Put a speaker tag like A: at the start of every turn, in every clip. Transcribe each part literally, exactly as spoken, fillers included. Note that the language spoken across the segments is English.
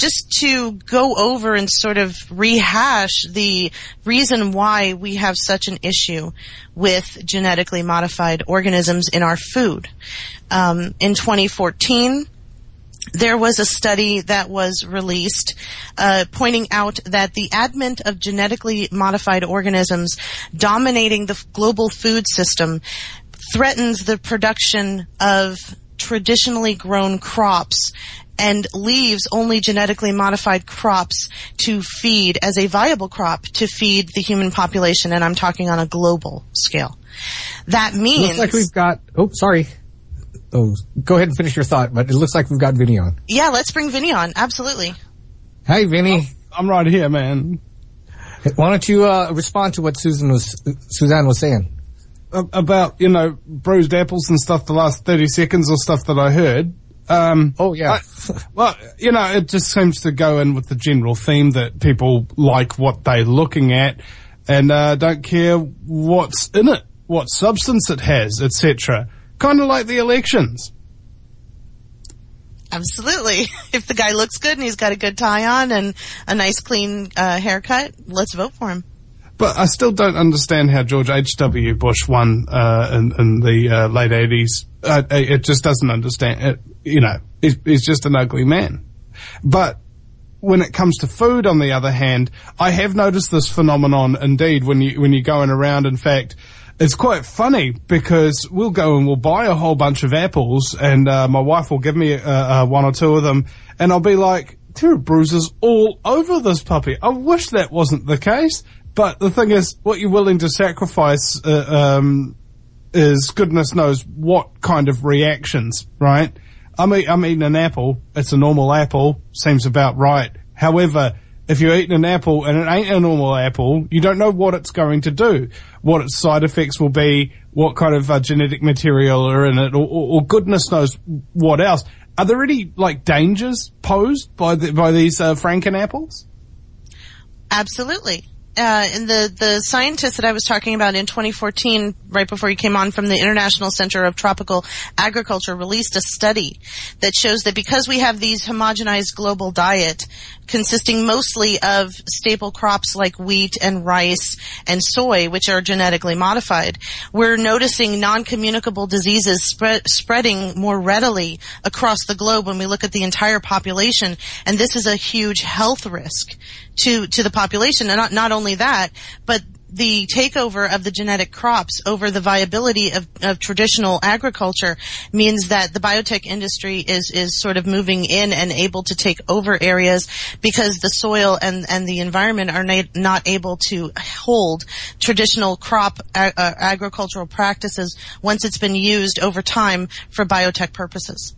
A: just to go over and sort of rehash the reason why we have such an issue with genetically modified organisms in our food. Um, in twenty fourteen, there was a study that was released uh, pointing out that the advent of genetically modified organisms dominating the global food system threatens the production of traditionally grown crops and leaves only genetically modified crops to feed as a viable crop to feed the human population, and I'm talking on a global scale. That means...
B: Looks like we've got... Oh, sorry. Oh, go ahead and finish your thought, but it looks like we've got Vinny on.
A: Yeah, let's bring Vinny on. Absolutely.
B: Hi, Vinny.
C: I'm right here, man.
B: Why don't you uh, respond to what Susan was Suzanne was saying?
C: About, you know, bruised apples and stuff, the last thirty seconds or stuff that I heard. Um,
B: oh, yeah.
C: I, well, you know, it just seems to go in with the general theme that people like what they're looking at and uh, don't care what's in it, what substance it has, et cetera. Kind of like the elections.
A: Absolutely. If the guy looks good and he's got a good tie on and a nice clean uh, haircut, let's vote for him.
C: But I still don't understand how George H W. Bush won uh, in, in the uh, late eighties. Uh, it just doesn't understand it. You know, he's, he's just an ugly man. But when it comes to food, on the other hand, I have noticed this phenomenon indeed when you when you're going around. In fact, it's quite funny because we'll go and we'll buy a whole bunch of apples, and uh, my wife will give me uh, uh, one or two of them, and I'll be like, there are bruises all over this puppy. I wish that wasn't the case. But the thing is, what you're willing to sacrifice uh, um, is goodness knows what kind of reactions, right? I'm, eat, I'm eating an apple. It's a normal apple. Seems about right. However, if you're eating an apple and it ain't a normal apple, you don't know what it's going to do, what its side effects will be, what kind of uh, genetic material are in it, or, or, or goodness knows what else. Are there any, like, dangers posed by the, by these uh, Franken apples?
A: Absolutely. Uh, and the, the scientist that I was talking about in twenty fourteen, right before you came on, from the International Center of Tropical Agriculture, released a study that shows that because we have these homogenized global diet consisting mostly of staple crops like wheat and rice and soy, which are genetically modified, we're noticing non-communicable diseases spread, spreading more readily across the globe when we look at the entire population. And this is a huge health risk to, to the population. And not, not only that, but the takeover of the genetic crops over the viability of, of traditional agriculture means that the biotech industry is, is sort of moving in and able to take over areas because the soil and, and the environment are na- not able to hold traditional crop ag- uh, agricultural practices once it's been used over time for biotech purposes.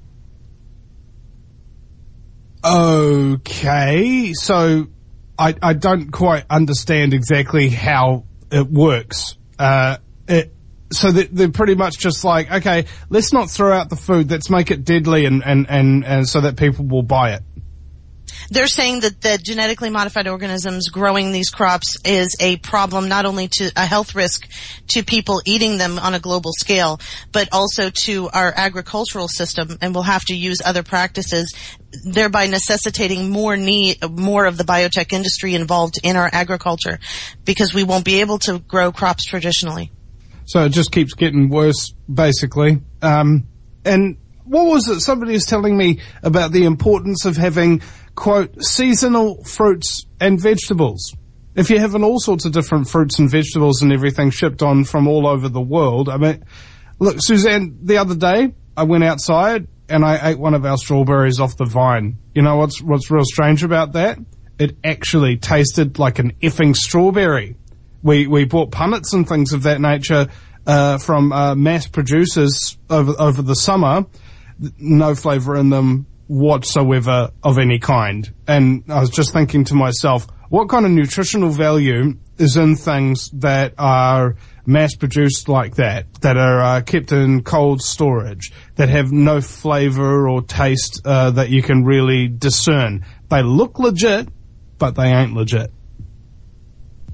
C: Okay, so I, I don't quite understand exactly how it works. Uh, it, so that they're pretty much just like, okay, let's not throw out the food, let's make it deadly and, and, and, and so that people will buy it.
A: They're saying that the genetically modified organisms growing these crops is a problem, not only to a health risk to people eating them on a global scale, but also to our agricultural system, and we'll have to use other practices, thereby necessitating more need, more of the biotech industry involved in our agriculture, because we won't be able to grow crops traditionally.
C: So it just keeps getting worse, basically. Um, and what was it? Somebody was telling me about the importance of having, quote, seasonal fruits and vegetables. If you're having all sorts of different fruits and vegetables and everything shipped on from all over the world. I mean, look, Suzanne, the other day I went outside and I ate one of our strawberries off the vine. You know what's what's real strange about that? It actually tasted like an effing strawberry. We we bought punnets and things of that nature uh, from uh, mass producers over over the summer. No flavour in them whatsoever of any kind. And I was just thinking to myself, what kind of nutritional value is in things that are mass-produced like that, that are uh, kept in cold storage, that have no flavour or taste uh, that you can really discern? They look legit, but they ain't legit.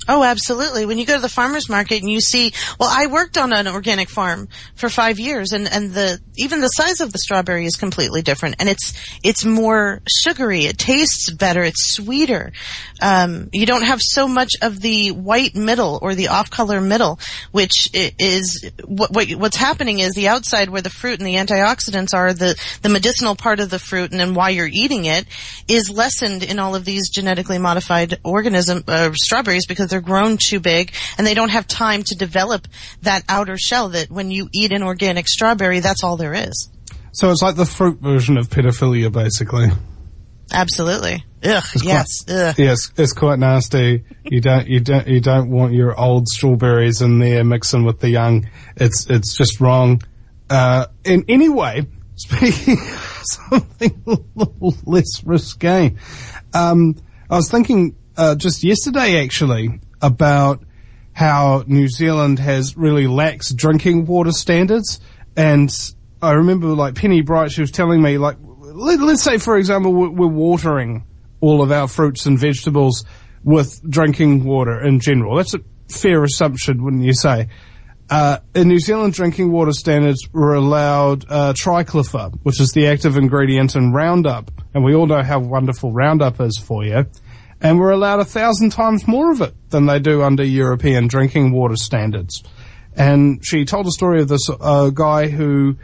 A: Oh, absolutely. When you go to the farmer's market and you see, well, I worked on an organic farm for five years and, and the, even the size of the strawberry is completely different and it's, it's more sugary. It tastes better. It's sweeter. Um, you don't have so much of the white middle or the off-color middle, which is what, what, what's happening is the outside where the fruit and the antioxidants are, the, the medicinal part of the fruit and then why you're eating it is lessened in all of these genetically modified organism, uh, strawberries because they're grown too big and they don't have time to develop that outer shell that when you eat an organic strawberry, that's all there is.
C: So it's like the fruit version of pedophilia, basically.
A: Absolutely. Ugh,
C: it's
A: yes.
C: Quite,
A: ugh.
C: Yes, it's quite nasty. You don't, you don't, you don't want your old strawberries in there mixing with the young. It's, it's just wrong. Uh, in any way, speaking of something a little less risque, um, I was thinking, Uh, just yesterday, actually, about how New Zealand has really lax drinking water standards. And I remember, like, Penny Bright, she was telling me, like, let, let's say, for example, we're, we're watering all of our fruits and vegetables with drinking water in general. That's a fair assumption, wouldn't you say? Uh, in New Zealand, drinking water standards were allowed uh, triclopyr, which is the active ingredient in Roundup. And we all know how wonderful Roundup is for you. And we're allowed a thousand times more of it than they do under European drinking water standards. And she told a story of this uh, guy who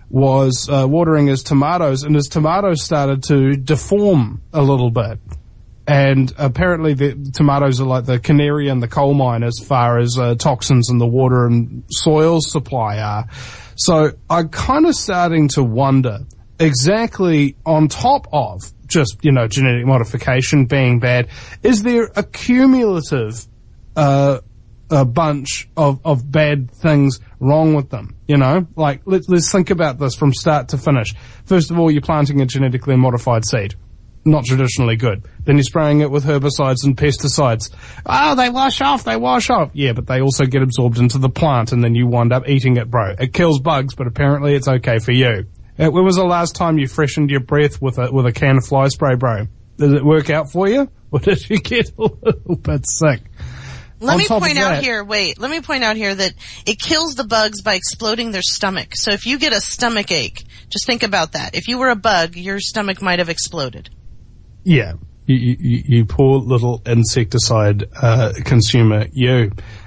C: was uh, watering his tomatoes, and his tomatoes started to deform a little bit. And apparently the tomatoes are like the canary in the coal mine as far as uh, toxins in the water and soil supply are. So I'm kind of starting to wonder exactly on top of just, you know, genetic modification being bad, is there a cumulative uh, a bunch of, of bad things wrong with them? You know, like, let's, let's think about this from start to finish. First of all, you're planting a genetically modified seed. Not traditionally good. Then you're spraying it with herbicides and pesticides. Oh, they wash off, they wash off. Yeah, but they also get absorbed into the plant and then you wind up eating it, bro. It kills bugs, but apparently it's okay for you. Uh, when was the last time you freshened your breath with a with a can of fly spray, bro? Did it work out for you? Or did you get a little bit sick?
A: Let
C: On
A: me point out
C: that,
A: here, wait, let me point out here that it kills the bugs by exploding their stomach. So if you get a stomach ache, just think about that. If you were a bug, your stomach might have exploded.
C: Yeah, you, you, you poor little insecticide uh, consumer, you.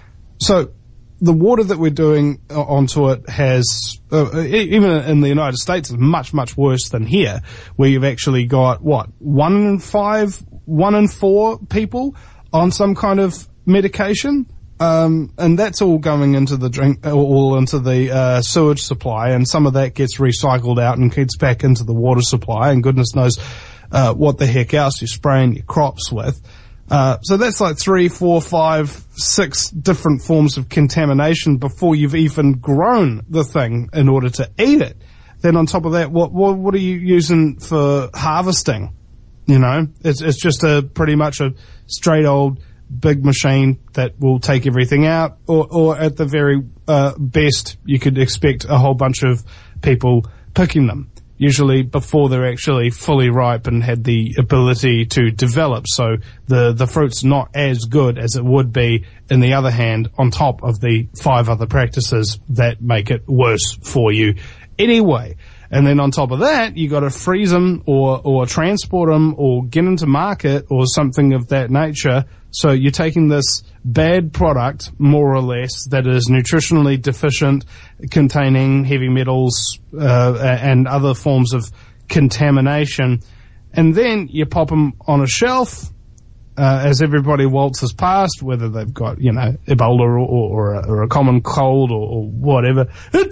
C: So the water that we're doing onto it has, uh, even in the United States, is much, much worse than here, where you've actually got, what, one in five, one in four people on some kind of medication? Um, and that's all going into the drink, all into the uh, sewage supply, and some of that gets recycled out and gets back into the water supply, and goodness knows uh, what the heck else you're spraying your crops with. Uh, so that's like three, four, five, six different forms of contamination before you've even grown the thing in order to eat it. Then on top of that, what, what, what are you using for harvesting? You know, it's, it's just a pretty much a straight old big machine that will take everything out, or, or at the very, uh, best, you could expect a whole bunch of people picking them. Usually before they're actually fully ripe and had the ability to develop. So the, the fruit's not as good as it would be, in the other hand, on top of the five other practices that make it worse for you anyway. And then on top of that, you got to freeze them or, or transport them or get them to market or something of that nature. So you're taking this bad product, more or less, that is nutritionally deficient, containing heavy metals uh, and other forms of contamination, and then you pop them on a shelf uh, as everybody waltzes past, whether they've got, you know, Ebola or, or, or, a, or a common cold or, or whatever,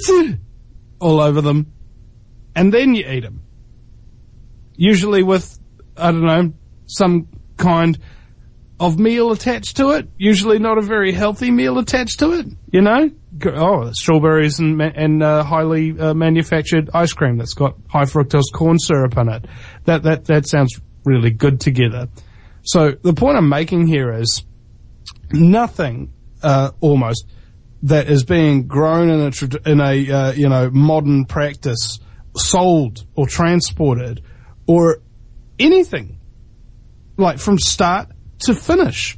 C: all over them, and then you eat them. Usually with, I don't know, some kind of meal attached to it, usually not a very healthy meal attached to it, you know? Oh, strawberries and, and uh, highly uh, manufactured ice cream that's got high fructose corn syrup in it. That, that, that sounds really good together. So the point I'm making here is nothing, uh, almost, that is being grown in a, in a, uh, you know, modern practice, sold or transported or anything, like from start to finish,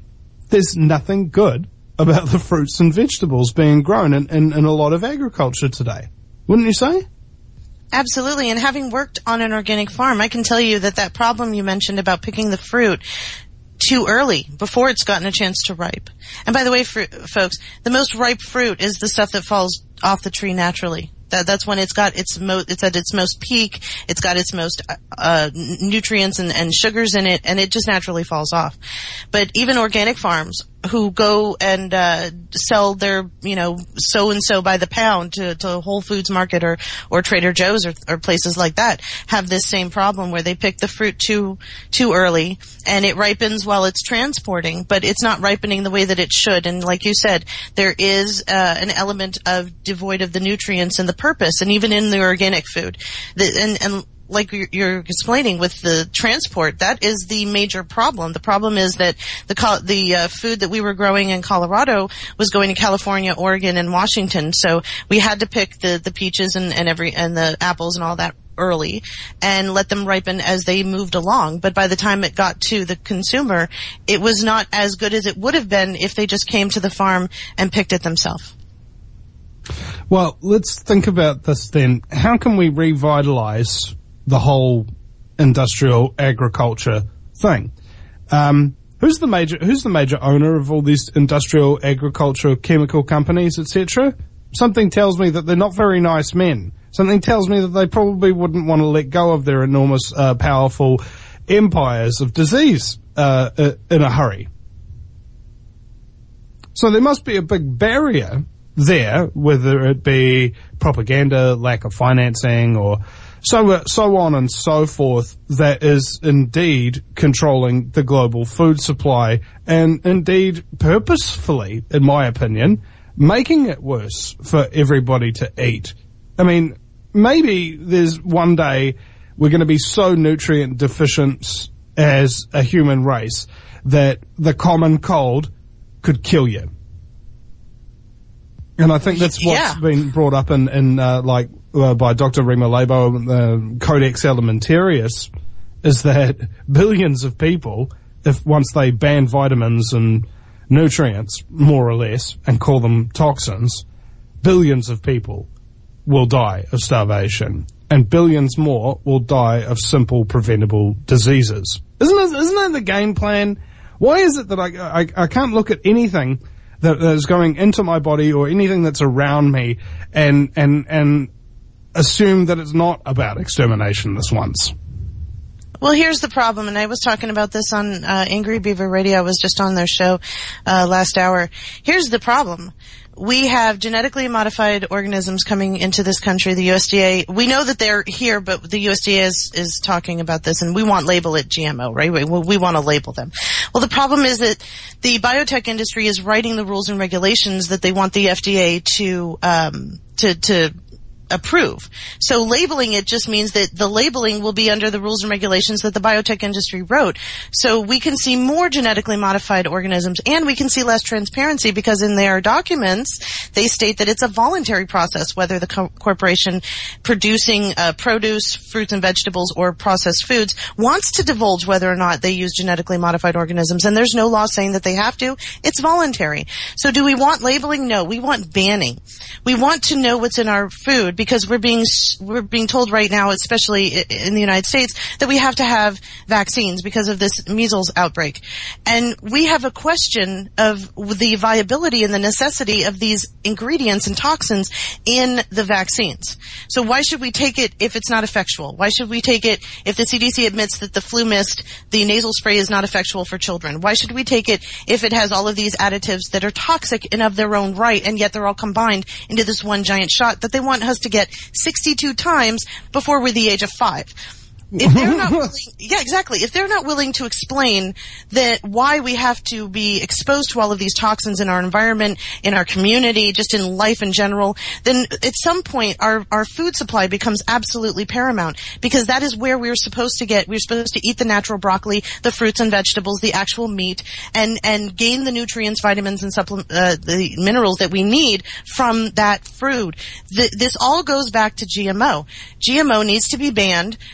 C: there's nothing good about the fruits and vegetables being grown in, in, in a lot of agriculture today. Wouldn't you say?
A: Absolutely. And having worked on an organic farm, I can tell you that that problem you mentioned about picking the fruit too early, before it's gotten a chance to ripe. And by the way, fr- folks, the most ripe fruit is the stuff that falls off the tree naturally. That, that's when it's got its mo- it's at its most peak. It's got its most uh, nutrients and, and sugars in it, and it just naturally falls off. But even organic farms who go and uh, sell their, you know, so and so by the pound to, to Whole Foods Market or or Trader Joe's or, or places like that have this same problem where they pick the fruit too too early and it ripens while it's transporting, but it's not ripening the way that it should. And like you said, there is uh, an element of devoid of the nutrients and the purpose, and even in the organic food, the, and and. Like you're explaining with the transport, that is the major problem. The problem is that the the uh, food that we were growing in Colorado was going to California, Oregon, and Washington. So we had to pick the the peaches and, and every and the apples and all that early and let them ripen as they moved along. But by the time it got to the consumer, it was not as good as it would have been if they just came to the farm and picked it themselves.
C: Well, let's think about this then. How can we revitalize the whole industrial agriculture thing? Um, who's the major, who's the major owner of all these industrial agriculture chemical companies, et cetera? Something tells me that they're not very nice men. Something tells me that they probably wouldn't want to let go of their enormous, uh, powerful empires of disease, uh, in a hurry. So there must be a big barrier there, whether it be propaganda, lack of financing, or So, so on and so forth, that is indeed controlling the global food supply and indeed purposefully, in my opinion, making it worse for everybody to eat. I mean, maybe there's one day we're going to be so nutrient deficient as a human race that the common cold could kill you. And I think that's what's yeah. been brought up in, in uh, like, Uh, by Doctor Remo Labo, uh, Codex Alimentarius, is that billions of people, if once they ban vitamins and nutrients, more or less, and call them toxins, billions of people will die of starvation, and billions more will die of simple preventable diseases. Isn't it, isn't that the game plan? Why is it that I, I, I can't look at anything that is going into my body or anything that's around me and, and, and, assume that it's not about extermination this once?
A: Well, here's the problem, and I was talking about this on uh, Angry Beaver Radio. I was just on their show uh, last hour. Here's the problem. We have genetically modified organisms coming into this country, the U S D A. We know that they're here, but the U S D A is, is talking about this, and we want label it G M O, right? We, we want to label them. Well, the problem is that the biotech industry is writing the rules and regulations that they want the F D A to um, to to approve. So labeling it just means that the labeling will be under the rules and regulations that the biotech industry wrote. So we can see more genetically modified organisms, and we can see less transparency because in their documents they state that it's a voluntary process whether the co- corporation producing uh, produce, fruits and vegetables or processed foods wants to divulge whether or not they use genetically modified organisms, and there's no law saying that they have to. It's voluntary. So do we want labeling? No, we want banning. We want to know what's in our food, because we're being we're being told right now, especially in the United States, that we have to have vaccines because of this measles outbreak. And we have a question of the viability and the necessity of these ingredients and toxins in the vaccines. So why should we take it if it's not effectual? Why should we take it if the C D C admits that the flu mist, the nasal spray, is not effectual for children? Why should we take it if it has all of these additives that are toxic in of their own right, and yet they're all combined into this one giant shot that they want us to get sixty-two times before we're the age of five? If they're not willing, yeah, exactly. If they're not willing to explain that why we have to be exposed to all of these toxins in our environment, in our community, just in life in general, then at some point our, our food supply becomes absolutely paramount, because that is where we're supposed to get, we're supposed to eat the natural broccoli, the fruits and vegetables, the actual meat, and, and gain the nutrients, vitamins, and supplement, uh, the minerals that we need from that food. The, this all goes back to G M O. G M O needs to be banned so that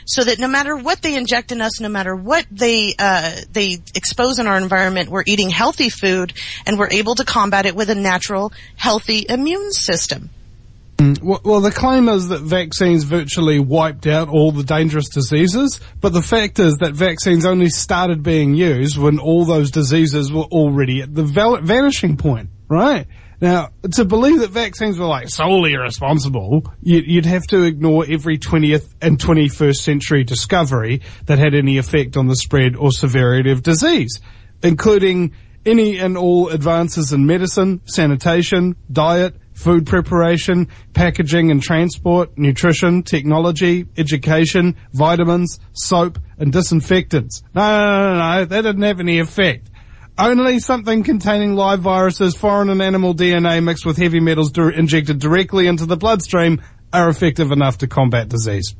A: no matter what they inject in us, no matter what they uh, they expose in our environment, we're eating healthy food, and we're able to combat it with a natural, healthy immune system.
C: Well, the claim is that vaccines virtually wiped out all the dangerous diseases, but the fact is that vaccines only started being used when all those diseases were already at the vanishing point, right? Now, to believe that vaccines were like solely irresponsible, you'd have to ignore every twentieth and twenty-first century discovery that had any effect on the spread or severity of disease, including any and all advances in medicine, sanitation, diet, food preparation, packaging and transport, nutrition, technology, education, vitamins, soap, and disinfectants. No, no, no, no, that didn't have any effect. Only something containing live viruses, foreign and animal D N A mixed with heavy metals di- injected directly into the bloodstream are effective enough to combat disease.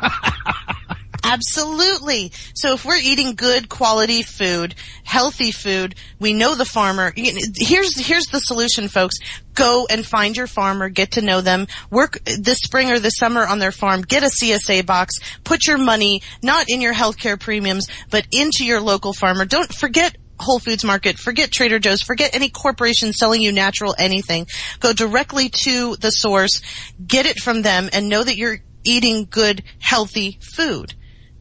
A: Absolutely. So if we're eating good quality food, healthy food, we know the farmer. Here's here's the solution, folks. Go and find your farmer, get to know them, work this spring or this summer on their farm, get a C S A box, put your money not in your healthcare premiums, but into your local farmer. Don't forget Whole Foods Market, forget Trader Joe's, forget any corporation selling you natural anything. Go directly to the source, get it from them, and know that you're eating good, healthy food.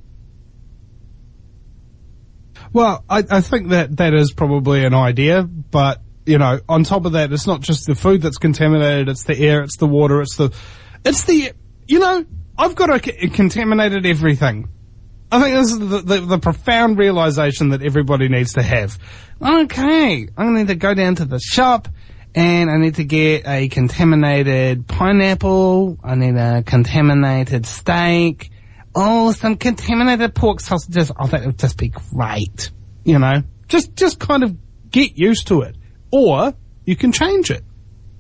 C: Well, I, I think that that is probably an idea, but, you know, on top of that, it's not just the food that's contaminated, it's the air, it's the water, it's the, it's the, you know, I've got a, c- contaminated everything. I think this is the, the, the profound realization that everybody needs to have. Okay, I'm going to go down to the shop and I need to get a contaminated pineapple, I need a contaminated steak, oh, some contaminated pork sausages. Oh, that would just be great. You know, just, just kind of get used to it. Or you can change it.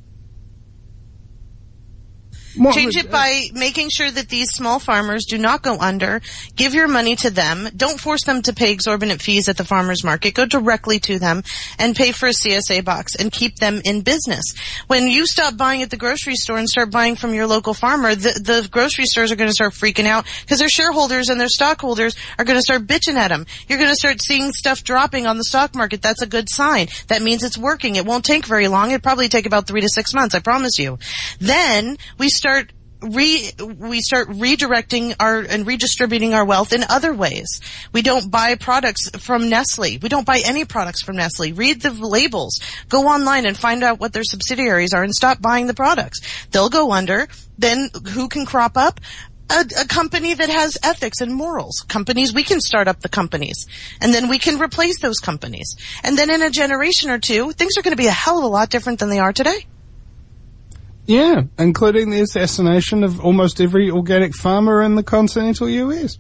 C: What
A: Change
C: would,
A: it by making sure that these small farmers do not go under. Give your money to them. Don't force them to pay exorbitant fees at the farmer's market. Go directly to them and pay for a C S A box and keep them in business. When you stop buying at the grocery store and start buying from your local farmer, the, the grocery stores are going to start freaking out because their shareholders and their stockholders are going to start bitching at them. You're going to start seeing stuff dropping on the stock market. That's a good sign. That means it's working. It won't take very long. It'll probably take about three to six months, I promise you. Then we start Start re we start redirecting our and redistributing our wealth in other ways. We don't buy products from Nestle. We don't buy any products from Nestle. Read the labels. Go online and find out what their subsidiaries are and stop buying the products. They'll go under. Then who can crop up? A, a company that has ethics and morals. Companies, we can start up the companies. And then we can replace those companies. And then in a generation or two, things are going to be a hell of a lot different than they are today.
C: Yeah, including the assassination of almost every organic farmer in the continental U S.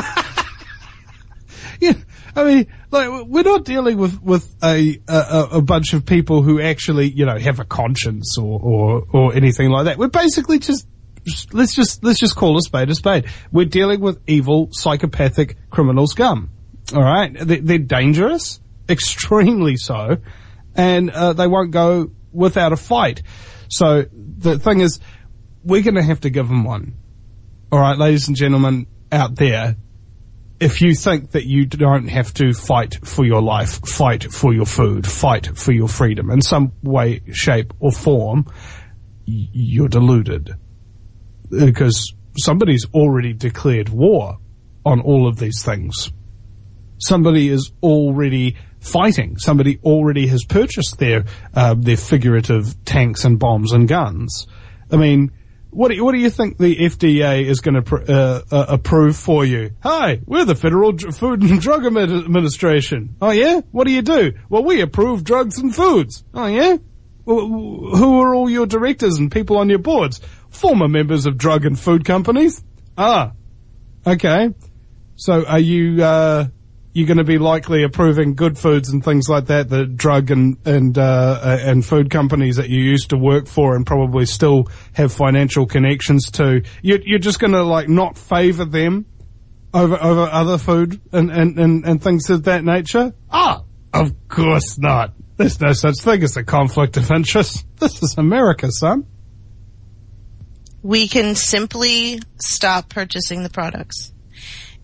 C: Yeah, I mean, like, we're not dealing with, with a, a, a bunch of people who actually, you know, have a conscience or, or, or anything like that. We're basically just, let's just, let's just call a spade a spade. We're dealing with evil, psychopathic criminal scum. All right? They're, they're dangerous, extremely so, and, uh, they won't go without a fight. So the thing is, we're going to have to give them one. All right, ladies and gentlemen out there, if you think that you don't have to fight for your life, fight for your food, fight for your freedom in some way, shape or form, you're deluded. Because somebody's already declared war on all of these things. Somebody is already fighting. Somebody already has purchased their uh, their figurative tanks and bombs and guns. I mean, what do you, what do you think the F D A is going to pr- uh, uh, approve for you? Hi, we're the Federal Dr- Food and Drug Administration. Oh yeah? What do you do? Well, we approve drugs and foods. Oh yeah? Well, who are all your directors and people on your boards? Former members of drug and food companies. Ah, okay. So are you... Uh, you're going to be likely approving good foods and things like that, the drug and and uh, and food companies that you used to work for and probably still have financial connections to. You're, you're just going to like not favour them over over other food and, and, and, and things of that nature? Ah, of course not. There's no such thing as a conflict of interest. This is America, son.
A: We can simply stop purchasing the products.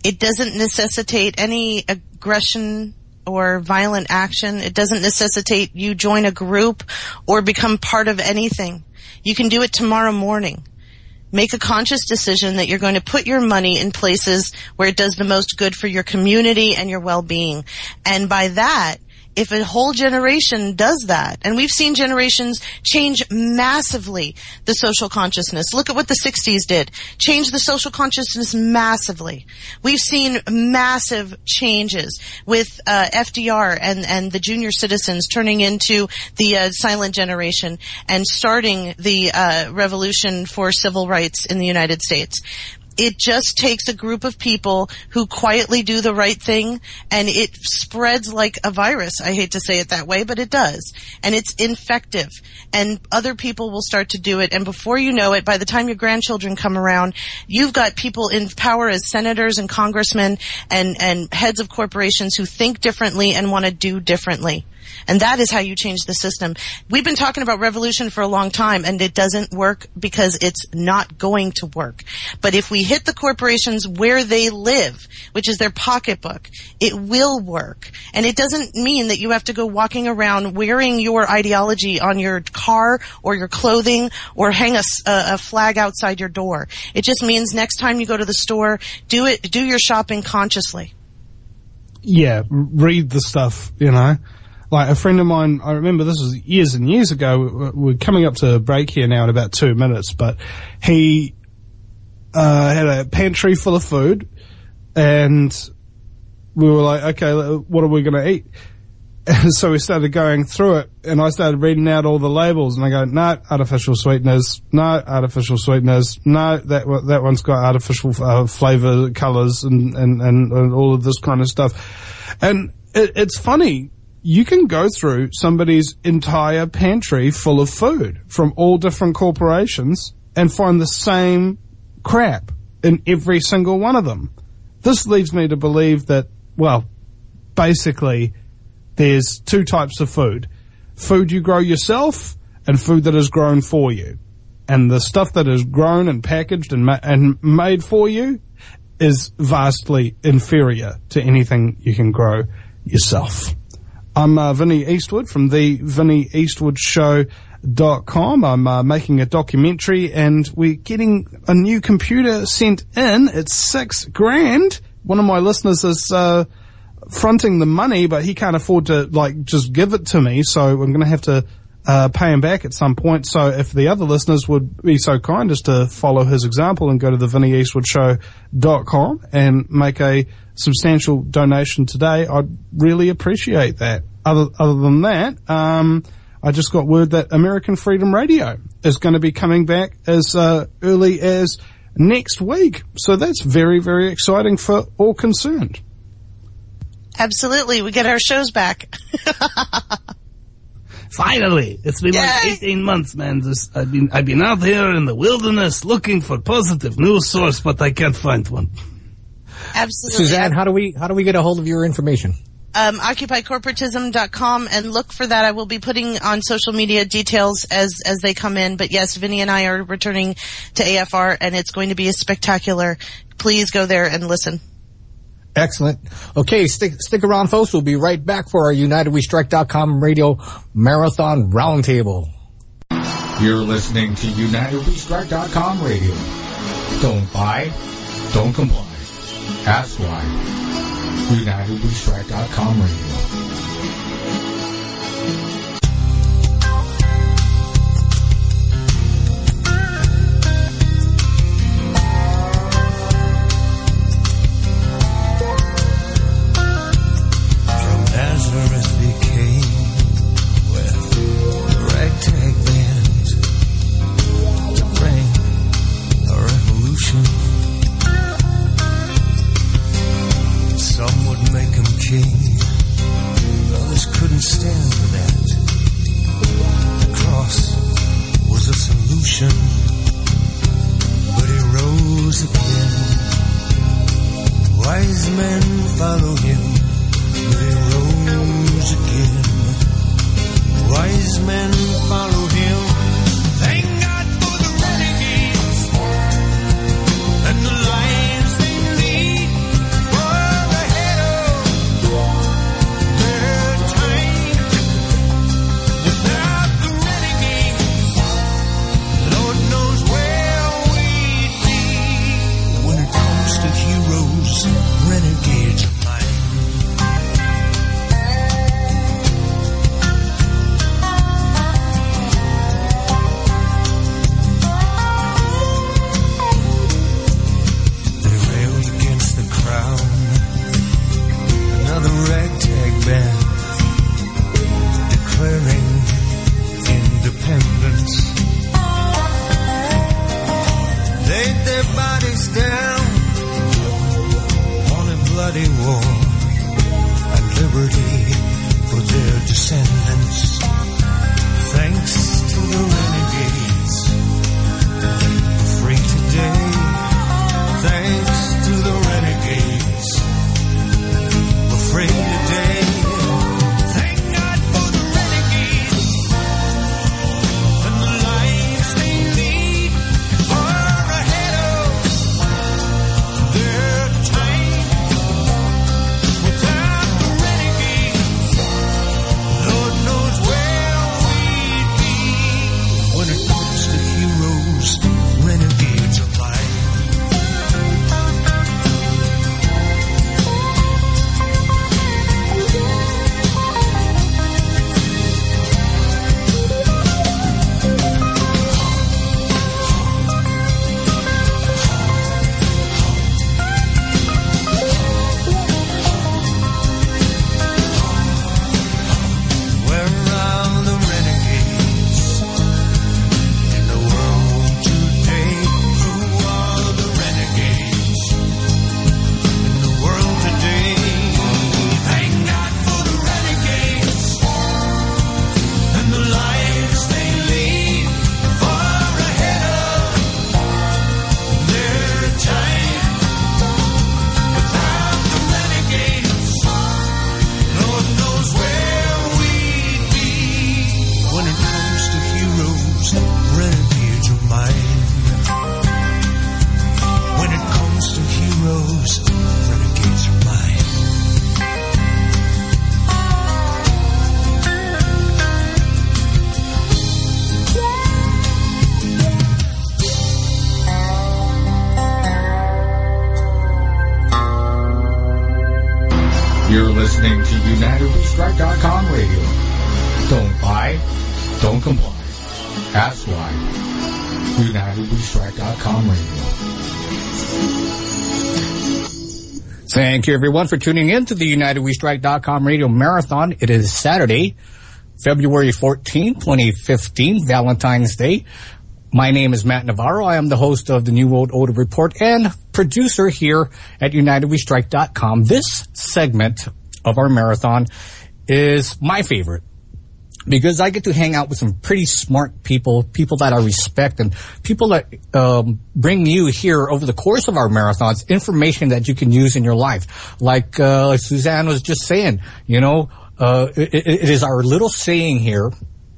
A: It doesn't necessitate any aggression or violent action. It doesn't necessitate you join a group or become part of anything. You can do it tomorrow morning. Make a conscious decision that you're going to put your money in places where it does the most good for your community and your well-being. And by that, if a whole generation does that, and we've seen generations change massively the social consciousness. Look at what the sixties did. Change the social consciousness massively. We've seen massive changes with uh, F D R and, and the junior citizens turning into the uh, silent generation and starting the uh, revolution for civil rights in the United States. It just takes a group of people who quietly do the right thing, and it spreads like a virus. I hate to say it that way, but it does. And it's infective. And other people will start to do it, and before you know it, by the time your grandchildren come around, you've got people in power as senators and congressmen and, and heads of corporations who think differently and want to do differently. And that is how you change the system. We've been talking about revolution for a long time, and it doesn't work because it's not going to work. But if we hit the corporations where they live, which is their pocketbook, it will work. And it doesn't mean that you have to go walking around wearing your ideology on your car or your clothing or hang a, a flag outside your door. It just means next time you go to the store, do it, do your shopping consciously.
C: Yeah, read the stuff, you know. Like a friend of mine, I remember this was years and years ago, we're coming up to a break here now in about two minutes, but he uh, had a pantry full of food, and we were like, okay, what are we going to eat? And so we started going through it, and I started reading out all the labels, and I go, no, artificial sweeteners, no, artificial sweeteners, no, that that one's got artificial uh, flavor, colors, and, and, and, and all of this kind of stuff. And it, it's funny. You can go through somebody's entire pantry full of food from all different corporations and find the same crap in every single one of them. This leads me to believe that, well, basically there's two types of food. Food you grow yourself and food that is grown for you. And the stuff that is grown and packaged and, ma- and made for you is vastly inferior to anything you can grow yourself. I'm uh, Vinny Eastwood from the Vinny Eastwood Show dot com. I'm uh, making a documentary, and we're getting a new computer sent in. It's six grand. One of my listeners is uh, fronting the money, but he can't afford to like just give it to me, so I'm going to have to uh, pay him back at some point. So if the other listeners would be so kind as to follow his example and go to the Vinny Eastwood Show dot com and make a substantial donation today, I'd really appreciate that. Other, other than that, um, I just got word that American Freedom Radio is going to be coming back as uh, early as next week. So that's very, very exciting for all concerned.
A: Absolutely. We get our shows back.
D: Finally. It's been Yay. like eighteen months, man. This, I've been, I've been out here in the wilderness looking for positive news source, but I can't find one.
A: Absolutely.
B: Suzanne, how do we, how do we get a hold of your information?
A: Um, occupy corporatism dot com, and look for that. I will be putting on social media details as, as they come in. But yes, Vinny and I are returning to A F R, and it's going to be a spectacular. Please go there and listen.
B: Excellent. Okay, stick, stick around, folks. We'll be right back for our United We Strike dot com radio marathon roundtable.
E: You're listening to United We Strike dot com radio. Don't buy, don't comply. Ask why. United We Strike dot com radio.
F: Nazareth he came with a ragtag band to bring a revolution. Some would make him king, others couldn't stand for that. The cross was a solution, but he rose again. Wise men follow him. They rose again. Wise men follow him. Thank God for the renegades and the lives they lead. liberty for their descendants. Thanks to the renegades, free today. Thanks to the renegades, we're free today. Thank God for the renegades and the lives they lead far ahead of their time. Without the renegades, Lord knows where we'd be. When it comes to heroes, renegades are mine. Where are the renegades in the world today? Who are the renegades in the world today? Thank God for the renegades and the lives they lead far ahead of their time. Without the renegades, Lord knows where we'd be. When it comes to heroes, renegades are mine. When it comes to heroes, renegades are mine.
E: You're listening to United We Strike dot com radio. Don't buy, don't comply. Ask why. United We Strike dot com radio.
B: Thank you, everyone, for tuning in to the United We Strike dot com radio marathon. It is Saturday, February fourteenth, twenty fifteen, Valentine's Day. My name is Matt Navarro. I am the host of the New World Order Report and producer here at United We Strike dot com. This segment of our marathon is my favorite because I get to hang out with some pretty smart people, people that I respect, and people that um, bring you here over the course of our marathons information that you can use in your life. Like uh, Suzanne was just saying, you know, uh, it, it is our little saying here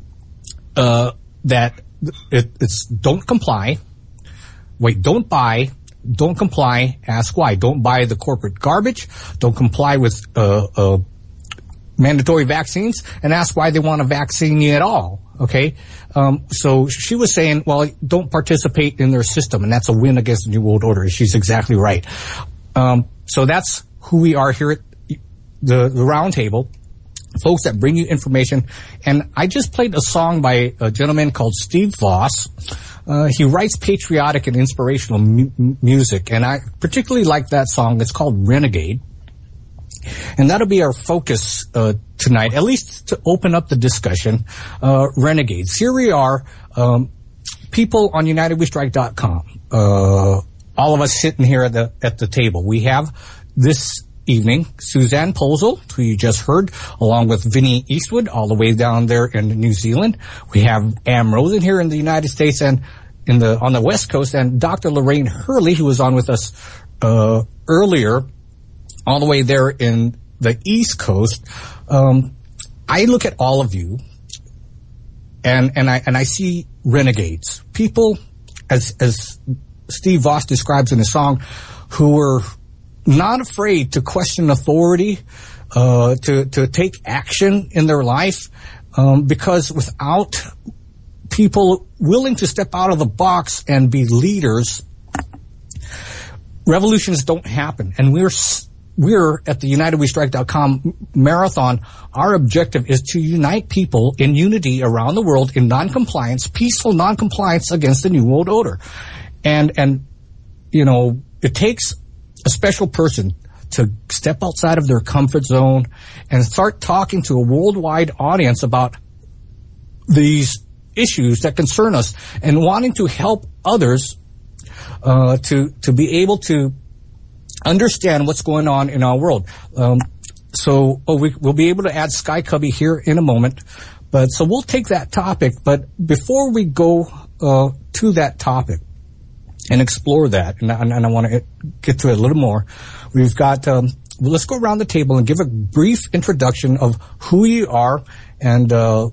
B: uh, that it, it's don't comply, wait, don't buy, don't comply, ask why. Don't buy the corporate garbage, don't comply with uh, uh, mandatory vaccines, and ask why they want to vaccine you at all, okay? Um, so she was saying, well, don't participate in their system, and that's a win against the New World Order. She's exactly right. Um, so that's who we are here at the, the round table. Folks that bring you information. And I just played a song by a gentleman called Steve Voss. Uh, he writes patriotic and inspirational mu- music, and I particularly like that song. It's called Renegade. And that'll be our focus uh, tonight, at least to open up the discussion. Uh, renegades. Here we are, um, people on United We Strike dot com. Uh, all of us sitting here at the at the table. We have this evening Suzanne Posel, who you just heard, along with Vinnie Eastwood, all the way down there in New Zealand. We have Am Rosen here in the United States and in the on the West Coast, and Doctor Lorraine Hurley, who was on with us uh, earlier, all the way there in the East Coast. Um, I look at all of you, and and I and I see renegades, people, as as Steve Voss describes in his song, who were not afraid to question authority, uh, to to take action in their life, um, because without people willing to step out of the box and be leaders, revolutions don't happen. And we're we're at the United We Strike dot com marathon. Our objective is to unite people in unity around the world in non-compliance, peaceful non-compliance against the New World Order. And and you know, it takes a special person to step outside of their comfort zone and start talking to a worldwide audience about these issues that concern us, and wanting to help others uh, to to be able to understand what's going on in our world. Um, so oh, we, we'll be able to add Sky Cubby here in a moment. But so we'll take that topic. But before we go uh, to that topic and explore that, and, and, and I want to get to it a little more, we've got, um, well, let's go around the table and give a brief introduction of who you are and uh,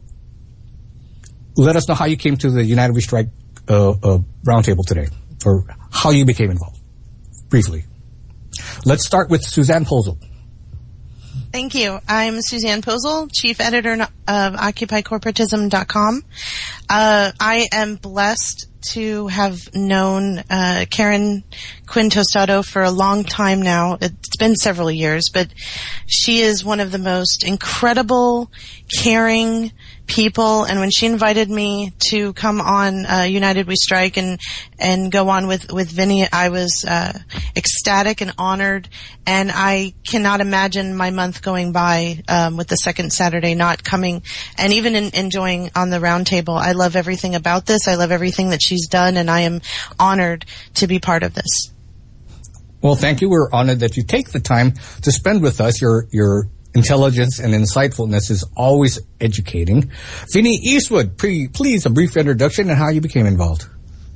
B: let us know how you came to the United We Strike uh, uh, roundtable today, or how you became involved, briefly. Let's start with Suzanne Posel.
A: Thank you. I'm Suzanne Posel, Chief Editor of Occupy Corporatism dot com. Uh, I am blessed to have known uh, Karen Quinn Tostado for a long time now. It's been several years, but she is one of the most incredible, caring people. And when she invited me to come on uh, United We Strike and and go on with with Vinny, I was uh, ecstatic and honored. And I cannot imagine my month going by um, with the second Saturday not coming and even in, enjoying on the roundtable. I love everything about this. I love everything that she's done, and I am honored to be part of this.
B: Well, thank you. We're honored that you take the time to spend with us. Your your intelligence and insightfulness is always educating. Vinny Eastwood, pre, please a brief introduction and how you became involved.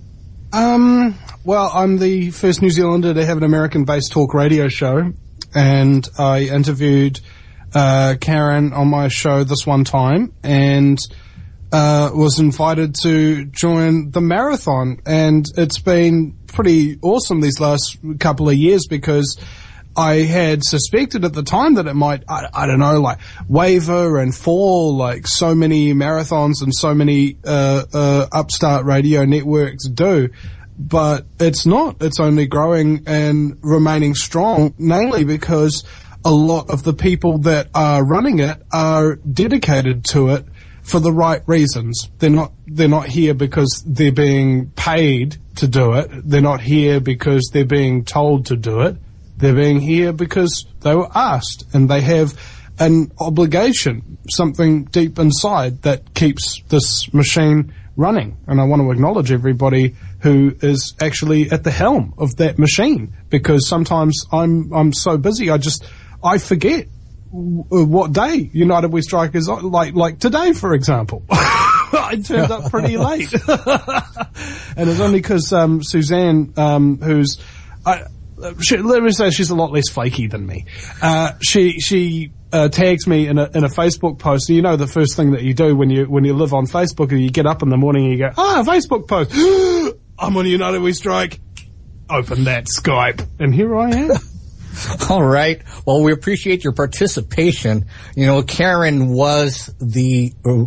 C: Um, well, I'm the first New Zealander to have an American-based talk radio show, and I interviewed uh, Karen on my show this one time, and uh, was invited to join the marathon, and it's been pretty awesome these last couple of years because I had suspected at the time that it might, I, I don't know, like waver and fall like so many marathons and so many uh, uh, upstart radio networks do. But it's not. It's only growing and remaining strong, mainly because a lot of the people that are running it are dedicated to it for the right reasons. They're not, they're not here because they're being paid to do it. They're not here because they're being told to do it. They're being here because they were asked, and they have an obligation, something deep inside that keeps this machine running. And I want to acknowledge everybody who is actually at the helm of that machine, because sometimes I'm I'm so busy I just I forget w- what day United We Strike is on. Like like today, for example. I turned up pretty late, and it's only because um, Suzanne, um, who's I. She, let me say she's a lot less flaky than me. Uh, she, she, uh, tags me in a, in a Facebook post. You know, the first thing that you do when you, when you live on Facebook is you get up in the morning and you go, ah, Facebook post. I'm on United We Strike. Open that Skype. And here I am.
B: All right. Well, we appreciate your participation. You know, Karen was the uh,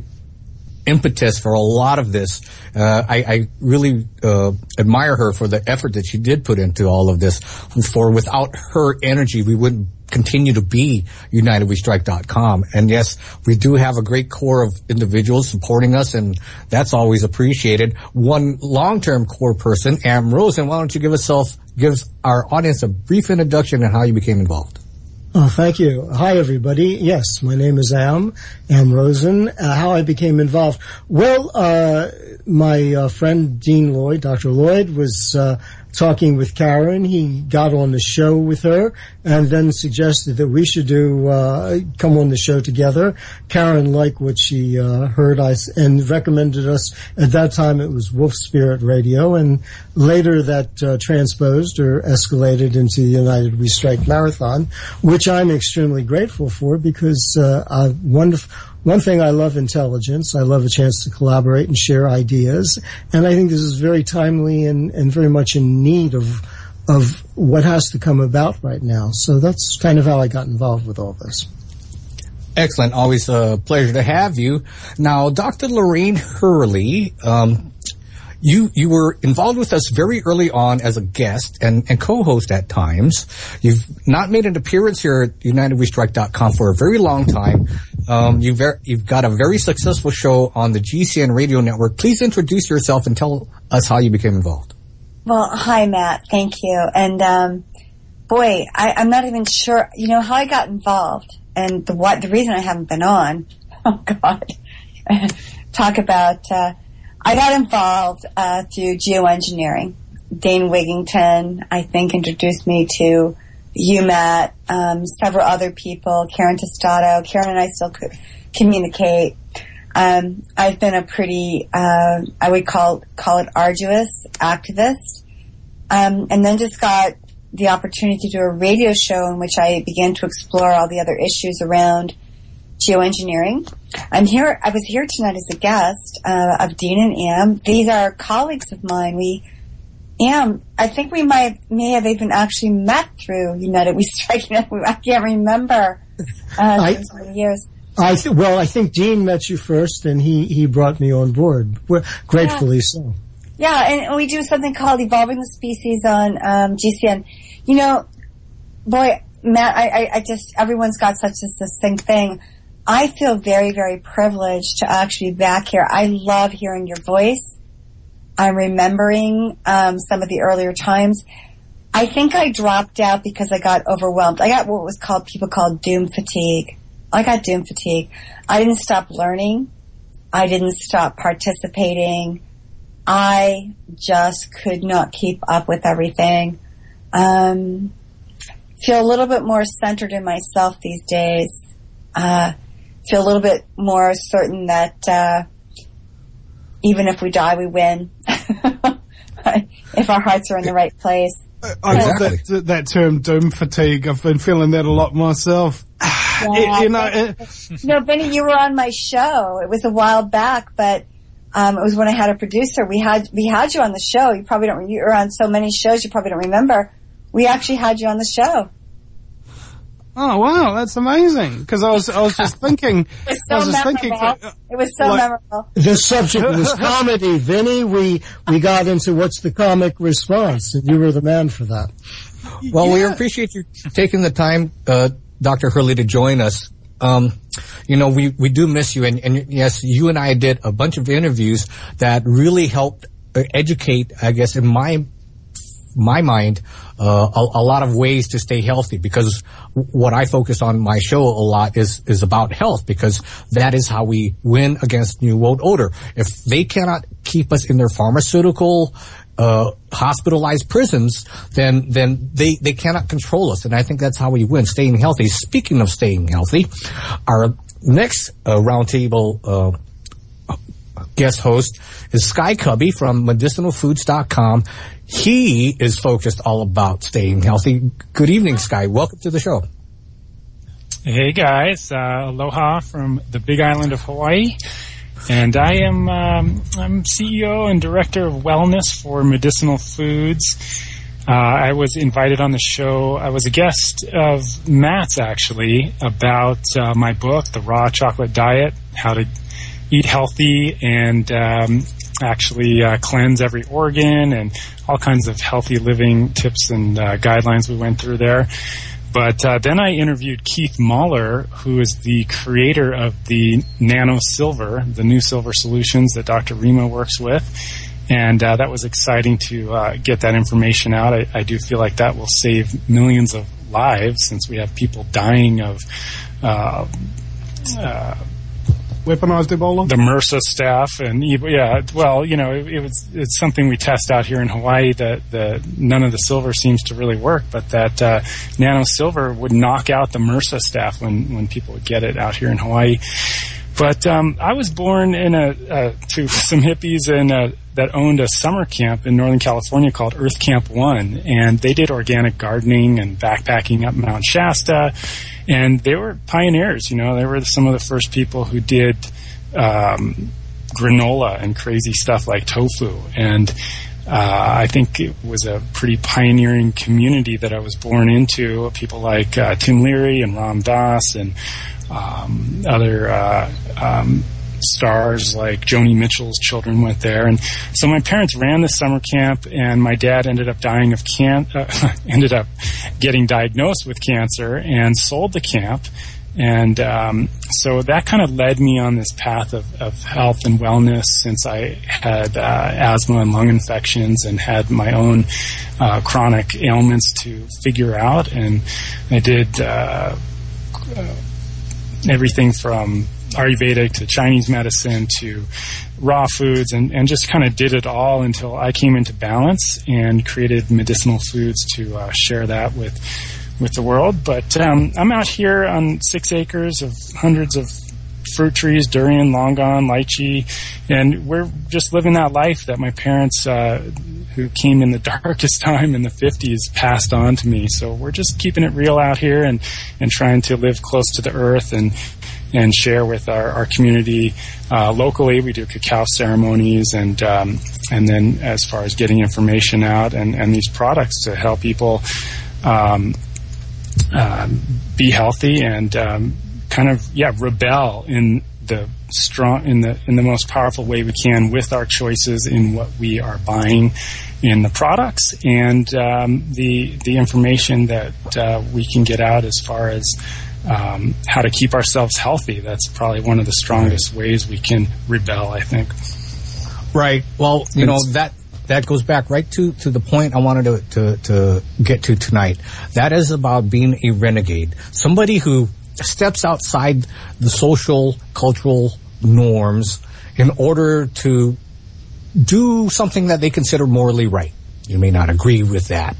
B: impetus for a lot of this. Uh, I, I really uh, admire her for the effort that she did put into all of this. For without her energy, we wouldn't continue to be United We Strike dot com. And yes, we do have a great core of individuals supporting us, and that's always appreciated. One long-term core person, Am Rosen, why don't you give us give our audience a brief introduction and how you became involved?
G: Oh, thank you. Hi, everybody. Yes, my name is Am, Am Rosen. Uh, how I became involved. Well, uh, my uh, friend Dean Lloyd, Doctor Lloyd, was uh, talking with Karen. He got on the show with her and then suggested that we should do uh, come on the show together. Karen liked what she uh, heard us and recommended us. At that time, it was Wolf Spirit Radio, and later that uh, transposed or escalated into the United We Strike Marathon, which I'm extremely grateful for because uh, I wonderful. One thing, I love intelligence. I love a chance to collaborate and share ideas. And I think this is very timely and, and very much in need of of what has to come about right now. So that's kind of how I got involved with all this.
B: Excellent. Always a pleasure to have you. Now, Doctor Lorraine Hurley, um, You you were involved with us very early on as a guest and, and co-host at times. You've not made an appearance here at United We Strike dot com for a very long time. Um, you've, ver- you've got a very successful show on the G C N radio network. Please introduce yourself and tell us how you became involved.
H: Well, hi, Matt. Thank you. And, um, boy, I, I'm not even sure, you know, how I got involved and the, what, the reason I haven't been on. Oh, God. Talk about, uh, I got involved uh, through geoengineering. Dane Wigington, I think, introduced me to you, Matt, um, several other people, Karen Testato. Karen and I still co- communicate. Um, I've been a pretty, uh, I would call call it arduous activist, um, and then just got the opportunity to do a radio show in which I began to explore all the other issues around geoengineering. I'm here. I was here tonight as a guest uh, of Dean and Am. These are colleagues of mine. We, Am, I think we might may have even actually met through United We Strike. I can't remember. Uh,
G: I,
H: so many years.
G: I th- well, I think Dean met you first, and he, he brought me on board. We're gratefully
H: yeah.
G: so.
H: Yeah, and we do something called Evolving the Species on um, G C N. You know, boy, Matt, I, I, I just, everyone's got such a succinct thing. I feel very, very privileged to actually be back here. I love hearing your voice. I'm remembering um, some of the earlier times. I think I dropped out because I got overwhelmed. I got what was called, people called doom fatigue. I got doom fatigue. I didn't stop learning. I didn't stop participating. I just could not keep up with everything. Um, feel a little bit more centered in myself these days. Uh, feel a little bit more certain that, uh, even if we die, we win. If our hearts are in the right place.
C: I love that, that term, doom fatigue. I've been feeling that a lot myself.
H: Yeah,
C: you know, it,
H: no, Benny, you were on my show. It was a while back, but um, it was when I had a producer. We had we had you on the show. You probably don't. You were on so many shows, you probably don't remember. We actually had you on the show.
C: Oh wow, that's amazing! Because I was I was just thinking.
H: It was so
C: I was just
H: memorable.
C: thinking. Uh,
H: it was so
C: like,
H: memorable.
G: The subject was comedy, Vinny. We we got into what's the comic response, and you were the man for that.
B: Well,
C: yeah.
B: we appreciate you taking the time, uh, Doctor Hurley, to join us. Um, you know, we, we do miss you, and, and yes, you and I did a bunch of interviews that really helped educate, I guess, in my my mind, uh, a, a lot of ways to stay healthy, because what I focus on my show a lot is, is about health, because that is how we win against New World Order. If they cannot keep us in their pharmaceutical, uh, hospitalized prisons, then, then they, they cannot control us. And I think that's how we win, staying healthy. Speaking of staying healthy, our next, uh, roundtable, uh, guest host is Sky Cubby from medicinal foods dot com. He is focused all about staying healthy. Good evening, Sky. Welcome to the show.
I: Hey, guys. Uh, aloha from the Big Island of Hawaii. And I am um, I'm C E O and Director of Wellness for Medicinal Foods. Uh, I was invited on the show. I was a guest of Matt's, actually, about uh, my book, The Raw Chocolate Diet, How to Eat Healthy and um, actually uh, cleanse every organ, and all kinds of healthy living tips and uh, guidelines we went through there. But uh, then I interviewed Keith Mahler, who is the creator of the Nano Silver, the new silver solutions that Doctor Rima works with. And uh, that was exciting to uh, get that information out. I, I do feel like that will save millions of lives, since we have people dying of uh, uh,
C: weaponized Ebola?
I: The MRSA staff, and yeah, well, you know, it, it was it's something we test out here in Hawaii that the none of the silver seems to really work, but that uh, nano silver would knock out the MRSA staff when when people would get it out here in Hawaii. But um, I was born in a uh, to some hippies and uh, that owned a summer camp in Northern California called Earth Camp One, and they did organic gardening and backpacking up Mount Shasta. And they were pioneers, you know. They were some of the first people who did um, granola and crazy stuff like tofu. And uh, I think it was a pretty pioneering community that I was born into. People like uh, Tim Leary and Ram Dass and um, other uh, um, stars like Joni Mitchell's children went there. And so my parents ran this summer camp, and my dad ended up dying of can uh, ended up getting diagnosed with cancer and sold the camp. And um, so that kind of led me on this path of, of health and wellness, since I had uh, asthma and lung infections and had my own uh, chronic ailments to figure out. And I did uh, uh, everything from Ayurvedic to Chinese medicine to raw foods, and, and just kind of did it all until I came into balance and created Medicinal Foods to uh, share that with with the world. But um, I'm out here on six acres of hundreds of fruit trees, durian, longan, lychee, and we're just living that life that my parents, uh, who came in the darkest time in the fifties, passed on to me. So we're just keeping it real out here and, and trying to live close to the earth and and share with our, our community uh, locally. We do cacao ceremonies, and um, and then as far as getting information out and, and these products to help people um, uh, be healthy and um, kind of yeah rebel in the strong in the in the most powerful way we can with our choices in what we are buying in the products and um, the the information that uh, we can get out as far as um, how to keep ourselves healthy. That's probably one of the strongest ways we can rebel, I think.
B: Right. Well, you know, that that goes back right to, to the point I wanted to, to, to get to tonight. That is about being a renegade. Somebody who steps outside the social, cultural norms in order to do something that they consider morally right. You may not agree with that,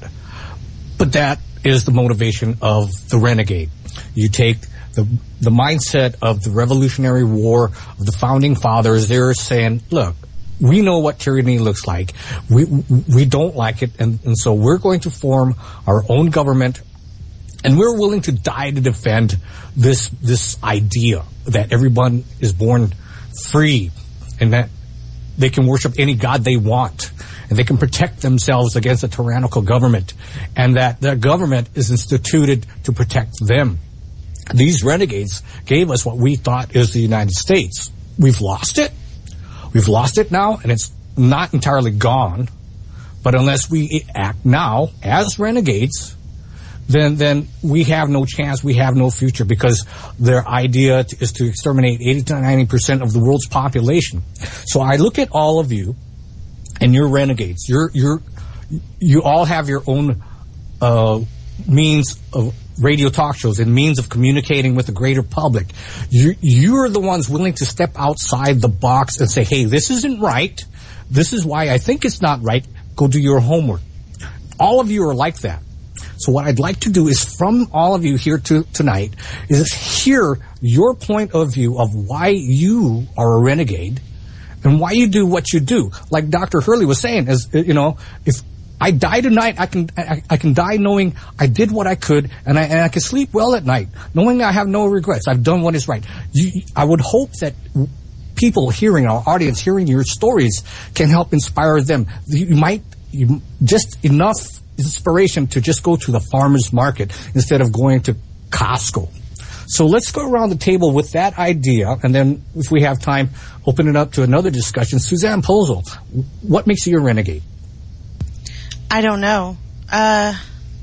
B: but that is the motivation of the renegade. You take the the mindset of the Revolutionary War, of the Founding Fathers. They're saying, look, we know what tyranny looks like. We we don't like it, and, and so we're going to form our own government, and we're willing to die to defend this this idea that everyone is born free and that they can worship any god they want, and they can protect themselves against a tyrannical government, and that the government is instituted to protect them. These renegades gave us what we thought is the United States. We've lost it. We've lost it now, and it's not entirely gone. But unless we act now as renegades, then then we have no chance, we have no future, because their idea is to exterminate eighty to ninety percent of the world's population. So I look at all of you, and you're renegades. You're, you're, you all have your own uh, means of radio talk shows and means of communicating with the greater public. You, you're the ones willing to step outside the box and say, hey, this isn't right. This is why I think it's not right. Go do your homework. All of you are like that. So what I'd like to do is, from all of you here to, tonight, is hear your point of view of why you are a renegade and why you do what you do. Like Doctor Hurley was saying, as you know, if I die tonight, I can I, I can die knowing I did what I could, and I and I can sleep well at night, knowing I have no regrets. I've done what is right. You, I would hope that people hearing, our audience hearing your stories, can help inspire them. You might you, just enough inspiration to just go to the farmer's market instead of going to Costco. So let's go around the table with that idea, and then if we have time, open it up to another discussion. Suzanne Posel, what makes you a renegade?
A: I don't know. Uh,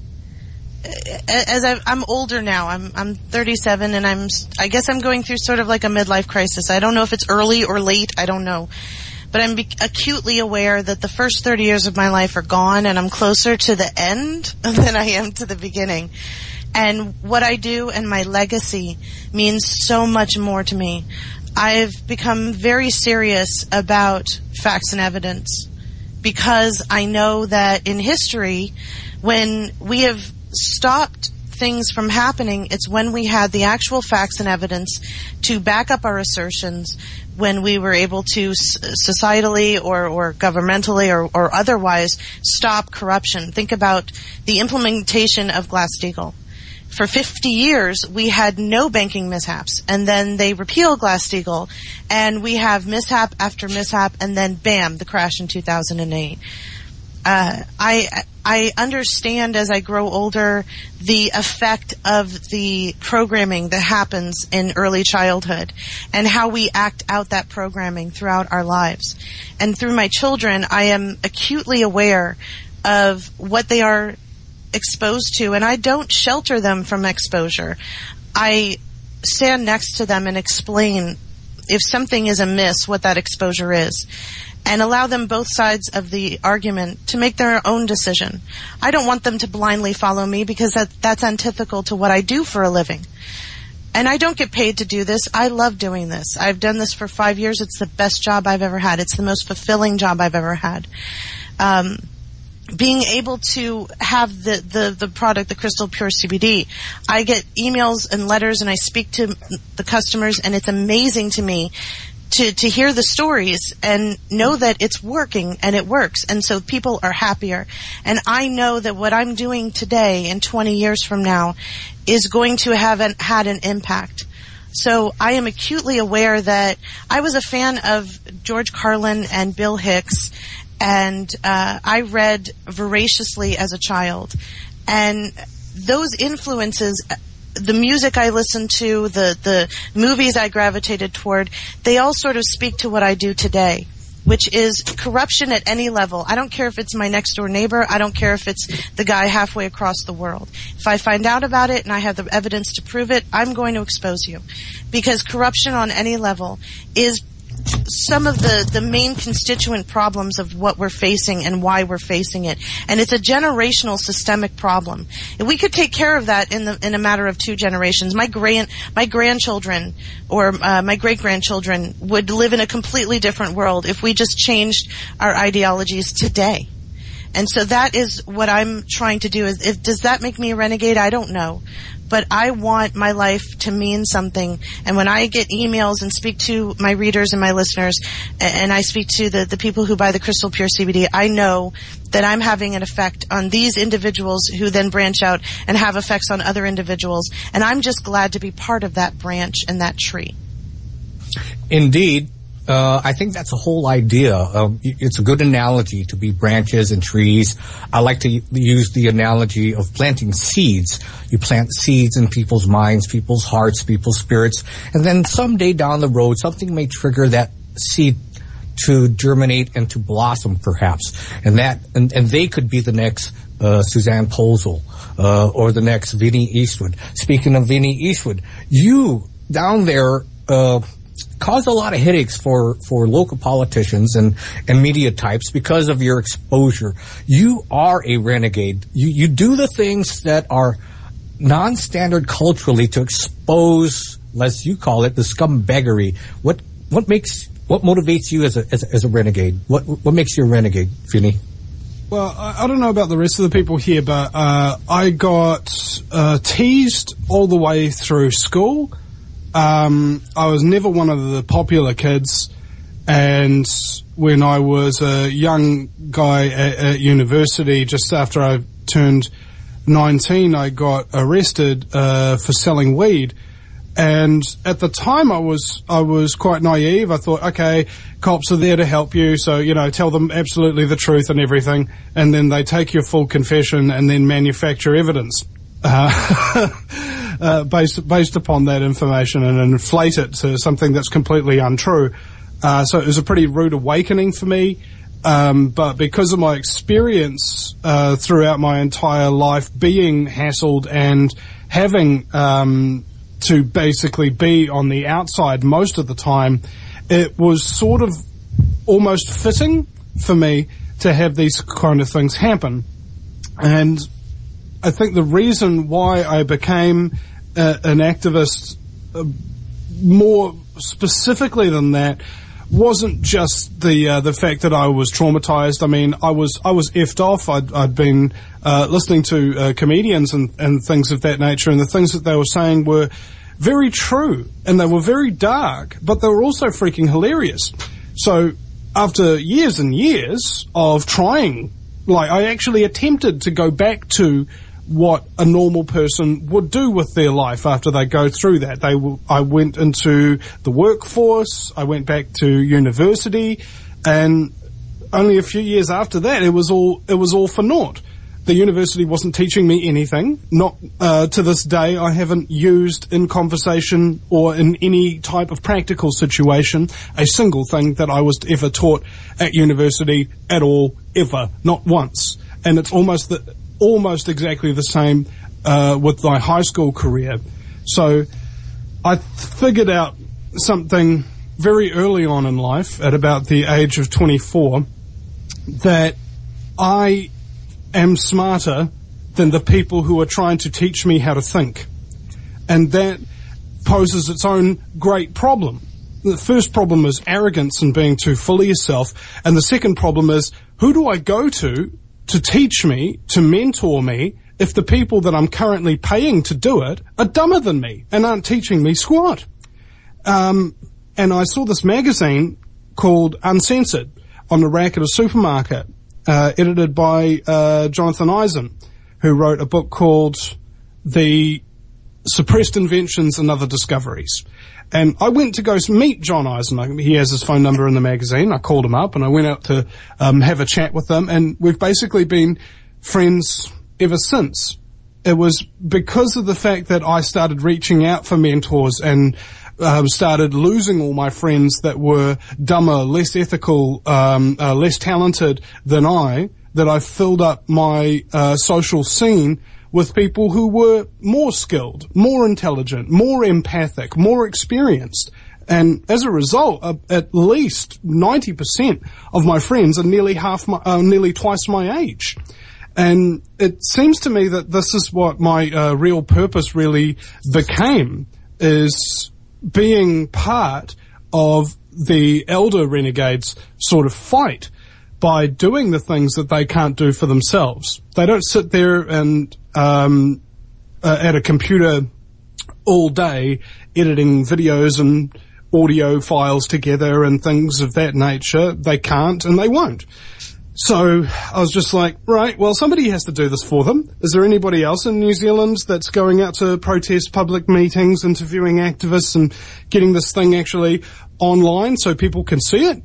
A: as I, I'm older now, I'm I'm thirty-seven, and I'm I guess I'm going through sort of like a midlife crisis. I don't know if it's early or late. I don't know. But I'm be- acutely aware that the first thirty years of my life are gone, and I'm closer to the end than I am to the beginning. And what I do and my legacy means so much more to me. I've become very serious about facts and evidence, because I know that in history, when we have stopped things from happening, it's when we had the actual facts and evidence to back up our assertions, when we were able to societally or, or governmentally or, or otherwise stop corruption. Think about the implementation of Glass-Steagall. For fifty years, we had no banking mishaps, and then they repealed Glass-Steagall, and we have mishap after mishap, and then bam, the crash in two thousand eight. Uh, I I understand as I grow older the effect of the programming that happens in early childhood and how we act out that programming throughout our lives. And through my children, I am acutely aware of what they are exposed to, and I don't shelter them from exposure. I stand next to them and explain if something is amiss, what that exposure is, and allow them both sides of the argument to make their own decision. I don't want them to blindly follow me, because that, that's antithetical to what I do for a living. And I don't get paid to do this. I love doing this. I've done this for five years. It's the best job I've ever had. It's the most fulfilling job I've ever had. Um, being able to have the, the, the product, the Crystal Pure C B D, I get emails and letters and I speak to the customers, and it's amazing to me to, to hear the stories and know that it's working and it works. And so people are happier. And I know that what I'm doing today and twenty years from now is going to have an, had an impact. So I am acutely aware that I was a fan of George Carlin and Bill Hicks, and uh, I read voraciously as a child. And those influences, the music I listened to, the, the movies I gravitated toward, they all sort of speak to what I do today, which is corruption at any level. I don't care if it's my next door neighbor. I don't care if it's the guy halfway across the world. If I find out about it and I have the evidence to prove it, I'm going to expose you. Because corruption on any level is some of the, the main constituent problems of what we're facing and why we're facing it. And it's a generational systemic problem. If we could take care of that in the in a matter of two generations, my grand my grandchildren or uh, my great grandchildren would live in a completely different world if we just changed our ideologies today. And so that is what I'm trying to do. Is if, does that make me a renegade? I don't know. But I want my life to mean something. And when I get emails and speak to my readers and my listeners, and I speak to the, the people who buy the Crystal Pure C B D, I know that I'm having an effect on these individuals who then branch out and have effects on other individuals. And I'm just glad to be part of that branch and that tree.
B: Indeed. Uh, I think that's the whole idea. Um, it's a good analogy to be branches and trees. I like to use the analogy of planting seeds. You plant seeds in people's minds, people's hearts, people's spirits, and then someday down the road, something may trigger that seed to germinate and to blossom, perhaps. And that, and, and they could be the next uh, Suzanne Posel, uh, or the next Vinnie Eastwood. Speaking of Vinnie Eastwood, you down there, uh, cause a lot of headaches for, for local politicians and, and media types because of your exposure. You are a renegade. You, you do the things that are non-standard culturally to expose, as you call it, the scumbaggery. What, what makes, what motivates you as a, as a, as a renegade? What, what makes you a renegade, Vinnie?
C: Well, I, I don't know about the rest of the people here, but, uh, I got, uh, teased all the way through school. Um, I was never one of the popular kids, and when I was a young guy at, at university, just after I turned nineteen, I got arrested uh, for selling weed. And at the time, I was I was quite naive. I thought, okay, cops are there to help you, so you know, tell them absolutely the truth and everything, and then they take your full confession and then manufacture evidence. Uh, uh, based based upon that information and inflate it to something that's completely untrue. Uh, so it was a pretty rude awakening for me. Um, but because of my experience uh, throughout my entire life being hassled and having um, to basically be on the outside most of the time, it was sort of almost fitting for me to have these kind of things happen. And I think the reason why I became uh, an activist uh, more specifically than that wasn't just the uh, the fact that I was traumatized. I mean, I was I was effed off. I'd, I'd been uh, listening to uh, comedians and, and things of that nature, and the things that they were saying were very true, and they were very dark, but they were also freaking hilarious. So after years and years of trying, like, I actually attempted to go back to what a normal person would do with their life after they go through that. They, w- I went into the workforce, I went back to university, and only a few years after that, it was all, it was all for naught. The university wasn't teaching me anything. Not, uh, to this day, I haven't used in conversation or in any type of practical situation a single thing that I was ever taught at university at all, ever. Not once. And it's almost the, almost exactly the same uh, with my high school career. So I figured out something very early on in life, at about the age of twenty-four, that I am smarter than the people who are trying to teach me how to think. And that poses its own great problem. The first problem is arrogance and being too full of yourself. And the second problem is, who do I go to to teach me, to mentor me, if the people that I'm currently paying to do it are dumber than me and aren't teaching me squat? Um, and I saw this magazine called Uncensored on the rack at a supermarket, uh, edited by uh, Jonathan Eisen, who wrote a book called The Suppressed Inventions and Other Discoveries. And I went to go meet John Eisen. He has his phone number in the magazine. I called him up and I went out to um, have a chat with him, and we've basically been friends ever since. It was because of the fact that I started reaching out for mentors and um, started losing all my friends that were dumber, less ethical, um, uh, less talented than I, that I filled up my uh, social scene with people who were more skilled, more intelligent, more empathic, more experienced. And as a result, uh, at least ninety percent of my friends are nearly half my, uh, nearly twice my age. And it seems to me that this is what my uh, real purpose really became, is being part of the elder renegades sort of fight by doing the things that they can't do for themselves. They don't sit there and um, uh, at a computer all day editing videos and audio files together and things of that nature. They can't and they won't. So I was just like, right, well, somebody has to do this for them. Is there anybody else in New Zealand that's going out to protest public meetings, interviewing activists and getting this thing actually online so people can see it?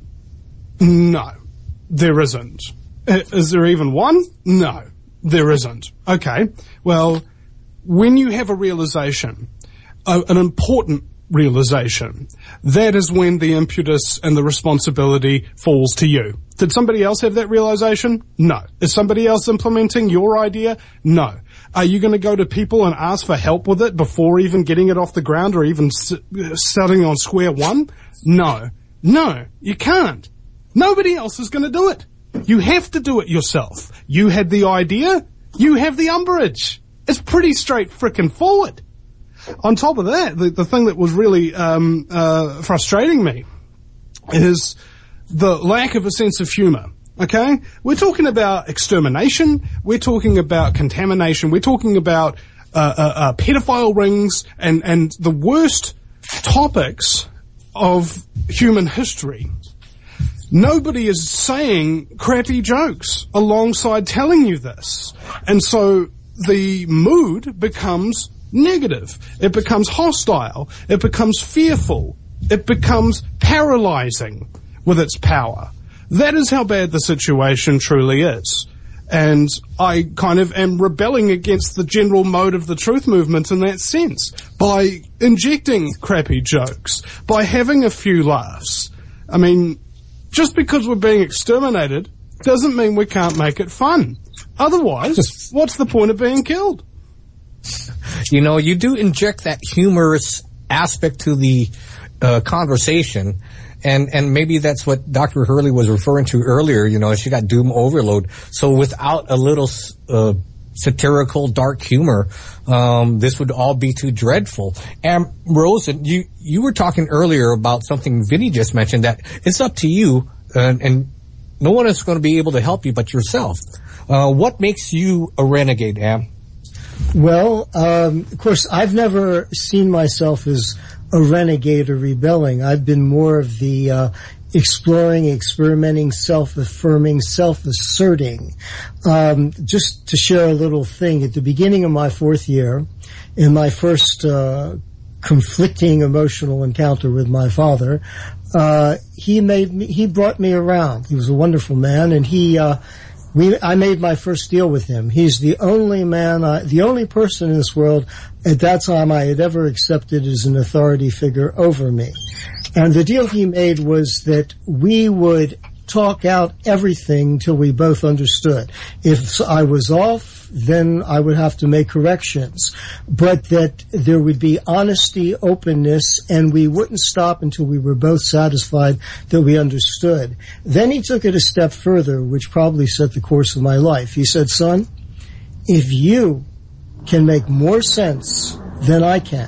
C: No, there isn't. Is there even one? No, there isn't. Okay, well, when you have a realization, uh, an important realization, that is when the impetus and the responsibility falls to you. Did somebody else have that realization? No. Is somebody else implementing your idea? No. Are you going to go to people and ask for help with it before even getting it off the ground or even s- starting on square one? No. No, you can't. Nobody else is going to do it. You have to do it yourself. You had the idea, you have the umbrage. It's pretty straight frickin' forward. On top of that, the, the thing that was really um, uh, frustrating me is the lack of a sense of humor. Okay? We're talking about extermination. We're talking about contamination. We're talking about uh, uh, uh, pedophile rings and, and the worst topics of human history. Nobody is saying crappy jokes alongside telling you this. And so the mood becomes negative. It becomes hostile. It becomes fearful. It becomes paralyzing with its power. That is how bad the situation truly is. And I kind of am rebelling against the general mode of the truth movement in that sense, by injecting crappy jokes, by having a few laughs. I mean, just because we're being exterminated doesn't mean we can't make it fun. Otherwise, what's the point of being killed?
B: You know, you do inject that humorous aspect to the uh, conversation, and and maybe that's what Doctor Hurley was referring to earlier. You know, she got doom overload. So without a little uh, satirical, dark humor, um, this would all be too dreadful. And Rosen, you you were talking earlier about something Vinny just mentioned, that it's up to you, and, and no one is going to be able to help you but yourself. Uh, what makes you a renegade, Am?
G: Well, um, of course, I've never seen myself as a renegade or rebelling. I've been more of the uh, exploring, experimenting, self-affirming, self-asserting. Um, just to share a little thing, at the beginning of my fourth year, in my first uh, conflicting emotional encounter with my father, uh, he made me, he brought me around. He was a wonderful man, and he uh, We, I made my first deal with him. He's the only man, I, the only person in this world at that time I had ever accepted as an authority figure over me. And the deal he made was that we would talk out everything till we both understood. If I was off, then I would have to make corrections. But that there would be honesty, openness, and we wouldn't stop until we were both satisfied that we understood. Then he took it a step further, which probably set the course of my life. He said, son, if you can make more sense than I can,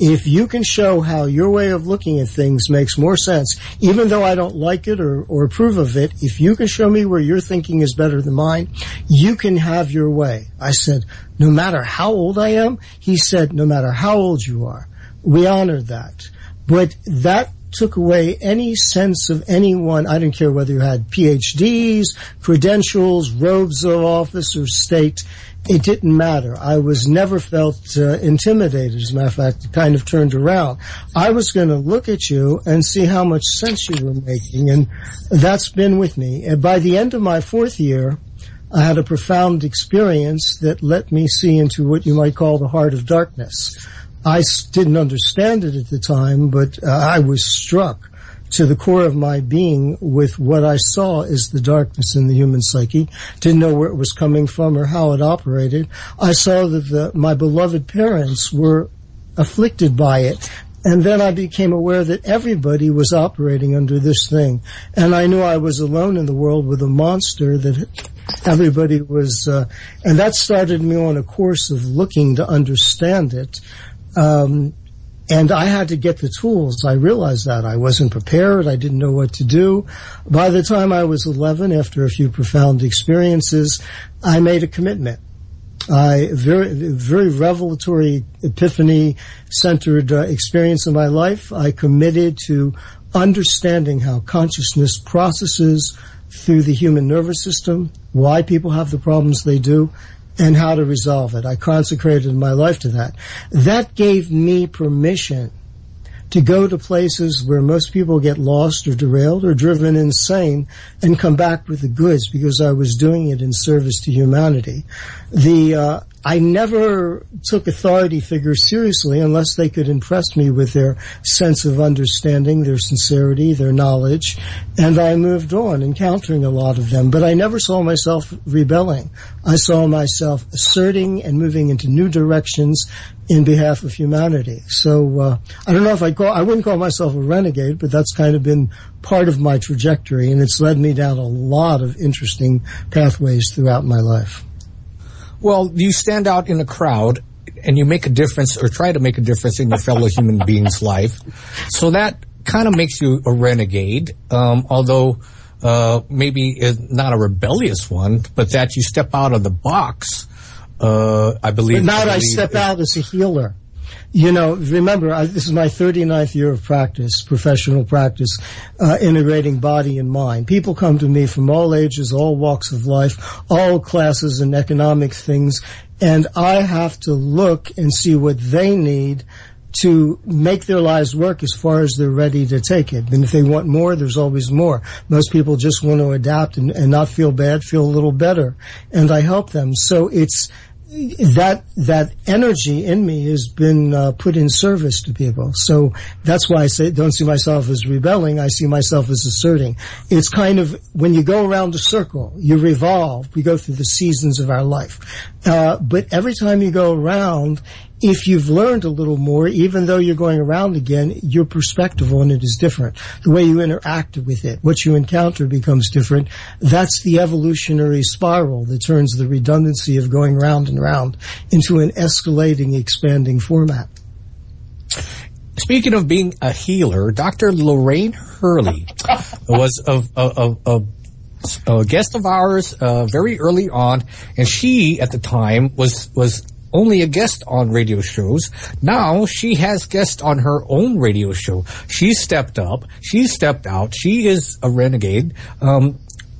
G: If you can show how your way of looking at things makes more sense, even though I don't like it or, or approve of it, if you can show me where your thinking is better than mine, you can have your way. I said, no matter how old I am? He said, no matter how old you are. We honored that. But that took away any sense of anyone. I didn't care whether you had P H Ds, credentials, robes of office, or state. It didn't matter. I was never felt uh, intimidated. As a matter of fact, it kind of turned around. I was going to look at you and see how much sense you were making, and that's been with me. And by the end of my fourth year, I had a profound experience that let me see into what you might call the heart of darkness. I didn't understand it at the time, but uh, I was struck to the core of my being with what I saw as the darkness in the human psyche. Didn't know where it was coming from or how it operated. I saw that the, my beloved parents were afflicted by it. And then I became aware that everybody was operating under this thing. And I knew I was alone in the world with a monster that everybody was, uh, and that started me on a course of looking to understand it. Um, and I had to get the tools. I realized that. I wasn't prepared. I didn't know what to do. By the time I was eleven, after a few profound experiences, I made a commitment. I, very, very revelatory, epiphany-centered uh, experience in my life. I committed to understanding how consciousness processes through the human nervous system, why people have the problems they do, and how to resolve it. I consecrated my life to that. That gave me permission to go to places where most people get lost or derailed or driven insane and come back with the goods, because I was doing it in service to humanity. The uh, I never took authority figures seriously unless they could impress me with their sense of understanding, their sincerity, their knowledge, and I moved on, encountering a lot of them. But I never saw myself rebelling. I saw myself asserting and moving into new directions in behalf of humanity. So uh, I don't know if I call I wouldn't call myself a renegade, but that's kind of been part of my trajectory, and it's led me down a lot of interesting pathways throughout my life.
B: Well, you stand out in a crowd and you make a difference, or try to make a difference in your fellow human being's life. So that kind of makes you a renegade, um, although uh, maybe not a rebellious one, but that you step out of the box. Uh, I believe.
G: But now
B: I,
G: I
B: believe
G: step out as a healer. You know, remember, I, this is my thirty-ninth year of practice, professional practice, uh, integrating body and mind. People come to me from all ages, all walks of life, all classes and economic things, and I have to look and see what they need to make their lives work as far as they're ready to take it. And if they want more, there's always more. Most people just want to adapt and, and not feel bad, feel a little better. And I help them. So it's, that that energy in me has been uh, put in service to people. So that's why I say don't see myself as rebelling. I see myself as asserting. It's kind of when you go around a circle, you revolve. We go through the seasons of our life. Uh, but every time you go around, if you've learned a little more, even though you're going around again, your perspective on it is different. The way you interact with it, what you encounter becomes different. That's the evolutionary spiral that turns the redundancy of going round and round into an escalating, expanding format.
B: Speaking of being a healer, Doctor Lorraine Hurley was a, a, a, a, a guest of ours uh, very early on, and she, at the time, was was only a guest on radio shows. Now she has guests on her own radio show. She stepped up. She stepped out. She is a renegade. Um,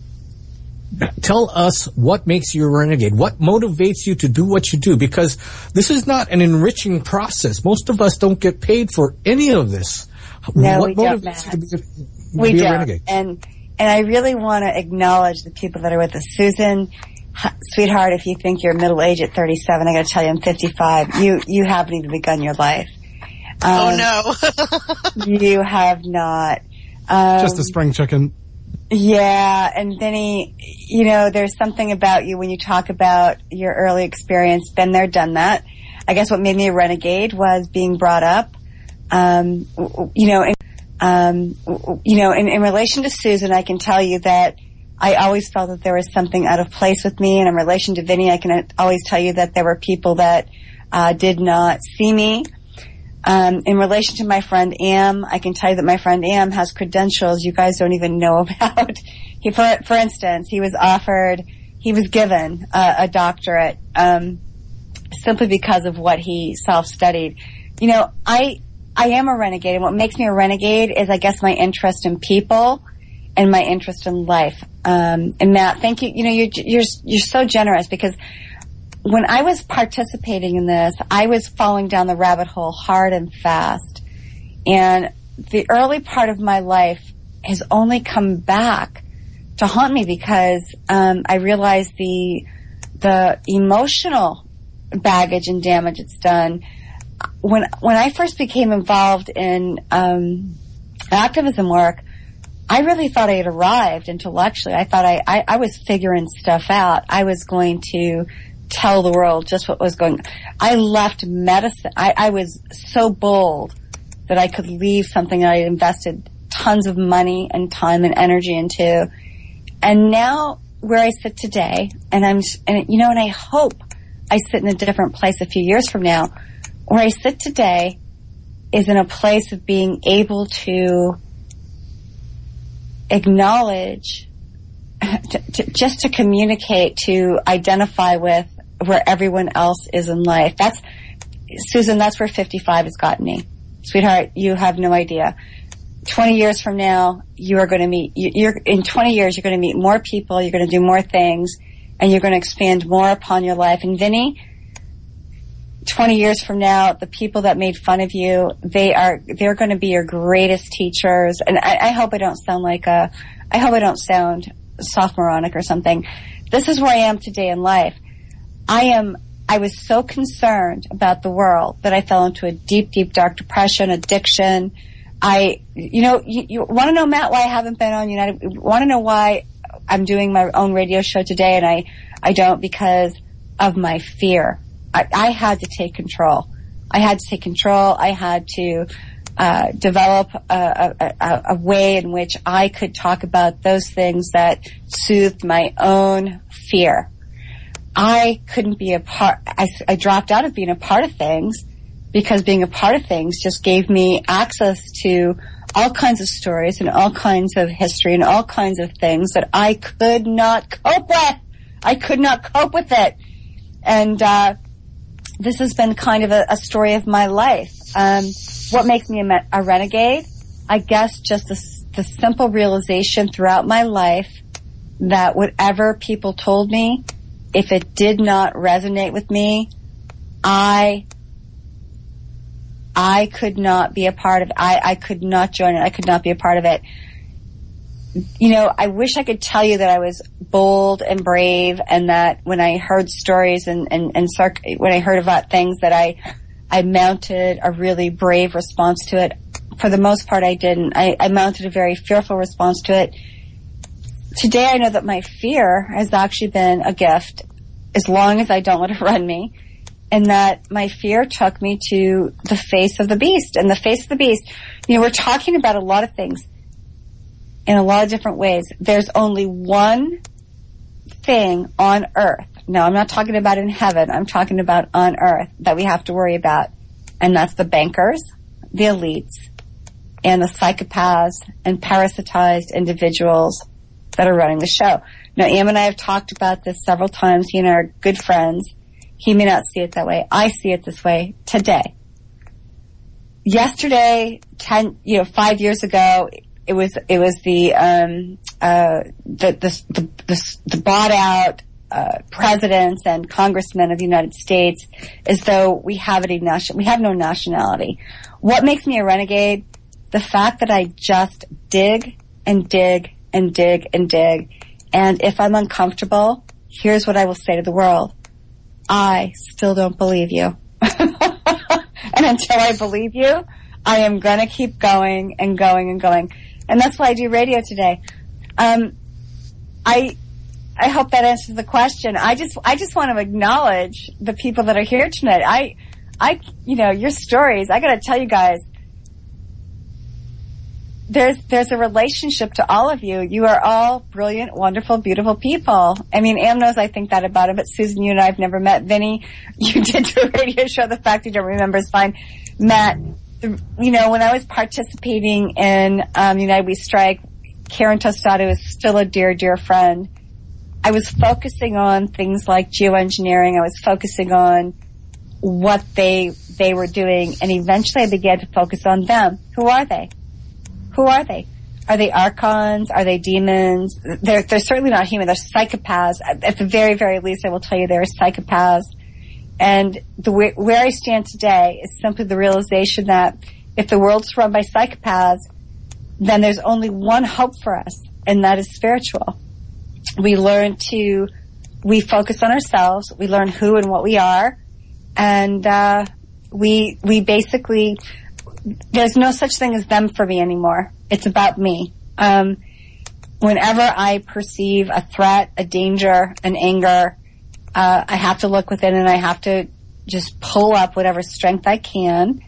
B: tell us what makes you a renegade. What motivates you to do what you do? Because this is not an enriching process. Most of us don't get paid for any of this.
H: No,
B: what
H: we don't,
B: motivates
H: Matt.
B: you to be, to
H: we
B: be a
H: don't.
B: renegade?
H: And, and I really want to acknowledge the people that are with us. Susan, sweetheart, if you think you're middle age at thirty-seven, I got to tell you I'm fifty-five. You you haven't even begun your life. Um,
A: oh no,
H: you have not. Um,
C: Just a spring chicken.
H: Yeah, and Vinny, you know, there's something about you when you talk about your early experience. Been there, done that. I guess what made me a renegade was being brought up. Um, you know, in, um, you know, in, in relation to Susan, I can tell you that I always felt that there was something out of place with me, and in relation to Vinny, I can always tell you that there were people that uh, did not see me. Um, in relation to my friend Am, I can tell you that my friend Am has credentials you guys don't even know about. He, for, for instance, he was offered, he was given a, a doctorate, um, simply because of what he self-studied. You know, I, I am a renegade, and what makes me a renegade is, I guess, my interest in people and my interest in life. Um, and Matt, thank you. You know, you're, you're, you're so generous, because when I was participating in this, I was falling down the rabbit hole hard and fast. And the early part of my life has only come back to haunt me, because um, I realized the the emotional baggage and damage it's done. When when I first became involved in um, activism work, I really thought I had arrived intellectually. I thought I, I, I was figuring stuff out. I was going to tell the world just what was going on. I left medicine. I, I was so bold that I could leave something that I invested tons of money and time and energy into. And now where I sit today, and I'm, and you know, and I hope I sit in a different place a few years from now, where I sit today is in a place of being able to acknowledge, to, to, just to communicate, to identify with where everyone else is in life. That's, Susan, that's where fifty-five has gotten me. Sweetheart, you have no idea. twenty years from now, you are going to meet, you're, in twenty years, you're going to meet more people, you're going to do more things, and you're going to expand more upon your life. And Vinny, twenty years from now, the people that made fun of you, they are, they're going to be your greatest teachers. And I, I hope I don't sound like a, I hope I don't sound sophomoric or something. This is where I am today in life. I am, I was so concerned about the world that I fell into a deep, deep, dark depression, addiction. I, you know, you, you want to know, Matt, why I haven't been on United, want to know why I'm doing my own radio show today, and I, I don't, because of my fear. I, I had to take control. I had to take control. I had to uh, develop a, a, a way in which I could talk about those things that soothed my own fear. I couldn't be a part, I, I dropped out of being a part of things, because being a part of things just gave me access to all kinds of stories and all kinds of history and all kinds of things that I could not cope with. I could not cope with it. And, uh, this has been kind of a, a story of my life. Um, what makes me a, a renegade? I guess just the, the simple realization throughout my life that whatever people told me, if it did not resonate with me, I, I could not be a part of it. I, I could not join it. I could not be a part of it. You know, I wish I could tell you that I was bold and brave, and that when I heard stories and, and, and sarc- when I heard about things that I, I mounted a really brave response to it. For the most part, I didn't. I, I mounted a very fearful response to it. Today, I know that my fear has actually been a gift, as long as I don't let it run me, and that my fear took me to the face of the beast. And the face of the beast, you know, we're talking about a lot of things in a lot of different ways. There's only one thing on earth. No, I'm not talking about in heaven. I'm talking about on earth that we have to worry about. And that's the bankers, the elites, and the psychopaths and parasitized individuals that are running the show. Now, Am and I have talked about this several times. He and I are good friends. He may not see it that way. I see it this way today. Yesterday, ten, you know, five years ago, it was, it was the, um, uh, the, the, the, the, the bought out, uh, presidents and congressmen of the United States, as though we have any nation, we have no nationality. What makes me a renegade? The fact that I just dig and dig and dig and dig. And if I'm uncomfortable, here's what I will say to the world. I still don't believe you. And until I believe you, I am gonna keep going and going and going. And that's why I do radio today. Um, I, I hope that answers the question. I just, I just want to acknowledge the people that are here tonight. I, I, you know, your stories, I gotta tell you guys, there's there's a relationship to all of you. You are all brilliant, wonderful, beautiful people. I mean, Am knows I think that about it, but Susan, you and I have never met. Vinny, you did do a radio show. The fact you don't remember is fine. Matt, the, you know, when I was participating in um, United We Strike, Karen Tostado is still a dear, dear friend. I was focusing on things like geoengineering. I was focusing on what they they were doing, and eventually I began to focus on them. Who are they? Who are they? Are they archons? Are they demons? They're they're certainly not human. They're psychopaths. At the very, very least, I will tell you they're psychopaths. And the way, where I stand today is simply the realization that if the world's run by psychopaths, then there's only one hope for us, and that is spiritual. We learn to, we focus on ourselves, we learn who and what we are, and uh, we we basically, there's no such thing as them for me anymore. It's about me. Um, whenever I perceive a threat, a danger, an anger, uh, I have to look within and I have to just pull up whatever strength I can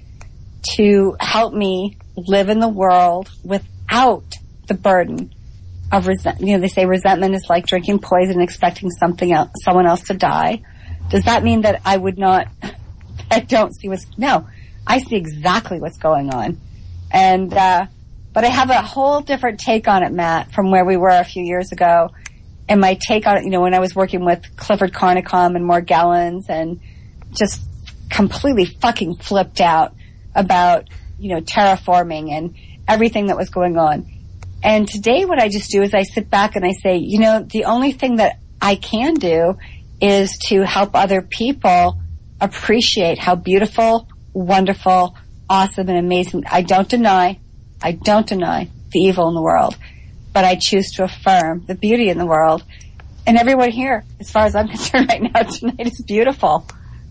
H: to help me live in the world without the burden of resent. You know, they say resentment is like drinking poison and expecting something else, someone else to die. Does that mean that I would not, I don't see what's, no, I see exactly what's going on. And, uh, but I have a whole different take on it, Matt, from where we were a few years ago. And my take on it, you know, when I was working with Clifford Carnicom and Morgellons and just completely fucking flipped out about, you know, terraforming and everything that was going on. And today what I just do is I sit back and I say, you know, the only thing that I can do is to help other people appreciate how beautiful, wonderful, awesome, and amazing. I don't deny, I don't deny the evil in the world, but I choose to affirm the beauty in the world. And everyone here, as far as I'm concerned right now, tonight is beautiful.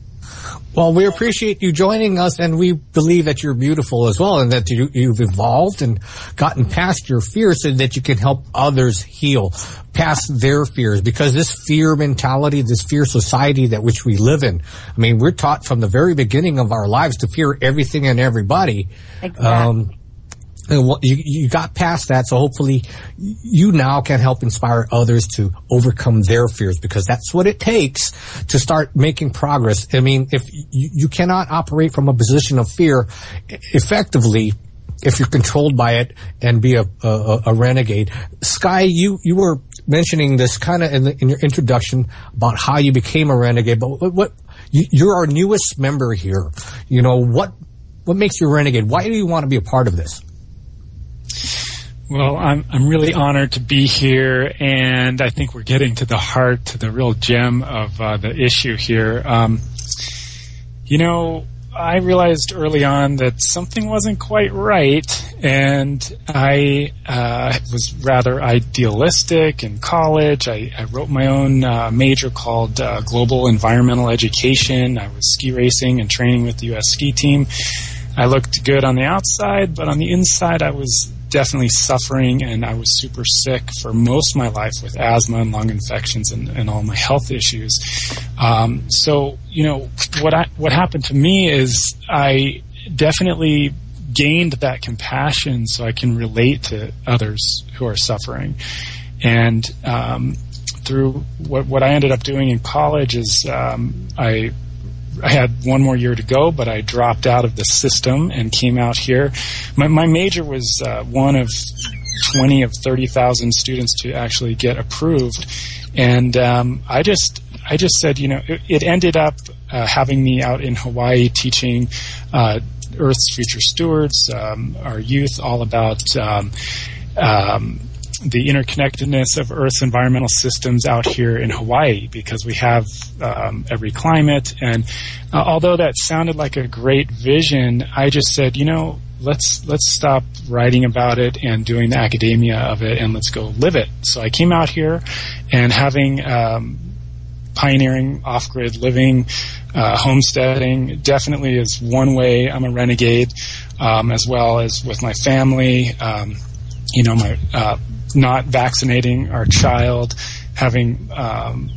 B: Well, we appreciate you joining us, and we believe that you're beautiful as well, and that you, you've evolved and gotten past your fears so that you can help others heal past their fears. Because this fear mentality, this fear society that which we live in, I mean, we're taught from the very beginning of our lives to fear everything and everybody.
H: Exactly.
B: Um, And you, you got past that, so hopefully you now can help inspire others to overcome their fears, because that's what it takes to start making progress. I mean, if you, you cannot operate from a position of fear effectively if you're controlled by it and be a, a, a renegade. Sky, you, you were mentioning this kind of in, in your introduction about how you became a renegade, but what, what you, you're our newest member here. You know, what what makes you a renegade? Why do you want to be a part of this?
I: Well, I'm I'm really honored to be here, and I think we're getting to the heart, to the real gem of uh, the issue here. Um, you know, I realized early on that something wasn't quite right, and I uh, was rather idealistic in college. I, I wrote my own uh, major called uh, Global Environmental Education. I was ski racing and training with the U S ski team. I looked good on the outside, but on the inside I was definitely suffering, and I was super sick for most of my life with asthma and lung infections and, and all my health issues. Um, so, you know, what I, what happened to me is I definitely gained that compassion so I can relate to others who are suffering. And um, through what, what I ended up doing in college is um, I I had one more year to go, but I dropped out of the system and came out here. My, my major was uh, one of twenty of thirty thousand students to actually get approved. And um, I just I just said, you know, it, it ended up uh, having me out in Hawaii teaching uh, Earth's future stewards, um, our youth, all about um, um, the interconnectedness of Earth's environmental systems out here in Hawaii, because we have um, every climate. And uh, although that sounded like a great vision, I just said, you know, let's let's stop writing about it and doing the academia of it, and let's go live it. So I came out here, and having um, pioneering off-grid living, uh, homesteading definitely is one way I'm a renegade, um, as well as with my family. Um, you know, my uh, not vaccinating our child, having um,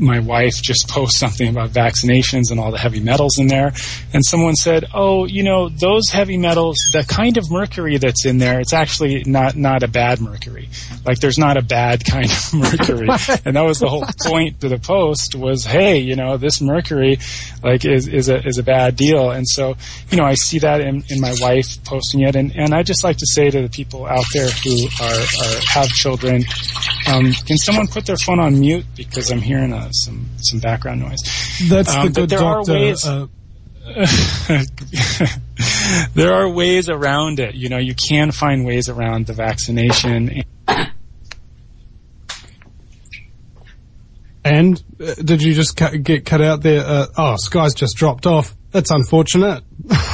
I: my wife just post something about vaccinations and all the heavy metals in there, and someone said, "Oh, you know, those heavy metals, the kind of mercury that's in there, it's actually not not a bad mercury. Like, there's not a bad kind of mercury." And that was the whole point to the post was, hey, you know, this mercury, like, is is a is a bad deal. And so, you know, I see that in, in my wife posting it, and and I just like to say to the people out there who are, are have children, um, can someone put their phone on mute, because I'm hearing uh, some some background noise.
C: That's
I: um,
C: the good
I: there
C: doctor.
I: Are ways,
C: uh,
I: there are ways around it. You know, you can find ways around the vaccination.
C: And uh, did you just cut, get cut out there? Uh, oh, Sky's just dropped off. That's unfortunate.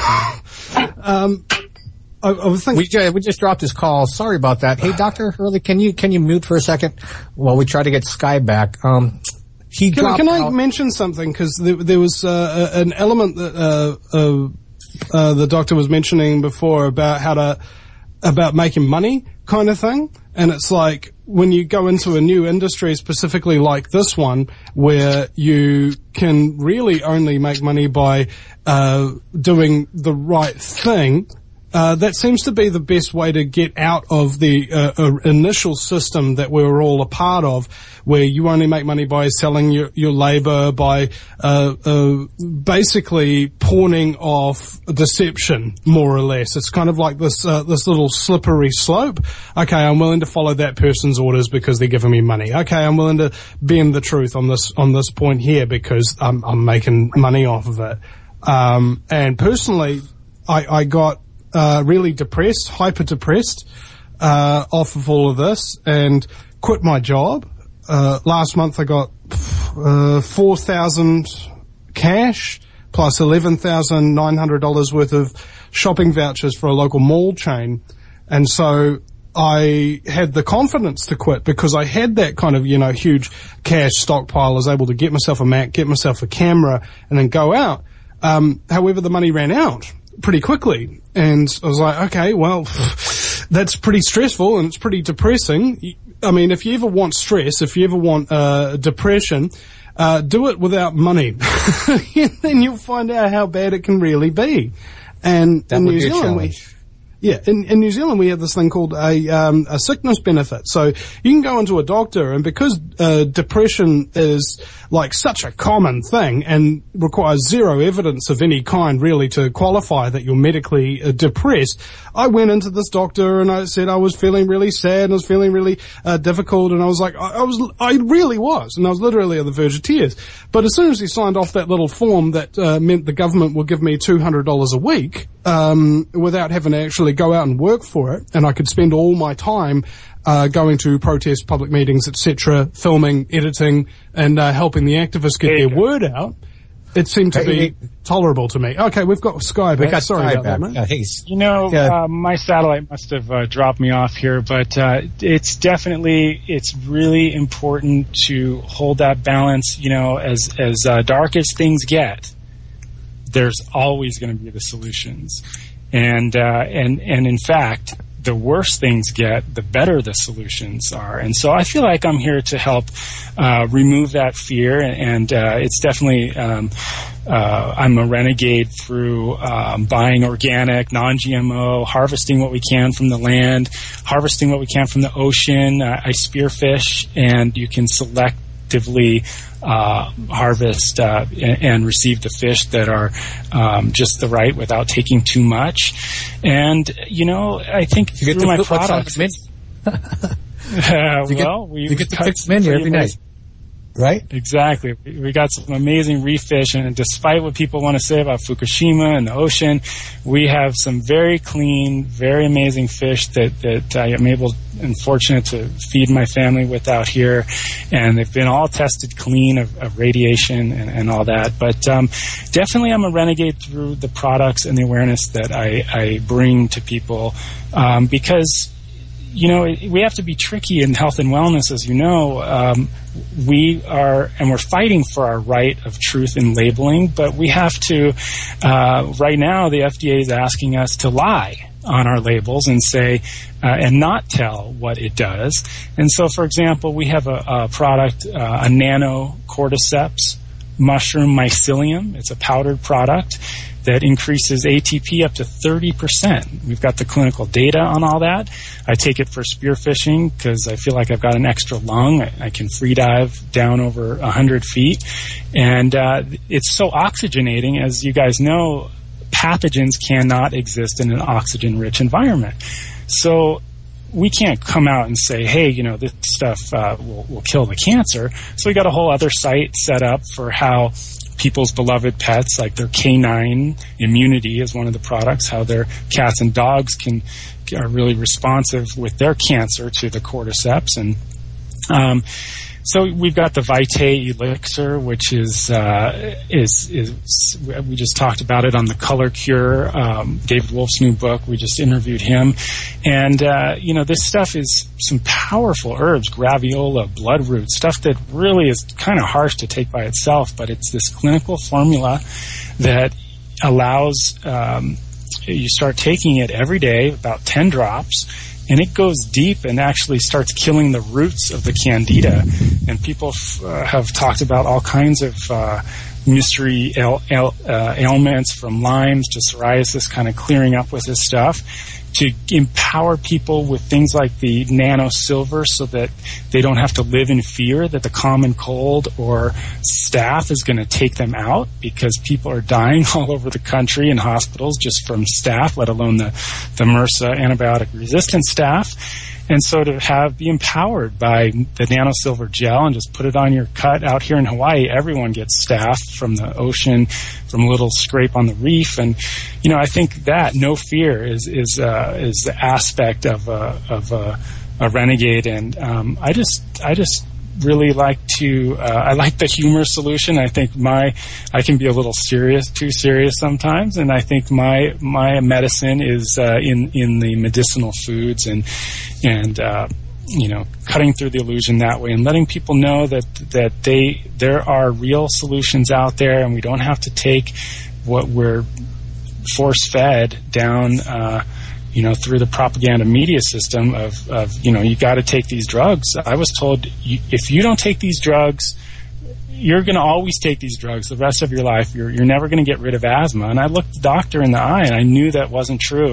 C: um, I, I was thinking.
B: We, uh, we just dropped his call. Sorry about that. Hey, Doctor Hurley, can you can you mute for a second while we try to get Sky back? Um, he
C: can,
B: dropped
C: can I
B: out.
C: mention something? Because there, there was uh, an element that uh, uh, uh, the doctor was mentioning before about how to about making money, kind of thing. And it's like when you go into a new industry, specifically like this one, where you can really only make money by uh, doing the right thing. Uh, that seems to be the best way to get out of the uh, uh, initial system that we were all a part of, where you only make money by selling your, your labor, by uh, uh, basically pawning off deception, more or less. It's kind of like this uh, this little slippery slope. Okay, I'm willing to follow that person's orders because they're giving me money. Okay, I'm willing to bend the truth on this on this point here because I'm, I'm making money off of it. Um, and personally, I, I got Uh, really depressed, hyper depressed, uh, off of all of this and quit my job. Uh, last month I got, uh, four thousand cash plus eleven thousand nine hundred dollars worth of shopping vouchers for a local mall chain. And so I had the confidence to quit because I had that kind of, you know, huge cash stockpile. I was able to get myself a Mac, get myself a camera and then go out. Um, however, the money ran out pretty quickly. And I was like, okay, well, that's pretty stressful and it's pretty depressing. I mean, if you ever want stress, if you ever want uh, depression, uh, do it without money. And then you'll find out how bad it can really be. And
B: that
C: in
B: would
C: New
B: be a
C: Zealand, we,
B: challenge.
C: yeah, in, in New Zealand we have this thing called a, um, a sickness benefit. So you can go into a doctor, and because uh, depression is like such a common thing and requires zero evidence of any kind really to qualify that you're medically uh, depressed, I went into this doctor and I said I was feeling really sad and I was feeling really uh, difficult, and I was like, I, I was, I really was, and I was literally on the verge of tears. But as soon as he signed off that little form that uh, meant the government would give me two hundred dollars a week, um, without having to actually go out and work for it, and I could spend all my time uh, going to protest, public meetings, et cetera, filming, editing, and uh, helping the activists get their word out, it seemed to be tolerable to me. Okay, we've got Sky back.
B: We got
C: Sorry
B: Sky
C: about
B: back.
C: that, mate.
B: Uh, he's,
I: You know,
B: Yeah.
I: uh, my satellite must have uh, dropped me off here, but uh, it's definitely, it's really important to hold that balance. You know, as as uh, dark as things get, there's always going to be the solutions. And uh, and and in fact, the worse things get, the better the solutions are. And so I feel like I'm here to help uh, remove that fear. And uh, it's definitely, um, uh, I'm a renegade through um, buying organic, non-G M O, harvesting what we can from the land, harvesting what we can from the ocean. Uh, I spearfish, and you can selectively uh, harvest uh, and, and receive the fish that are um, just the right without taking too much. And, you know, I think
B: you
I: through
B: get
I: my
B: to put
I: products...
B: Uh,
I: you
B: get,
I: well, we,
B: you get to
I: got
B: fix menu
I: pretty
B: every night,
I: amazing-
B: right?
I: Exactly. We we got some amazing reef fish, and despite what people want to say about Fukushima and the ocean, we have some very clean, very amazing fish that, that I am able and fortunate to feed my family with out here. And they've been all tested clean of, of radiation and, and all that. But um, definitely I'm a renegade through the products and the awareness that I, I bring to people um, because, you know, we have to be tricky in health and wellness, as you know. Um, we are, and we're fighting for our right of truth in labeling, but we have to, uh, right now the F D A is asking us to lie on our labels and say, uh, and not tell what it does. And so, for example, we have a, a product, uh, a nano cordyceps mushroom mycelium. It's a powdered product that increases A T P up to thirty percent. We've got the clinical data on all that. I take it for spearfishing because I feel like I've got an extra lung. I, I can free dive down over one hundred feet. And uh, it's so oxygenating. As you guys know, pathogens cannot exist in an oxygen-rich environment. So we can't come out and say, hey, you know, this stuff uh, will, will kill the cancer. So we got a whole other site set up for how people's beloved pets, like their canine immunity is one of the products, how their cats and dogs can are really responsive with their cancer to the cordyceps. And um, so we've got the Vitae Elixir, which is, uh, is, is, we just talked about it on the Color Cure, um, David Wolf's new book. We just interviewed him. And, uh, you know, this stuff is some powerful herbs, graviola, bloodroot, stuff that really is kind of harsh to take by itself, but it's this clinical formula that allows, um, you start taking it every day, about ten drops, and it goes deep and actually starts killing the roots of the candida. And people f- uh, have talked about all kinds of uh, mystery ail- ail- uh, ailments, from Lyme's to psoriasis, kind of clearing up with this stuff, to empower people with things like the nano silver so that they don't have to live in fear that the common cold or staph is going to take them out, because people are dying all over the country in hospitals just from staph, let alone the, the MRSA antibiotic resistant staph. And so to have be empowered by the nano silver gel and just put it on your cut out here in Hawaii, everyone gets staph from the ocean, from a little scrape on the reef. And, you know, I think that no fear is, is, uh, is the aspect of, uh, of, uh, a renegade. And, um, I just, I just really like to, uh, I like the humor solution. I think my, I can be a little serious, too serious sometimes. And I think my, my medicine is, uh, in, in the medicinal foods and, and, uh, you know, cutting through the illusion that way and letting people know that, that they, there are real solutions out there, and we don't have to take what we're force fed down, uh, you know, through the propaganda media system of, of you know, you got to take these drugs. I was told, you, if you don't take these drugs, you're going to always take these drugs the rest of your life. You're, you're never going to get rid of asthma. And I looked the doctor in the eye, and I knew that wasn't true.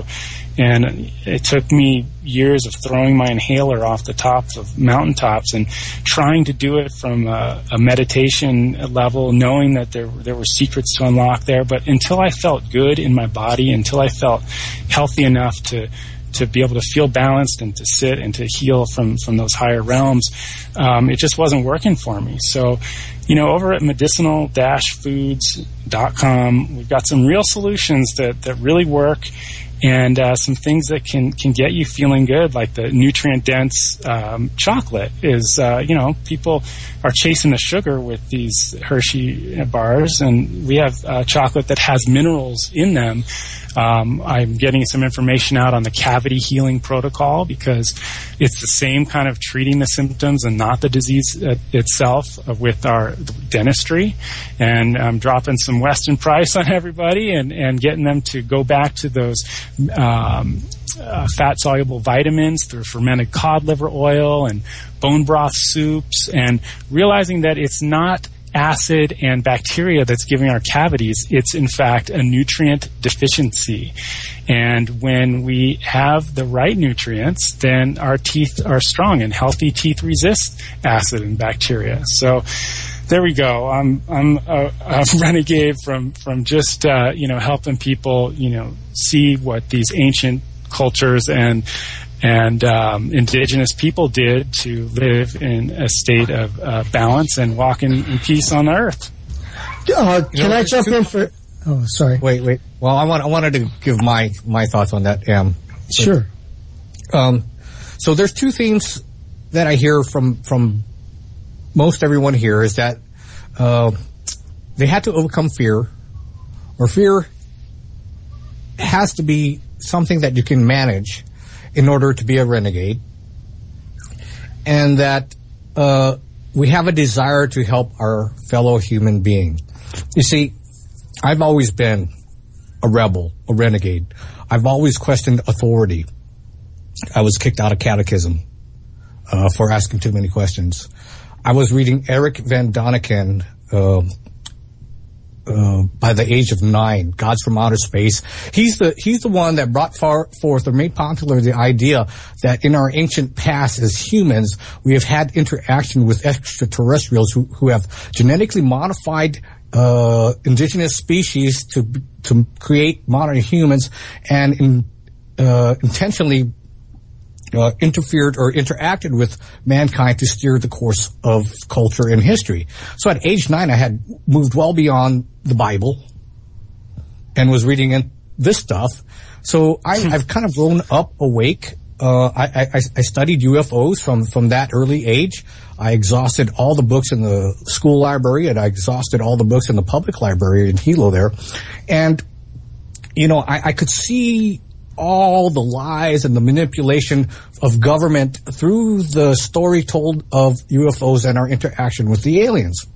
I: And it took me years of throwing my inhaler off the tops of mountaintops and trying to do it from a, a meditation level, knowing that there there were secrets to unlock there. But until I felt good in my body, until I felt healthy enough to to be able to feel balanced and to sit and to heal from, from those higher realms, um, it just wasn't working for me. So, you know, over at medicinal dash foods dot com, we've got some real solutions that, that really work. And uh, some things that can, can get you feeling good, like the nutrient-dense um, chocolate is, uh, you know, people are chasing the sugar with these Hershey bars, and we have uh, chocolate that has minerals in them. Um, I'm getting some information out on the cavity healing protocol, because it's the same kind of treating the symptoms and not the disease uh, itself uh, with our dentistry. And I'm dropping some Weston Price on everybody and, and getting them to go back to those um, uh, fat-soluble vitamins through fermented cod liver oil and bone broth soups, and realizing that it's not acid and bacteria that's giving our cavities. It's in fact a nutrient deficiency. And when we have the right nutrients, then our teeth are strong, and healthy teeth resist acid and bacteria. So there we go. I'm I'm a, a renegade from from just uh, you know helping people you know see what these ancient cultures and and um, indigenous people did to live in a state of uh, balance and walk in, in peace on the earth.
G: Uh, can
B: you know,
G: I jump
B: two,
G: in for? Oh, sorry.
B: Wait, wait. Well, I want I wanted to give my my thoughts on that. Um,
G: sure.
B: Um, so there's two themes that I hear from from most everyone here is that uh, they had to overcome fear, or fear has to be something that you can manage in order to be a renegade, and that uh, we have a desire to help our fellow human being. You see, I've always been a rebel, a renegade. I've always questioned authority. I was kicked out of catechism uh, for asking too many questions. I was reading Eric Van Daniken uh, uh, by the age of nine, Gods from Outer Space. He's the he's the one that brought far, forth or made popular the idea that in our ancient past as humans, we have had interaction with extraterrestrials who, who have genetically modified uh indigenous species to to create modern humans and in, uh, intentionally Uh, interfered or interacted with mankind to steer the course of culture and history. So at age nine, I had moved well beyond the Bible and was reading in this stuff. So I, I've kind of grown up awake. Uh, I, I, I studied U F Os from, from that early age. I exhausted all the books in the school library, and I exhausted all the books in the public library in Hilo there. And, you know, I, I could see all the lies and the manipulation of government through the story told of U F Os and our interaction with the aliens.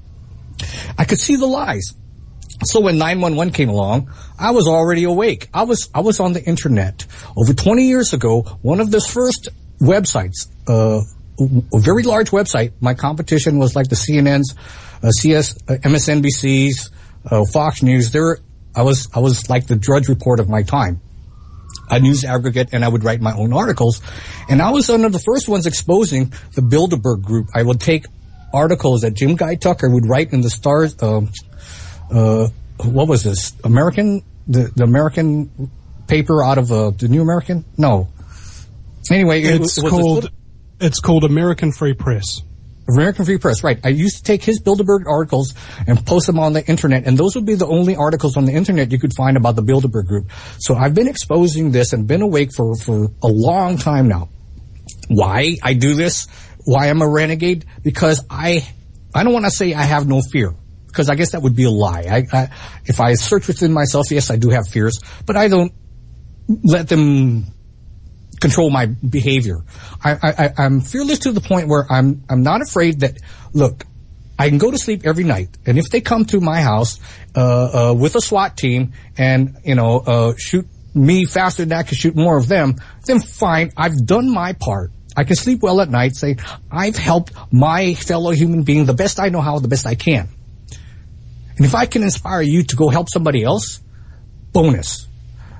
B: I could see the lies. So when nine one one came along, I was already awake. I was, I was on the internet. Over twenty years ago, one of the first websites, uh, a very large website, my competition was like the C N N's, uh, C S, uh, M S N B C's, uh, Fox News. There, I was, I was like the Drudge Report of my time. A news aggregate, and I would write my own articles. And I was one of the first ones exposing the Bilderberg Group. I would take articles that Jim Guy Tucker would write in the Stars, uh, uh, what was this? American, the, the American paper out of, uh, the New American? No. Anyway, it,
C: it's
B: it was
C: called,
B: little,
C: it's called American Free Press.
B: American Free Press, right. I used to take his Bilderberg articles and post them on the internet, and those would be the only articles on the internet you could find about the Bilderberg Group. So I've been exposing this and been awake for, for a long time now. Why I do this? Why I'm a renegade? Because I, I don't want to say I have no fear, because I guess that would be a lie. I, I, if I search within myself, yes, I do have fears, but I don't let them control my behavior. I, I, I'm fearless to the point where I'm, I'm not afraid that, look, I can go to sleep every night, and if they come to my house, uh, uh, with a SWAT team and, you know, uh, shoot me faster than I can shoot more of them, then fine, I've done my part. I can sleep well at night, say, I've helped my fellow human being the best I know how, the best I can. And if I can inspire you to go help somebody else, bonus.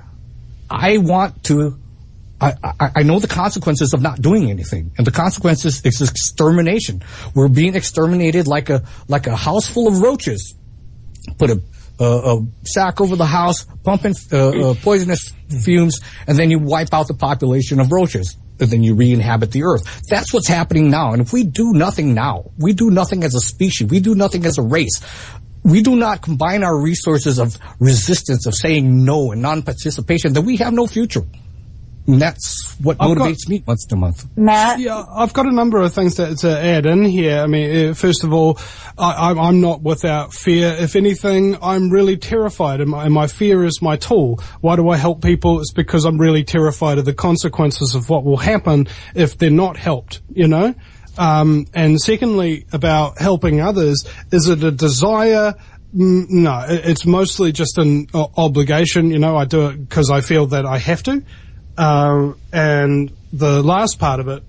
B: I want to I, I, I know the consequences of not doing anything, and the consequences is extermination. We're being exterminated like a like a house full of roaches. Put a, a, a sack over the house, pump in uh, uh, poisonous fumes, and then you wipe out the population of roaches, and then you re-inhabit the earth. That's what's happening now. And if we do nothing now, we do nothing as a species, we do nothing as a race, we do not combine our resources of resistance, of saying no and non-participation, then we have no future. And that's what I've motivates got, me once a month.
H: Matt?
C: Yeah, I've got a number of things to, to add in here. I mean, uh, first of all, I, I'm, I'm not without fear. If anything, I'm really terrified, and my, and my fear is my tool. Why do I help people? It's because I'm really terrified of the consequences of what will happen if they're not helped, you know? Um, and secondly, about helping others, is it a desire? No, it's mostly just an uh, obligation. You know, I do it because I feel that I have to. Uh, and the last part of it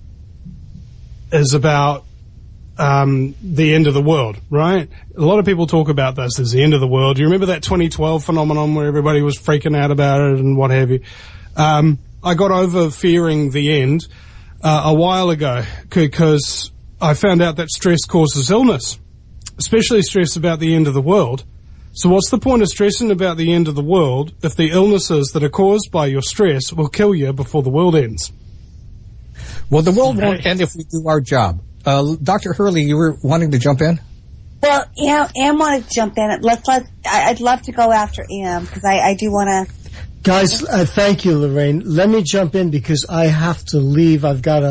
C: is about um, the end of the world, right? A lot of people talk about this as the end of the world. You remember that twenty twelve phenomenon where everybody was freaking out about it and what have you? Um, I got over fearing the end uh, a while ago because I found out that stress causes illness, especially stress about the end of the world. So what's the point of stressing about the end of the world if the illnesses that are caused by your stress will kill you before the world ends?
B: Well, the world won't end if we do our job. Uh, Doctor Hurley, you were wanting to jump in?
H: Well, yeah, Am wanted to jump in. Let's let. I'd love to go after Am because I, I do want to.
G: Guys, uh, thank you, Lorraine. Let me jump in because I have to leave. I've got a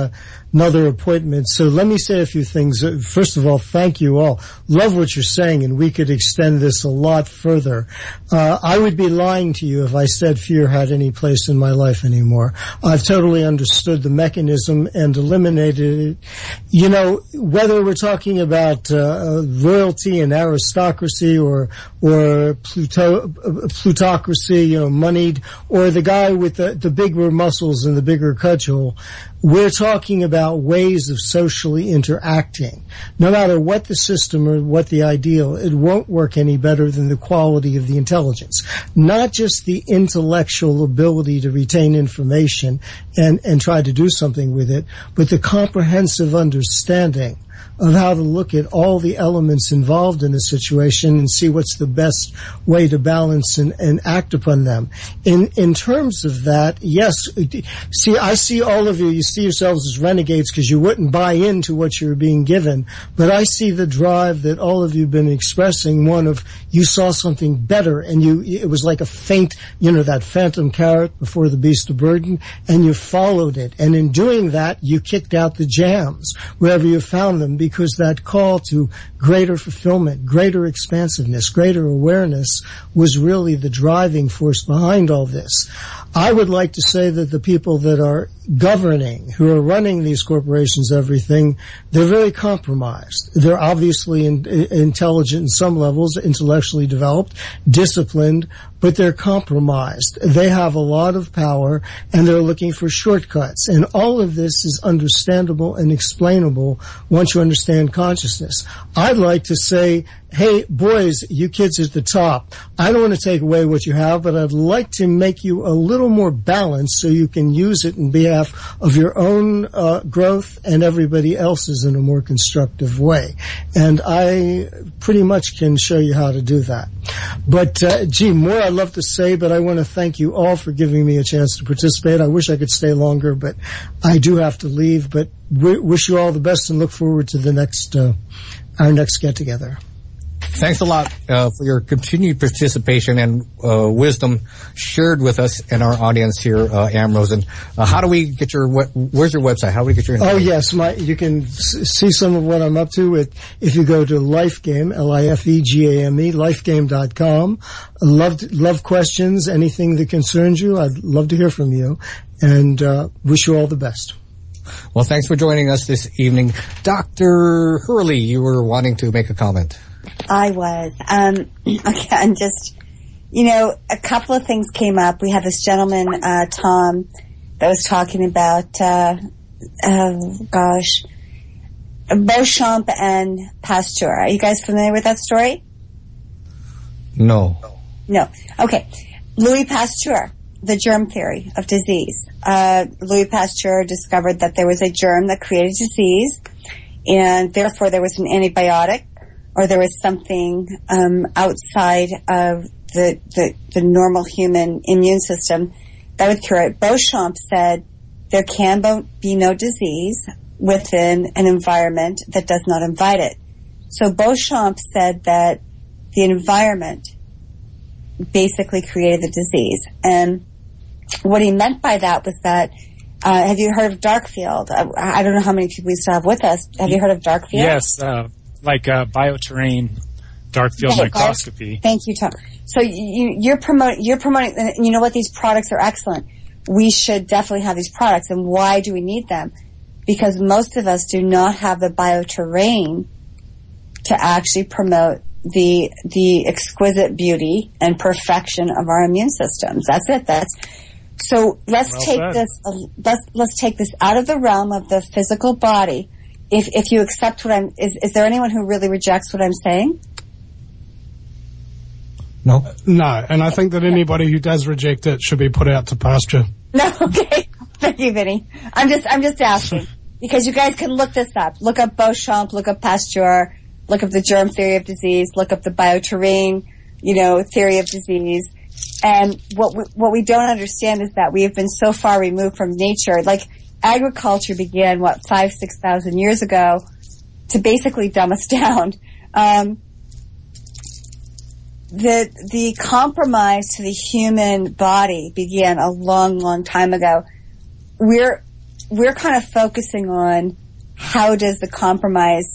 G: another appointment. So let me say a few things. Uh, First of all, thank you all. Love what you're saying, and we could extend this a lot further. Uh, I would be lying to you if I said fear had any place in my life anymore. I've totally understood the mechanism and eliminated it. You know, whether we're talking about uh, royalty and aristocracy or or Pluto, plutocracy, you know, moneyed, or the guy with the, the bigger muscles and the bigger cudgel, we're talking about ways of socially interacting. No matter what the system or what the ideal, it won't work any better than the quality of the intelligence. Not just the intellectual ability to retain information and, and try to do something with it, but the comprehensive understanding of how to look at all the elements involved in the situation and see what's the best way to balance and, and act upon them. In in terms of that, yes, see, I see all of you, you see yourselves as renegades because you wouldn't buy into what you're being given, but I see the drive that all of you have been expressing, one of you saw something better and you, it was like a faint, you know, that phantom carrot before the beast of burden, and you followed it. And in doing that, you kicked out the jams wherever you found them, because that call to greater fulfillment, greater expansiveness, greater awareness was really the driving force behind all this. I would like to say that the people that are governing, who are running these corporations, everything, they're very compromised. They're obviously in, intelligent in some levels, intellectually developed, disciplined, but they're compromised. They have a lot of power, and they're looking for shortcuts. And all of this is understandable and explainable once you understand consciousness. I'd like to say, hey, boys, you kids at the top, I don't want to take away what you have, but I'd like to make you a little more balanced so you can use it in behalf of your own uh, growth and everybody else's in a more constructive way. And I pretty much can show you how to do that. But, uh, gee, more I'd love to say, but I want to thank you all for giving me a chance to participate. I wish I could stay longer, but I do have to leave. But we wish you all the best and look forward to the next, uh, our next get-together.
B: Thanks a lot uh, for your continued participation and uh, wisdom shared with us and our audience here, uh, Ambrose. And uh, how do we get your, we- where's your website? How do we get your information?
G: Oh, yes. My, you can s- see some of what I'm up to with, if you go to LifeGame, L I F E G A M E, lifegame dot com. Love, love questions, anything that concerns you. I'd love to hear from you, and uh, wish you all the best.
B: Well, thanks for joining us this evening. Doctor Hurley, you were wanting to make a comment.
H: I was. Um, again, just, you know, a couple of things came up. We had this gentleman, uh, Tom, that was talking about, uh, uh, gosh, Beauchamp and Pasteur. Are you guys familiar with that story?
B: No.
H: No. Okay. Louis Pasteur, the germ theory of disease. Uh, Louis Pasteur discovered that there was a germ that created disease, and therefore there was an antibiotic, or there was something um, outside of the, the the normal human immune system that would cure it. Beauchamp said there can be no disease within an environment that does not invite it. So Beauchamp said that the environment basically created the disease. And what he meant by that was that, uh, have you heard of Darkfield? I, I don't know how many people we still have with us. Have you heard of Darkfield?
I: Yes, uh, like uh, bioterrain, dark field
H: Yeah,
I: microscopy.
H: Thank you, Tom. So you, you're promoting, you're promoting, and you know what? These products are excellent. We should definitely have these products. And why do we need them? Because most of us do not have the bioterrain to actually promote the the exquisite beauty and perfection of our immune systems. That's it. That's so. Let's
I: Well
H: take
I: said.
H: this. Uh, let's let's take this out of the realm of the physical body. If if you accept what I'm, is is there anyone who really rejects what I'm saying?
B: No.
C: No, and I think that anybody who does reject it should be put out to pasture.
H: No. Okay. Thank you, Vinny. I'm just I'm just asking because you guys can look this up. Look up Beauchamp. Look up Pasteur. Look up the germ theory of disease. Look up the bioterrain, you know, theory of disease. And what we, what we don't understand is that we have been so far removed from nature. Like agriculture began, what, five, six thousand years ago to basically dumb us down. Um, the, the compromise to the human body began a long, long time ago. We're, we're kind of focusing on how does the compromise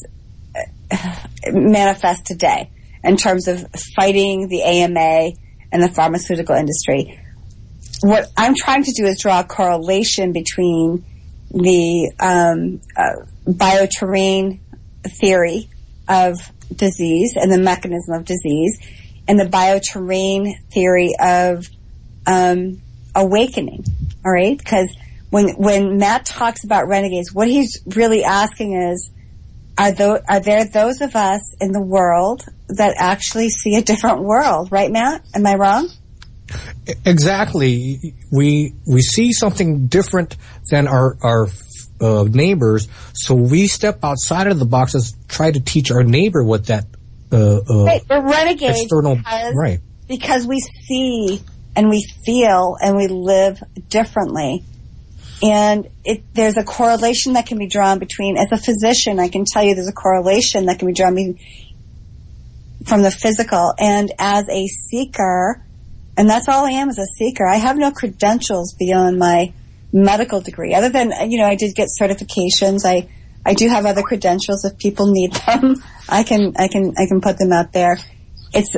H: manifest today in terms of fighting the A M A and the pharmaceutical industry. What I'm trying to do is draw a correlation between the um, uh, bioterrain theory of disease and the mechanism of disease and the bioterrain theory of um, awakening. All right? Because when when Matt talks about renegades, what he's really asking is, are, th- are there those of us in the world that actually see a different world? Right, Matt? Am I wrong?
B: Exactly. We we see something different than our our uh, neighbors, so we step outside of the boxes, try to teach our neighbor what that uh, uh,
H: right. We're renegades
B: external
H: because,
B: right
H: because we see and we feel and we live differently, and it, there's a correlation that can be drawn between. As a physician, I can tell you there's a correlation that can be drawn between, from the physical, and as a seeker. And that's all I am, as a seeker. I have no credentials beyond my medical degree. Other than, you know, I did get certifications. I, I do have other credentials if people need them. I can, I can, I can put them out there. It's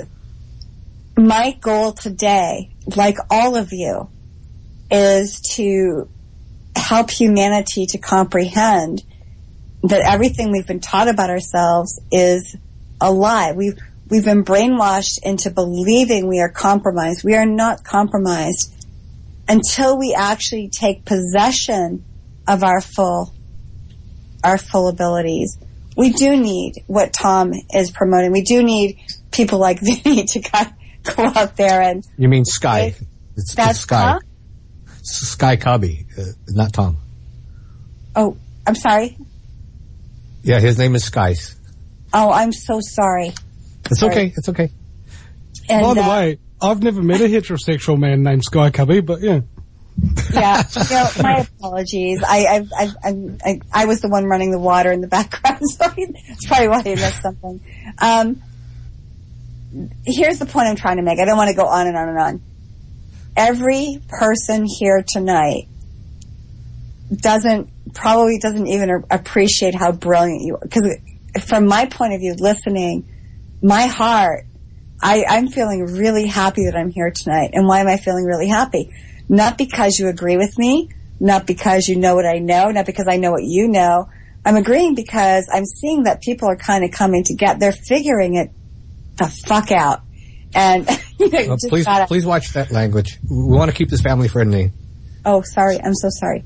H: my goal today, like all of you, is to help humanity to comprehend that everything we've been taught about ourselves is a lie. We've, We've been brainwashed into believing we are compromised. We are not compromised until we actually take possession of our full, our full abilities. We do need what Tom is promoting. We do need people like Vinny to go out there and.
B: You mean Sky? It's,
H: that's
B: it's Sky.
H: Tom?
B: Sky Cubby, uh, not Tom.
H: Oh, I'm sorry.
B: Yeah, his name is Sky.
H: Oh, I'm so sorry.
B: It's okay. It's okay.
H: And,
C: By the
H: uh,
C: way, I've never met a heterosexual man named Sky Cubby, but yeah.
H: Yeah, you know, my apologies. I, I, I, I, I was the one running the water in the background, so it's probably why you missed something. Um, here's the point I'm trying to make. I don't want to go on and on and on. Every person here tonight doesn't, probably doesn't even appreciate how brilliant you are. Because from my point of view, listening, my heart, I, I'm feeling really happy that I'm here tonight. And why am I feeling really happy? Not because you agree with me, not because you know what I know, not because I know what you know. I'm agreeing because I'm seeing that people are kind of coming to get, they're figuring it the fuck out. And, you know, you
B: Uh,
H: just
B: please,
H: gotta,
B: please watch that language. We want to keep this family friendly.
H: oh, sorry. I'm so sorry.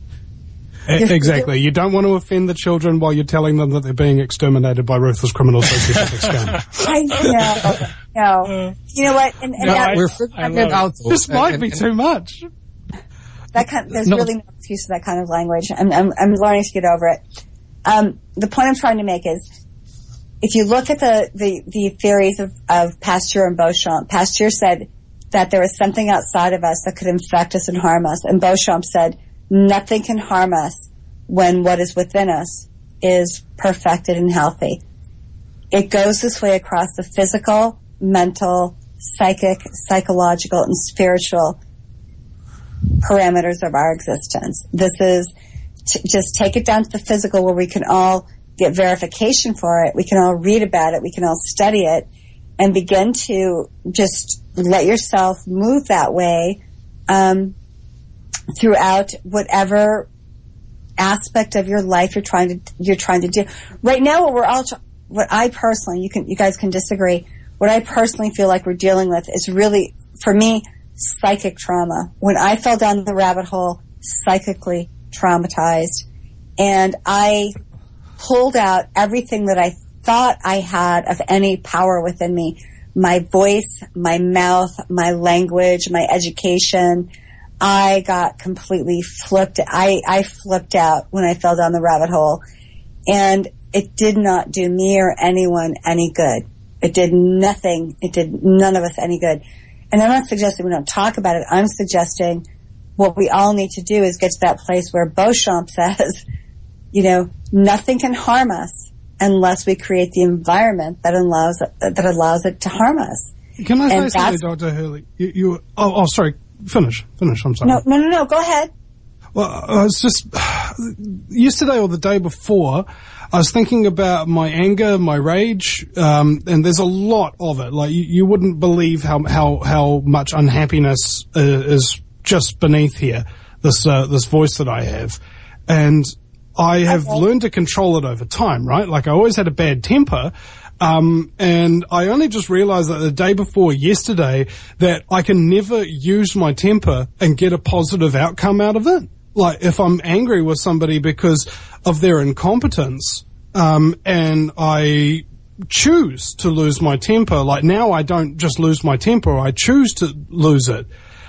C: E- Exactly. You don't want to offend the children while you're telling them that they're being exterminated by ruthless criminal sociopath scum.
H: I know. No. You know what? And, and
B: No,
H: that,
B: we're figuring it out. though.
C: This might
B: And-
C: be
B: and-
C: too much.
H: that kind, there's
B: No.
H: really no excuse for that kind of language. I'm, I'm, I'm learning to get over it. Um, the point I'm trying to make is, if you look at the, the, the theories of, of Pasteur and Beauchamp, Pasteur said that there was something outside of us that could infect us and harm us. And Beauchamp said, nothing can harm us when what is within us is perfected and healthy. It goes this way across the physical, mental, psychic, psychological, and spiritual parameters of our existence. This is t- just take it down to the physical where we can all get verification for it. We can all read about it. We can all study it and begin to just let yourself move that way um, throughout whatever aspect of your life you're trying to you're trying to do. Right now, what we're all tr- what I personally you can you guys can disagree. What I personally feel like we're dealing with is really, for me, psychic trauma. When I fell down the rabbit hole, psychically traumatized, and I pulled out everything that I thought I had of any power within me. My voice, my mouth, my language, my education. I got completely flipped. I, I flipped out when I fell down the rabbit hole. And it did not do me or anyone any good. It did nothing. It did none of us any good. And I'm not suggesting we don't talk about it. I'm suggesting what we all need to do is get to that place where Beauchamp says, you know, nothing can harm us unless we create the environment that allows that allows it to harm us.
C: Can I
H: And
C: say something,
H: that's-
C: Doctor Hurley? You, you, oh, oh, sorry. Finish. Finish. I'm sorry.
H: No, no, no, no. Go ahead.
C: Well, I was just yesterday or the day before, I was thinking about my anger, my rage, um, and there's a lot of it. Like you, you wouldn't believe how how how much unhappiness uh, is just beneath here. This uh, this voice that I have, and I have okay. learned to control it over time. Right, like I always had a bad temper. Um, and I only just realized that the day before yesterday that I can never use my temper and get a positive outcome out of it. Like if I'm angry with somebody because of their incompetence, um, and I choose to lose my temper, like now I don't just lose my temper, I choose to lose it.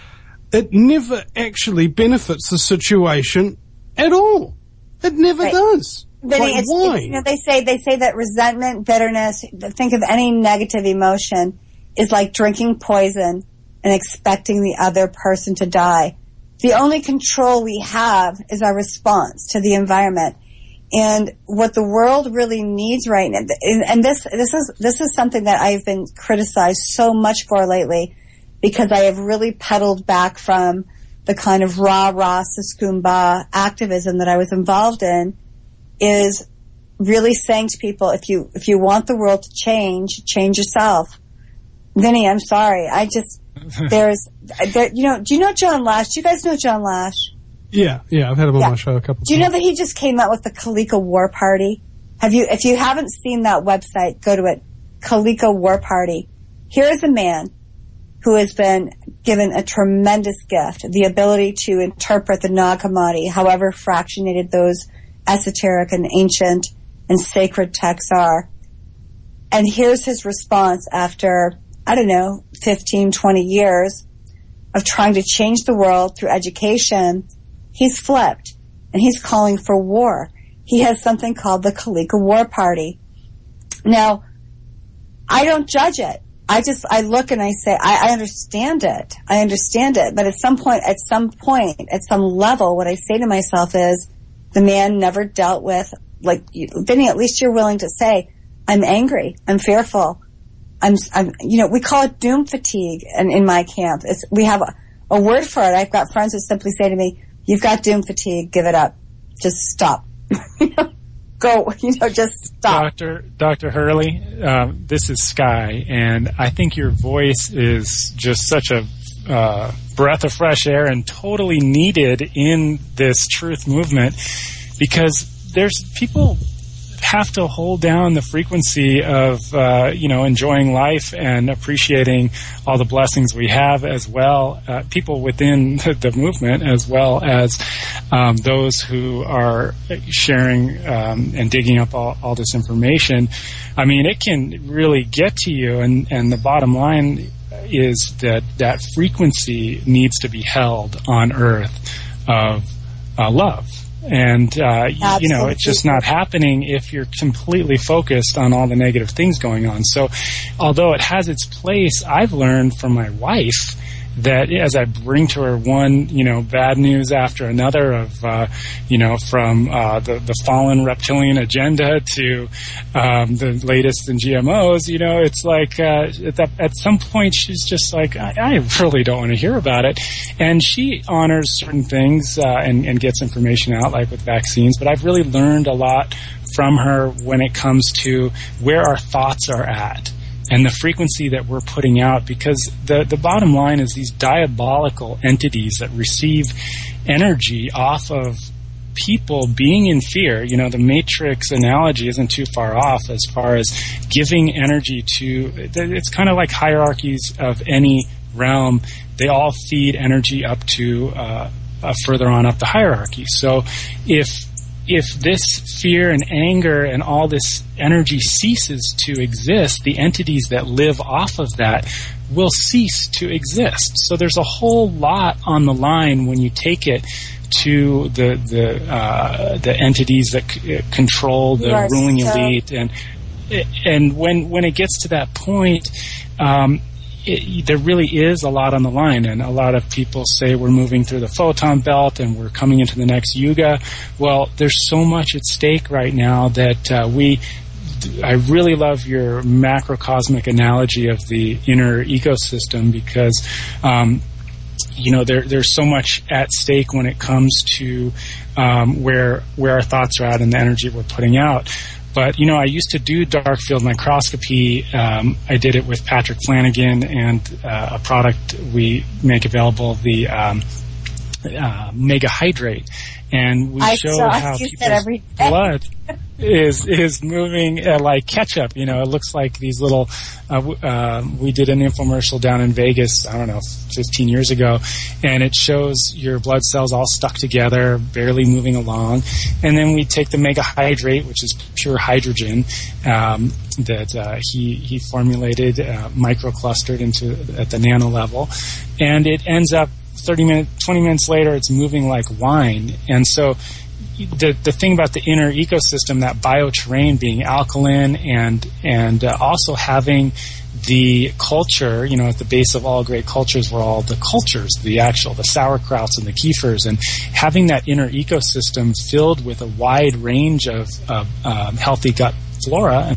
C: It never actually benefits the situation at all. It never right. does.
H: Vinny,
C: like,
H: it's,
C: why?
H: It's, you know, they say they say that resentment, bitterness, think of any negative emotion is like drinking poison and expecting the other person to die. The only control we have is our response to the environment. And what the world really needs right now, and this this is this is something that I've been criticized so much for lately, because I have really pedaled back from the kind of rah-rah saskumba activism that I was involved in, is really saying to people, if you if you want the world to change, change yourself. Vinny, I'm sorry. I just, there's, there, you know, do you know John Lash? Do you guys know John Lash?
C: Yeah, yeah, I've had him on yeah. my show a couple of times.
H: Do you know that he just came out with the Kalika War Party? Have you, if you haven't seen that website, go to it, Kalika War Party. Here is a man who has been given a tremendous gift, the ability to interpret the Nag Hammadi, however fractionated those esoteric and ancient and sacred texts are. And here's his response after, I don't know, fifteen, twenty years of trying to change the world through education. He's flipped, and he's calling for war. He has something called the Kalika War Party. Now, I don't judge it. I just, I look and I say, I, I understand it. I understand it. But at some point, at some point, at some level, what I say to myself is, the man never dealt with, like, Vinny, at least you're willing to say, I'm angry, I'm fearful, I'm, I'm, you know, we call it doom fatigue in, in my camp. It's, we have a, a word for it. I've got friends who simply say to me, you've got doom fatigue, give it up. Just stop. Go, you know, just stop.
I: Doctor Doctor Hurley, um, this is Sky, and I think your voice is just such a uh, breath of fresh air and totally needed in this truth movement, because there's people have to hold down the frequency of, uh, you know, enjoying life and appreciating all the blessings we have, as well, uh, people within the, the movement, as well as um, those who are sharing um, and digging up all, all this information. I mean, it can really get to you, and, and the bottom line is that that frequency needs to be held on Earth of uh, love. And, uh, you know, it's just not happening if you're completely focused on all the negative things going on. So, although it has its place, I've learned from my wife that as I bring to her one, you know, bad news after another of, uh, you know, from uh, the, the fallen reptilian agenda to um, the latest in G M Os, you know, it's like uh, at, that, at some point she's just like, I, I really don't want to hear about it. And she honors certain things uh, and, and gets information out, like with vaccines. But I've really learned a lot from her when it comes to where our thoughts are at and the frequency that we're putting out, because the, the bottom line is these diabolical entities that receive energy off of people being in fear. You know, the Matrix analogy isn't too far off as far as giving energy to, it's kind of like hierarchies of any realm. They all feed energy up to uh, uh, further on up the hierarchy. So if if this fear and anger and all this energy ceases to exist, the entities that live off of that will cease to exist. So there's a whole lot on the line when you take it to the the uh, the entities that c- control the ruling so- elite, and and when when it gets to that point, um, It, there really is a lot on the line, and a lot of people say we're moving through the photon belt and we're coming into the next yuga. Well, there's so much at stake right now that uh, we I really love your macrocosmic analogy of the inner ecosystem, because um, you know, there, there's so much at stake when it comes to um, where where our thoughts are at and the energy we're putting out. But, you know, I used to do dark field microscopy. Um, I did it with Patrick Flanagan and uh, a product we make available, the um, uh, Mega Hydrate. And we
H: I
I: showed
H: saw
I: how
H: you
I: people's
H: said every day.
I: blood is is moving uh, like ketchup. You know, it looks like these little. Uh, w- uh, we did an infomercial down in Vegas, I don't know, fifteen years ago, and it shows your blood cells all stuck together, barely moving along. And then we take the Mega Hydrate, which is pure hydrogen um, that uh, he he formulated, uh, microclustered into at the nano level, and it ends up thirty minutes, twenty minutes later, it's moving like wine. And so the the thing about the inner ecosystem, that bioterrain being alkaline and and uh, also having the culture, you know, at the base of all great cultures were all the cultures, the actual, the sauerkrauts and the kefirs, and having that inner ecosystem filled with a wide range of, of um, healthy gut flora.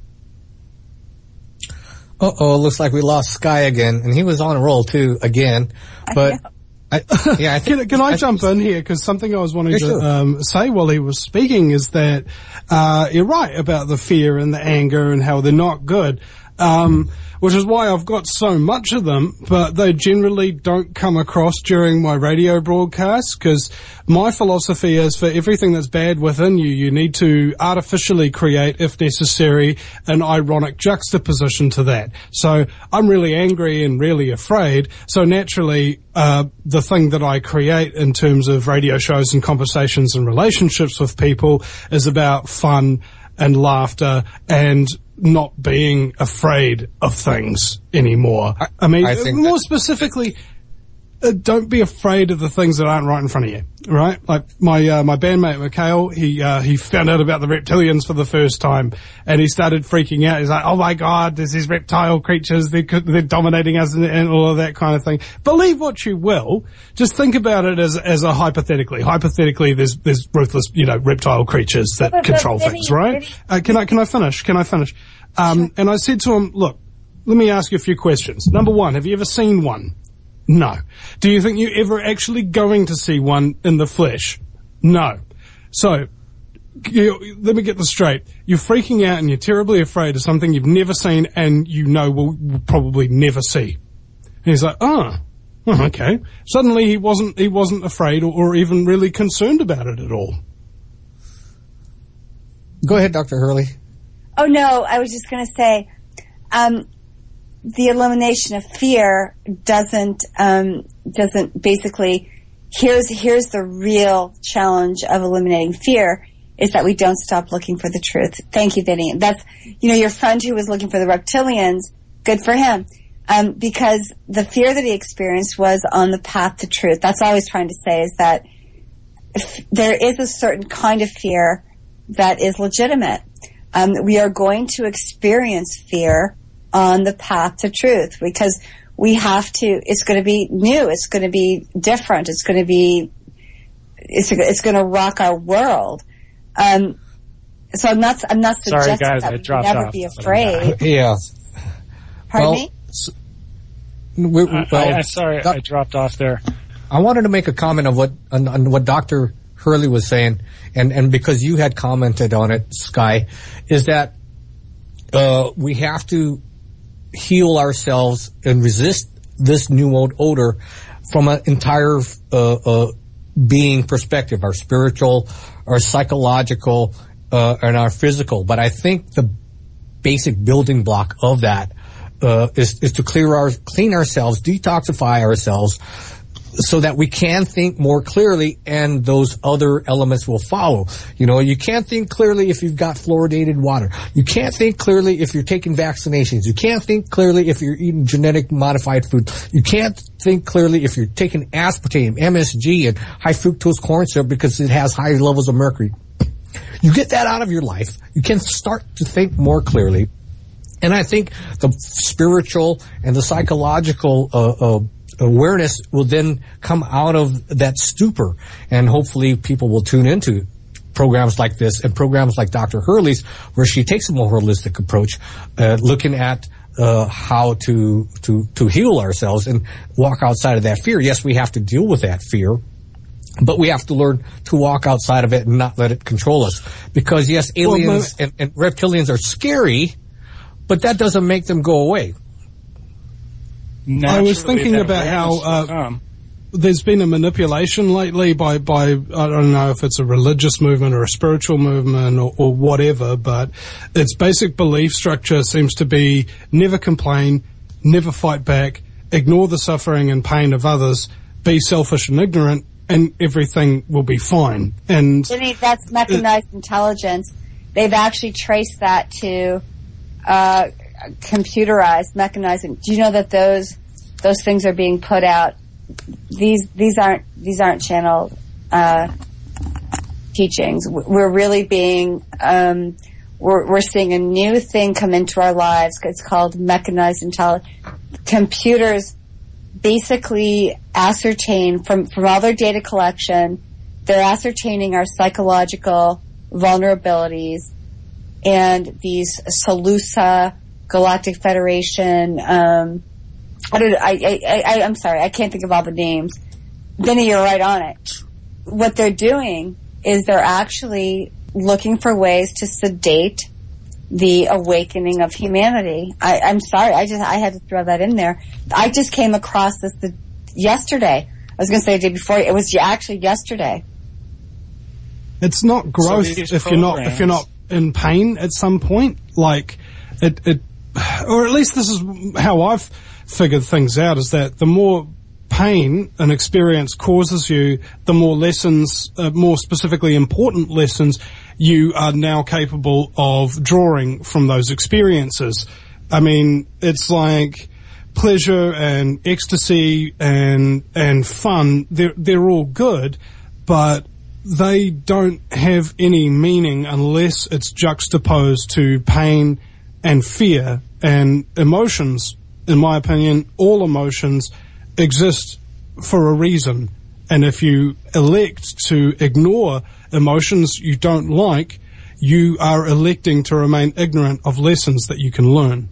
B: Uh-oh, looks like we lost Sky again, and he was on a roll too, again. But, I, yeah, I think...
C: can, can I, I jump in here? Because something I was wanting
B: yeah,
C: to
B: sure.
C: um, say while he was speaking is that uh, you're right about the fear and the anger and how they're not good. Um, which is why I've got so much of them, but they generally don't come across during my radio broadcasts, because my philosophy is for everything that's bad within you, you need to artificially create, if necessary, an ironic juxtaposition to that. So I'm really angry and really afraid, so naturally, uh, the thing that I create in terms of radio shows and conversations and relationships with people is about fun and laughter and not being afraid of things anymore. I, I mean,
B: I think
C: more
B: that-
C: specifically, uh, don't be afraid of the things that aren't right in front of you, right? Like my uh, my bandmate Mikhail, he uh, he found out about the reptilians for the first time, and he started freaking out. He's like, "Oh my God, there's these reptile creatures. They're they're dominating us," and, and all of that kind of thing. Believe what you will. Just think about it as as a hypothetically. Hypothetically, there's there's ruthless, you know, reptile creatures that
H: But- but
C: control
H: Vinny,
C: things, right?
H: Vinny-
C: Uh, can I can I finish? Can I finish? Um,
H: Sure.
C: And I said to him, "Look, let me ask you a few questions. Number one, have you ever seen one? No. Do you think you're ever actually going to see one in the flesh? No. So, you, let me get this straight. You're freaking out and you're terribly afraid of something you've never seen and you know will, will probably never see." And he's like, "Oh, oh, okay." Suddenly he wasn't, he wasn't afraid or, or even really concerned about it at all.
B: Go ahead, Doctor Hurley.
H: Oh no, I was just going to say, um, the elimination of fear doesn't um, doesn't basically. Here's here's the real challenge of eliminating fear is that we don't stop looking for the truth. Thank you, Vinny. That's you know your friend who was looking for the reptilians. Good for him, um, because the fear that he experienced was on the path to truth. That's all I was trying to say is that if there is a certain kind of fear that is legitimate. Um, we are going to experience fear on the path to truth because we have to, it's going to be new, it's going to be different, it's going to be, it's, it's going to rock our world. Um, so I'm not, I'm not
I: Sorry,
H: suggesting
I: guys,
H: that
I: I
H: we
I: dropped
H: never
I: off,
H: be
I: but I'm
H: afraid.
B: Yeah.
H: Pardon
B: well,
H: me?
B: s- we, we-
I: I,
B: well,
I: I, I sorry,
B: Doc-
I: I dropped off there.
B: I wanted to make a comment of what on, on what Doctor Hurley was saying, and, and because you had commented on it, Sky, is that uh, we have to heal ourselves and resist this new old odor from an entire uh, uh, being perspective, our spiritual, our psychological, uh, and our physical. But I think the basic building block of that uh, is, is to clear our, clean ourselves, detoxify ourselves, so that we can think more clearly and those other elements will follow. You know, you can't think clearly if you've got fluoridated water. You can't think clearly if you're taking vaccinations. You can't think clearly if you're eating genetic modified food. You can't think clearly if you're taking aspartame, M S G, and high fructose corn syrup because it has high levels of mercury. You get that out of your life, you can start to think more clearly. And I think the spiritual and the psychological uh, uh awareness will then come out of that stupor, and hopefully people will tune into programs like this and programs like Doctor Hurley's, where she takes a more holistic approach, uh, looking at uh, how to, to, to heal ourselves and walk outside of that fear. Yes, we have to deal with that fear, but we have to learn to walk outside of it and not let it control us. Because yes, aliens well, and, and reptilians are scary, but that doesn't make them go away.
C: I was thinking about how uh, there's been a manipulation lately by, by, I don't know if it's a religious movement or a spiritual movement or, or whatever, but its basic belief structure seems to be never complain, never fight back, ignore the suffering and pain of others, be selfish and ignorant, and everything will be fine. And
H: that's mechanized uh, intelligence. They've actually traced that to uh, computerized, mechanized. Do you know that those those things are being put out? These these aren't these aren't channeled uh, teachings. We're really being um, we're we're seeing a new thing come into our lives. It's called mechanized intelligence. Computers basically ascertain from from all their data collection. They're ascertaining our psychological vulnerabilities, and these Salusa, Galactic Federation. Um, I don't. I, I, I. I'm sorry. I can't think of all the names. Vinny, you're right on it. What they're doing is they're actually looking for ways to sedate the awakening of humanity. I, I'm sorry. I just. I had to throw that in there. I just came across this the, yesterday. I was going to say the day before. It was actually yesterday.
C: It's not growth so if programs. you're not if you're not in pain at some point. Like it, it, or at least this is how I've figured things out, is that the more pain an experience causes you, the more lessons, uh, more specifically important lessons, you are now capable of drawing from those experiences. I mean, it's like pleasure and ecstasy and and fun, they're, they're all good, but they don't have any meaning unless it's juxtaposed to pain and fear and emotions. In my opinion, all emotions exist for a reason. And if you elect to ignore emotions you don't like, you are electing to remain ignorant of lessons that you can learn.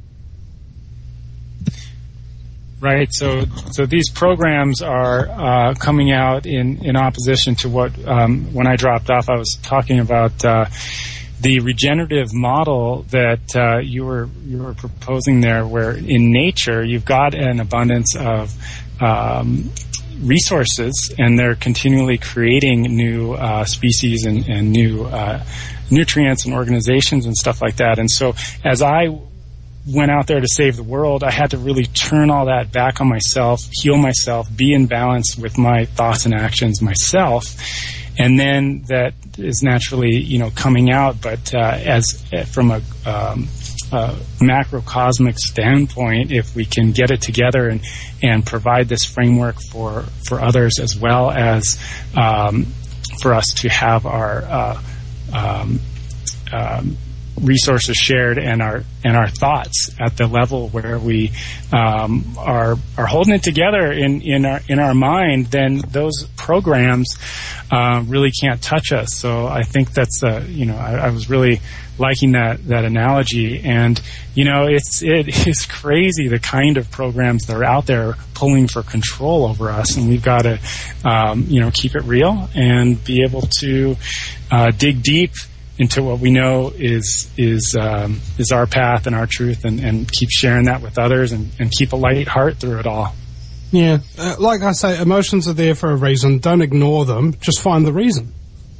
I: Right. So, so these programs are uh, coming out in, in opposition to what, um, when I dropped off, I was talking about uh, the regenerative model that uh, you were you were proposing there, where in nature you've got an abundance of um, resources, and they're continually creating new uh, species and, and new uh, nutrients and organizations and stuff like that. And so, as I went out there to save the world, I had to really turn all that back on myself, heal myself, be in balance with my thoughts and actions myself. And then that is naturally, you know, coming out. But uh, as uh, from a, um, a macrocosmic standpoint, if we can get it together and and provide this framework for for others, as well as um, for us to have our uh, um, um, resources shared and our and our thoughts at the level where we um, are are holding it together in in our in our mind, then those programs uh, really can't touch us. So I think that's uh, you know I, I was really liking that that analogy, and you know it's it is crazy the kind of programs that are out there pulling for control over us, and we've got to um, you know keep it real and be able to uh, dig deep into what we know is is um, is our path and our truth, and, and keep sharing that with others, and, and keep a light heart through it all.
C: Yeah, uh, like I say, emotions are there for a reason. Don't ignore them. Just find the reason.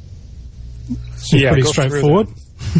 C: Seems
I: yeah,
C: pretty straightforward.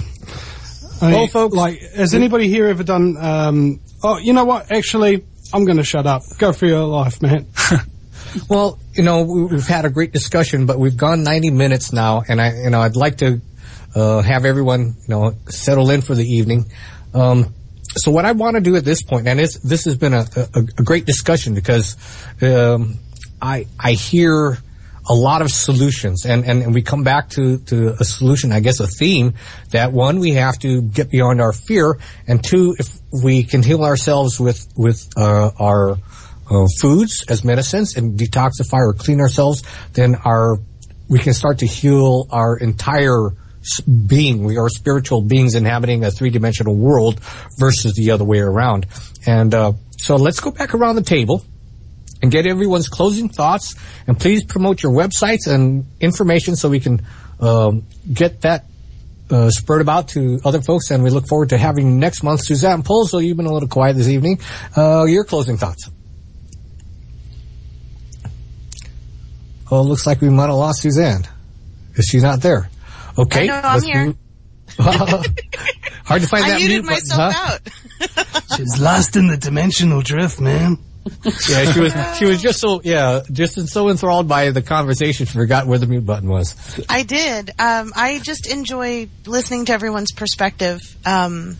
C: I mean,
B: well, folks,
C: like, has anybody here ever done? Um, oh, you know what? Actually, I'm going to shut up. Go for your life, man.
B: Well, you know, we've had a great discussion, but we've gone ninety minutes now, and I, you know, I'd like to. Uh, have everyone, you know, settle in for the evening. Um, so what I want to do at this point, and it's, this has been a, a, a great discussion, because um, I I hear a lot of solutions, and, and, and we come back to, to a solution, I guess a theme, that one, we have to get beyond our fear, and two, if we can heal ourselves with, with uh, our uh, foods as medicines and detoxify or clean ourselves, then our we can start to heal our entire s- being. We are spiritual beings inhabiting a three-dimensional world versus the other way around. And uh, so let's go back around the table and get everyone's closing thoughts. And please promote your websites and information so we can um, get that uh, spread about to other folks. And we look forward to having you next month. Suzanne Polzo, you've been a little quiet this evening. Uh, your closing thoughts. Oh, it looks like we might have lost Suzanne. Is she not there? Okay.
A: I know, I'm here.
B: Hard to find
A: I
B: that
A: muted
B: mute button,
A: myself
B: huh?
A: out.
D: She's lost in the dimensional drift, man.
B: Yeah, she was. She was just so yeah, just so enthralled by the conversation, she forgot where the mute button was.
A: I did. Um, I just enjoy listening to everyone's perspective. Um,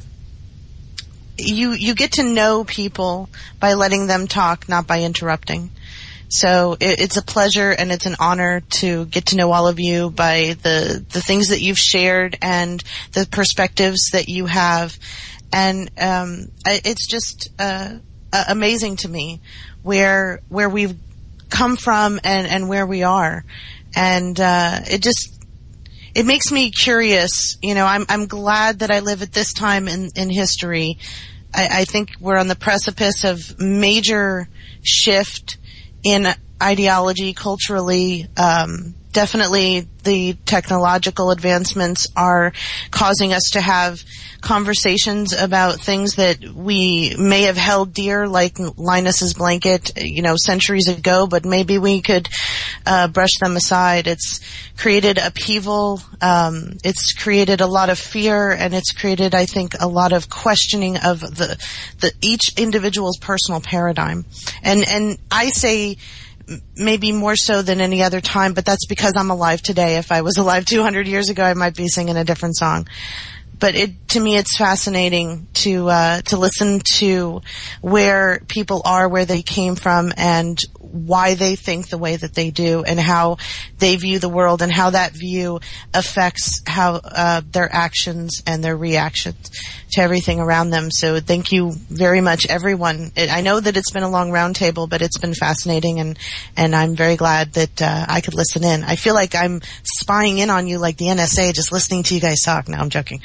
A: you you get to know people by letting them talk, not by interrupting. So it, it's a pleasure and it's an honor to get to know all of you by the the things that you've shared and the perspectives that you have, and um, it's just uh, amazing to me where where we've come from and, and where we are, and uh, it just it makes me curious. You know, I'm I'm glad that I live at this time in in history. I, I think we're on the precipice of major shift in ideology, culturally. Um, definitely the technological advancements are causing us to have conversations about things that we may have held dear, like Linus's blanket, you know, centuries ago, but maybe we could uh, brush them aside. It's created upheaval. Um, it's created a lot of fear, and it's created, I think, a lot of questioning of the, the each individual's personal paradigm. And and I say maybe more so than any other time, but that's because I'm alive today. If I was alive two hundred years ago, I might be singing a different song. But it, to me, it's fascinating to uh, to listen to where people are, where they came from, and why they think the way that they do, and how they view the world, and how that view affects how uh, their actions and their reactions to everything around them. So thank you very much, everyone. It, I know that it's been a long round table, but it's been fascinating, and, and I'm very glad that uh, I could listen in. I feel like I'm spying in on you like the N S A, just listening to you guys talk. No, I'm joking.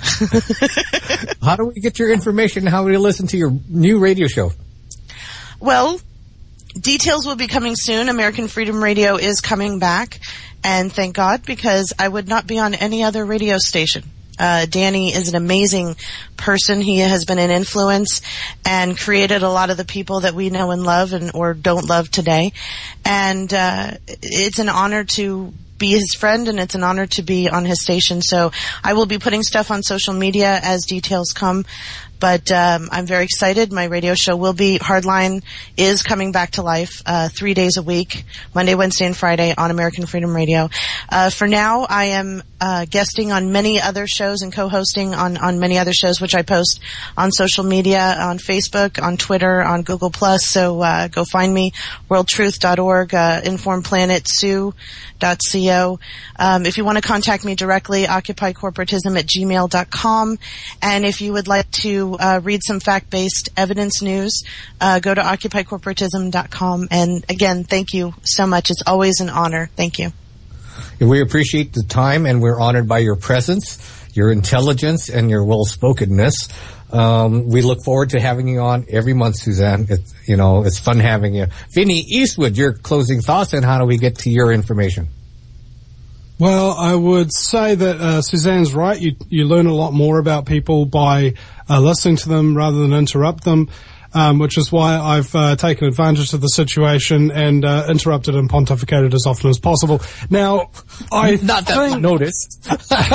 B: How do we get your information? How do we listen to your new radio show?
A: Well, details will be coming soon. American Freedom Radio is coming back, and thank God, because I would not be on any other radio station. Uh, Danny is an amazing person. He has been an influence and created a lot of the people that we know and love and or don't love today. And uh, it's an honor to be his friend, and it's an honor to be on his station. So I will be putting stuff on social media as details come. But um, I'm very excited. My radio show will be, Hardline is coming back to life uh, three days a week, Monday, Wednesday, and Friday on American Freedom Radio. Uh, for now, I am uh, guesting on many other shows and co-hosting on, on many other shows, which I post on social media, on Facebook, on Twitter, on Google Plus. So uh, go find me, world truth dot org, uh, informed planet sue dot co. Um, if you want to contact me directly, occupy corporatism at gmail dot com. And if you would like to Uh, read some fact-based evidence news, uh, go to occupy corporatism dot com. And again, thank you so much. It's always an honor. Thank you.
B: We appreciate the time, and we're honored by your presence, your intelligence, and your well-spokenness. Um, we look forward to having you on every month, Suzanne. It's, you know, it's fun having you. Vinny Eastwood, your closing thoughts, and how do we get to your information?
C: Well, I would say that uh, Suzanne's right. You you learn a lot more about people by uh, listening to them rather than interrupt them, um, which is why I've uh, taken advantage of the situation and uh, interrupted and pontificated as often as possible. Now, I
B: not that I noticed.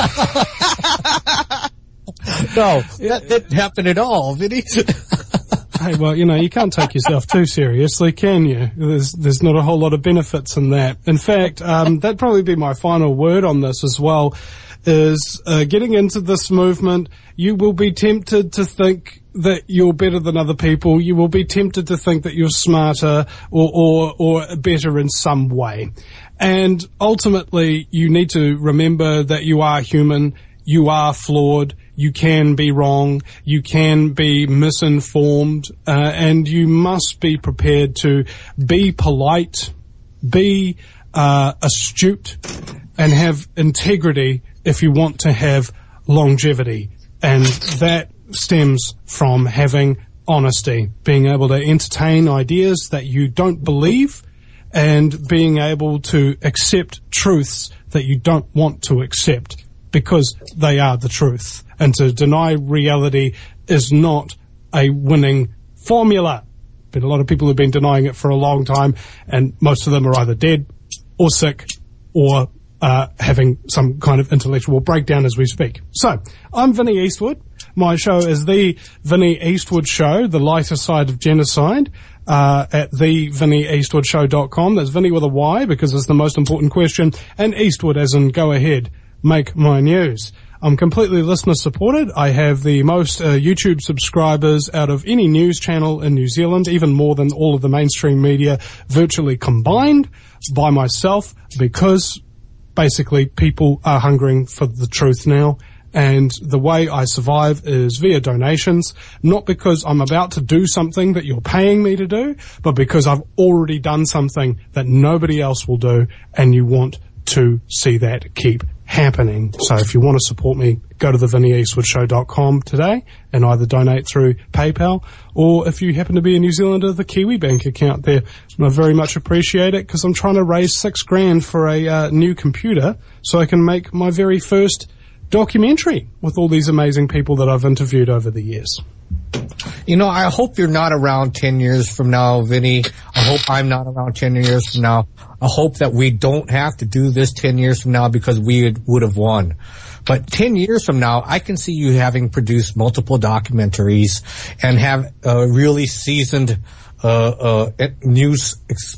B: No, that didn't happen at all, Vinny.
C: Hey, well, you know, you can't take yourself too seriously, can you? There's there's not a whole lot of benefits in that. In fact, um, that'd probably be my final word on this as well, is uh, getting into this movement, you will be tempted to think that you're better than other people. You will be tempted to think that you're smarter or, or, or better in some way. And ultimately, you need to remember that you are human, you are flawed, you can be wrong, you can be misinformed, uh, and you must be prepared to be polite, be uh, astute, and have integrity if you want to have longevity. And that stems from having honesty, being able to entertain ideas that you don't believe, and being able to accept truths that you don't want to accept because they are the truth. And to deny reality is not a winning formula. But a lot of people have been denying it for a long time, and most of them are either dead or sick or uh, having some kind of intellectual breakdown as we speak. So, I'm Vinnie Eastwood. My show is The Vinnie Eastwood Show, the lighter side of genocide, uh, at the vinnie eastwood show dot com. That's Vinnie with a Y because it's the most important question, and Eastwood as in go ahead, make my news. I'm completely listener supported. I have the most uh, YouTube subscribers out of any news channel in New Zealand, even more than all of the mainstream media virtually combined, by myself, because basically people are hungering for the truth now. And the way I survive is via donations, not because I'm about to do something that you're paying me to do, but because I've already done something that nobody else will do, and you want to see that keep happening. So if you want to support me, go to the vinnie eastwood show dot com today and either donate through PayPal, or if you happen to be a New Zealander, the Kiwi Bank account there. And I very much appreciate it because I'm trying to raise six grand for a uh, new computer so I can make my very first documentary with all these amazing people that I've interviewed over the years.
B: You know, I hope you're not around ten years from now, Vinny. I hope I'm not around ten years from now. I hope that we don't have to do this ten years from now because we would have won. But ten years from now, I can see you having produced multiple documentaries and have a really seasoned uh, uh, news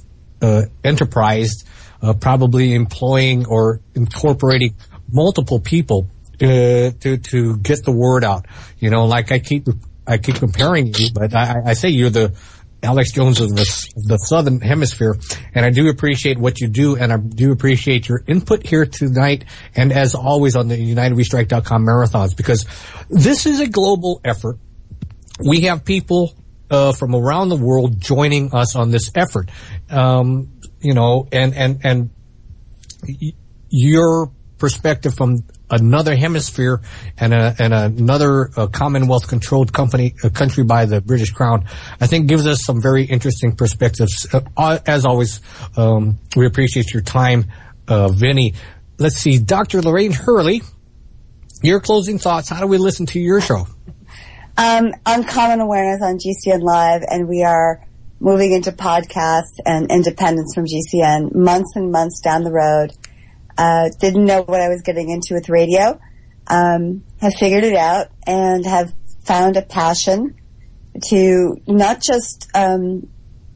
B: uh, enterprise, uh, probably employing or incorporating multiple people uh, to to get the word out. You know, like I keep I keep comparing you, but I, I say you're the Alex Jones of the, the Southern Hemisphere, and I do appreciate what you do, and I do appreciate your input here tonight, and as always on the United We Strike dot com marathons, because this is a global effort. We have people uh, from around the world joining us on this effort, um, you know, and and and y- your perspective from another hemisphere and a, and another uh, Commonwealth-controlled company, a country by the British Crown, I think gives us some very interesting perspectives. Uh, as always, um, we appreciate your time, uh, Vinny. Let's see, Doctor Lorraine Hurley, your closing thoughts. How do we listen to your show?
H: Um, Uncommon Awareness on G C N Live, and we are moving into podcasts and independence from G C N months and months down the road. Uh, didn't know what I was getting into with radio, um, have figured it out and have found a passion to not just, um,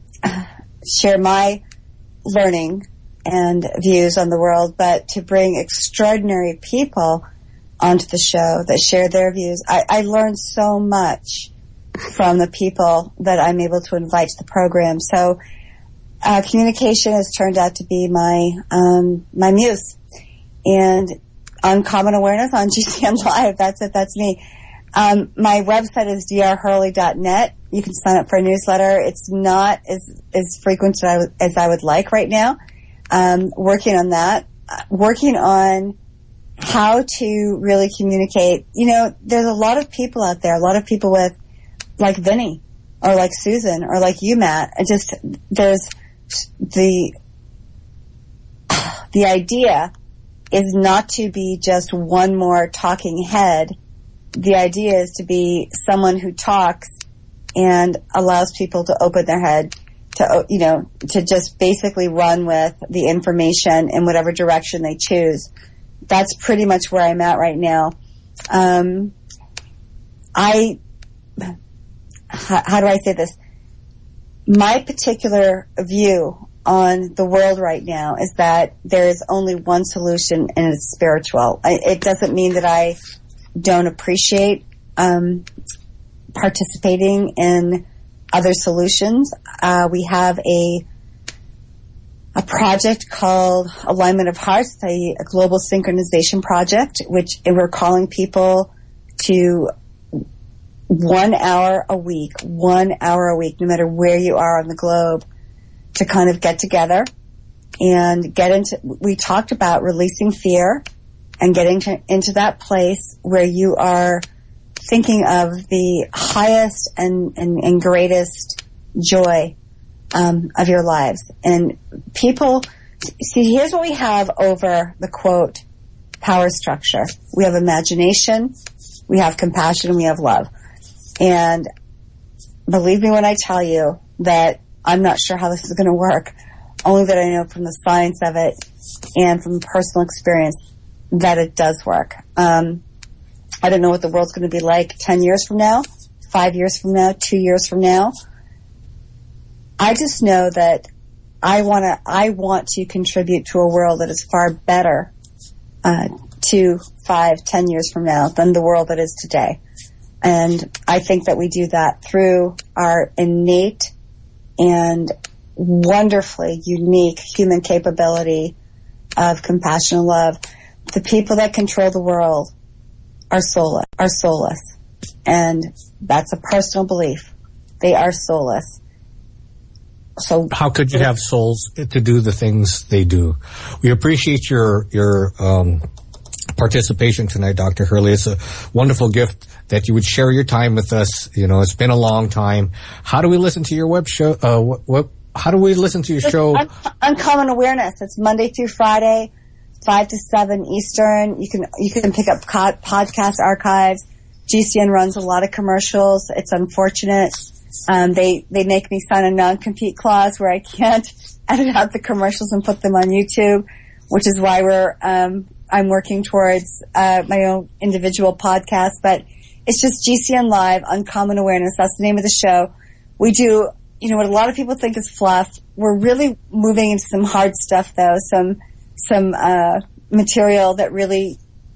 H: share my learning and views on the world, but to bring extraordinary people onto the show that share their views. I, I learned so much from the people that I'm able to invite to the program. So, Uh, communication has turned out to be my, um, my muse. And Uncommon Awareness on G C N Live, that's it, that's me. Um, my website is d r hurley dot net. You can sign up for a newsletter. It's not as, as frequent as I, w- as I would like right now. Um, working on that. Uh, working on how to really communicate. You know, there's a lot of people out there, a lot of people with, like Vinny, or like Susan, or like you, Matt. It just, there's, the the idea is not to be just one more talking head. The idea is to be someone who talks and allows people to open their head to, you know, to just basically run with the information in whatever direction they choose. That's pretty much where I'm at right now. Um, I, how, how do I say this? My particular view on the world right now is that there is only one solution, and it's spiritual. I, it doesn't mean that I don't appreciate um, participating in other solutions. Uh, we have a a project called Alignment of Hearts, a, a global synchronization project, which and we're calling people to one hour a week, one hour a week, no matter where you are on the globe, to kind of get together and get into, we talked about releasing fear and getting to, into that place where you are thinking of the highest and, and, and greatest joy um, of your lives. And people, see, here's what we have over the, quote, power structure. We have imagination, we have compassion, and we have love. And believe me when I tell you that I'm not sure how this is going to work, only that I know from the science of it and from personal experience that it does work. Um, I don't know what the world's going to be like ten years from now, five years from now, two years from now. I just know that I want to, I want to contribute to a world that is far better, uh, two, five, ten years from now than the world that is today. And I think that we do that through our innate and wonderfully unique human capability of compassion and love. The people that control the world are soulless, are soulless. And that's a personal belief. They are soulless. So
B: how could you have souls to do the things they do? We appreciate your, your, um, participation tonight, Doctor Hurley. It's a wonderful gift that you would share your time with us. You know, it's been a long time. How do we listen to your web show? Uh, what, what how do we listen to your show?
H: Un- Uncommon Awareness. It's Monday through Friday, five to seven Eastern. You can, you can pick up co- podcast archives. G C N runs a lot of commercials. It's unfortunate. Um, they, they make me sign a non-compete clause where I can't edit out the commercials and put them on YouTube, which is why we're, um, I'm working towards, uh, my own individual podcast, but it's just G C N Live, Uncommon Awareness. That's the name of the show. We do, you know, what a lot of people think is fluff. We're really moving into some hard stuff though, some, some, uh, material that really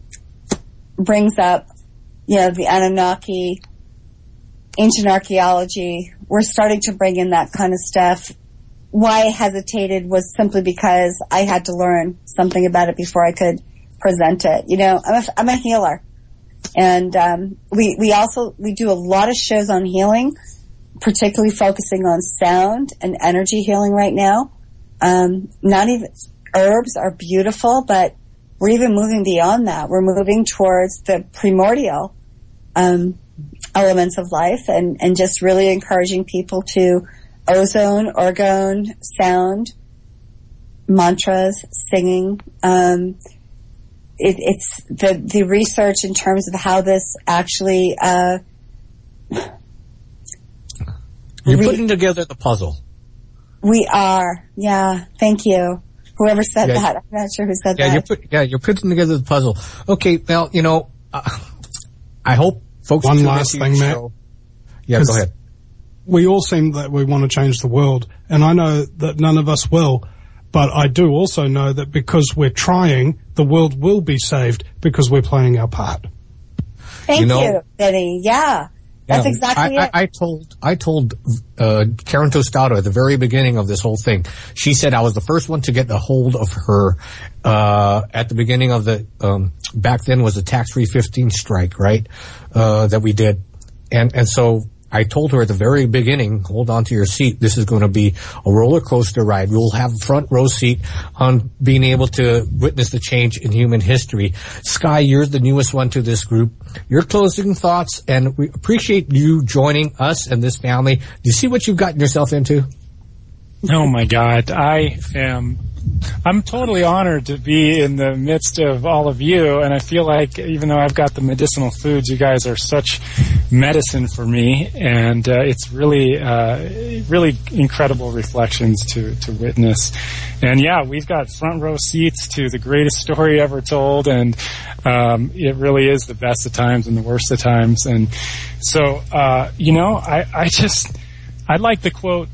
H: brings up, you know, the Anunnaki, ancient archaeology. We're starting to bring in that kind of stuff. Why I hesitated was simply because I had to learn something about it before I could present it. You know, I'm a, I'm a healer. And, um, we, we also, we do a lot of shows on healing, particularly focusing on sound and energy healing right now. Um, not even, herbs are beautiful, but we're even moving beyond that. We're moving towards the primordial, um, elements of life and, and just really encouraging people to ozone, orgone, sound, mantras, singing. Um, it, it's the, the research in terms of how this actually, uh,
B: you're
H: re-
B: putting together the puzzle.
H: We are. Yeah. Thank you. Whoever said
B: yeah,
H: that. I'm not sure who said
B: yeah,
H: that.
B: You're put, yeah, you're putting together the puzzle. Okay. Well, you know, uh, I hope folks.
C: One last thing, Matt.
B: Show. Yeah, go ahead.
C: We all seem that we want to change the world, and I know that none of us will, but I do also know that because we're trying, the world will be saved because we're playing our part.
H: Thank
B: you, know,
H: you, Benny. Yeah. That's
B: yeah,
H: exactly
B: I,
H: it.
B: I, I told, I told, uh, Karen Tostado at the very beginning of this whole thing. She said I was the first one to get a hold of her, uh, at the beginning of the, um, back then was the tax-free fifteen strike, right? Uh, that we did. And, and so I told her at the very beginning, hold on to your seat. This is going to be a roller coaster ride. We'll have front row seat on being able to witness the change in human history. Sky, you're the newest one to this group. Your closing thoughts, and we appreciate you joining us and this family. Do you see what you've gotten yourself into?
I: Oh my God. I am, I'm totally honored to be in the midst of all of you. And I feel like even though I've got the medicinal foods, you guys are such medicine for me. And, uh, it's really, uh, really incredible reflections to, to witness. And yeah, we've got front row seats to the greatest story ever told. And, um, it really is the best of times and the worst of times. And so, uh, you know, I, I just, I like the quote,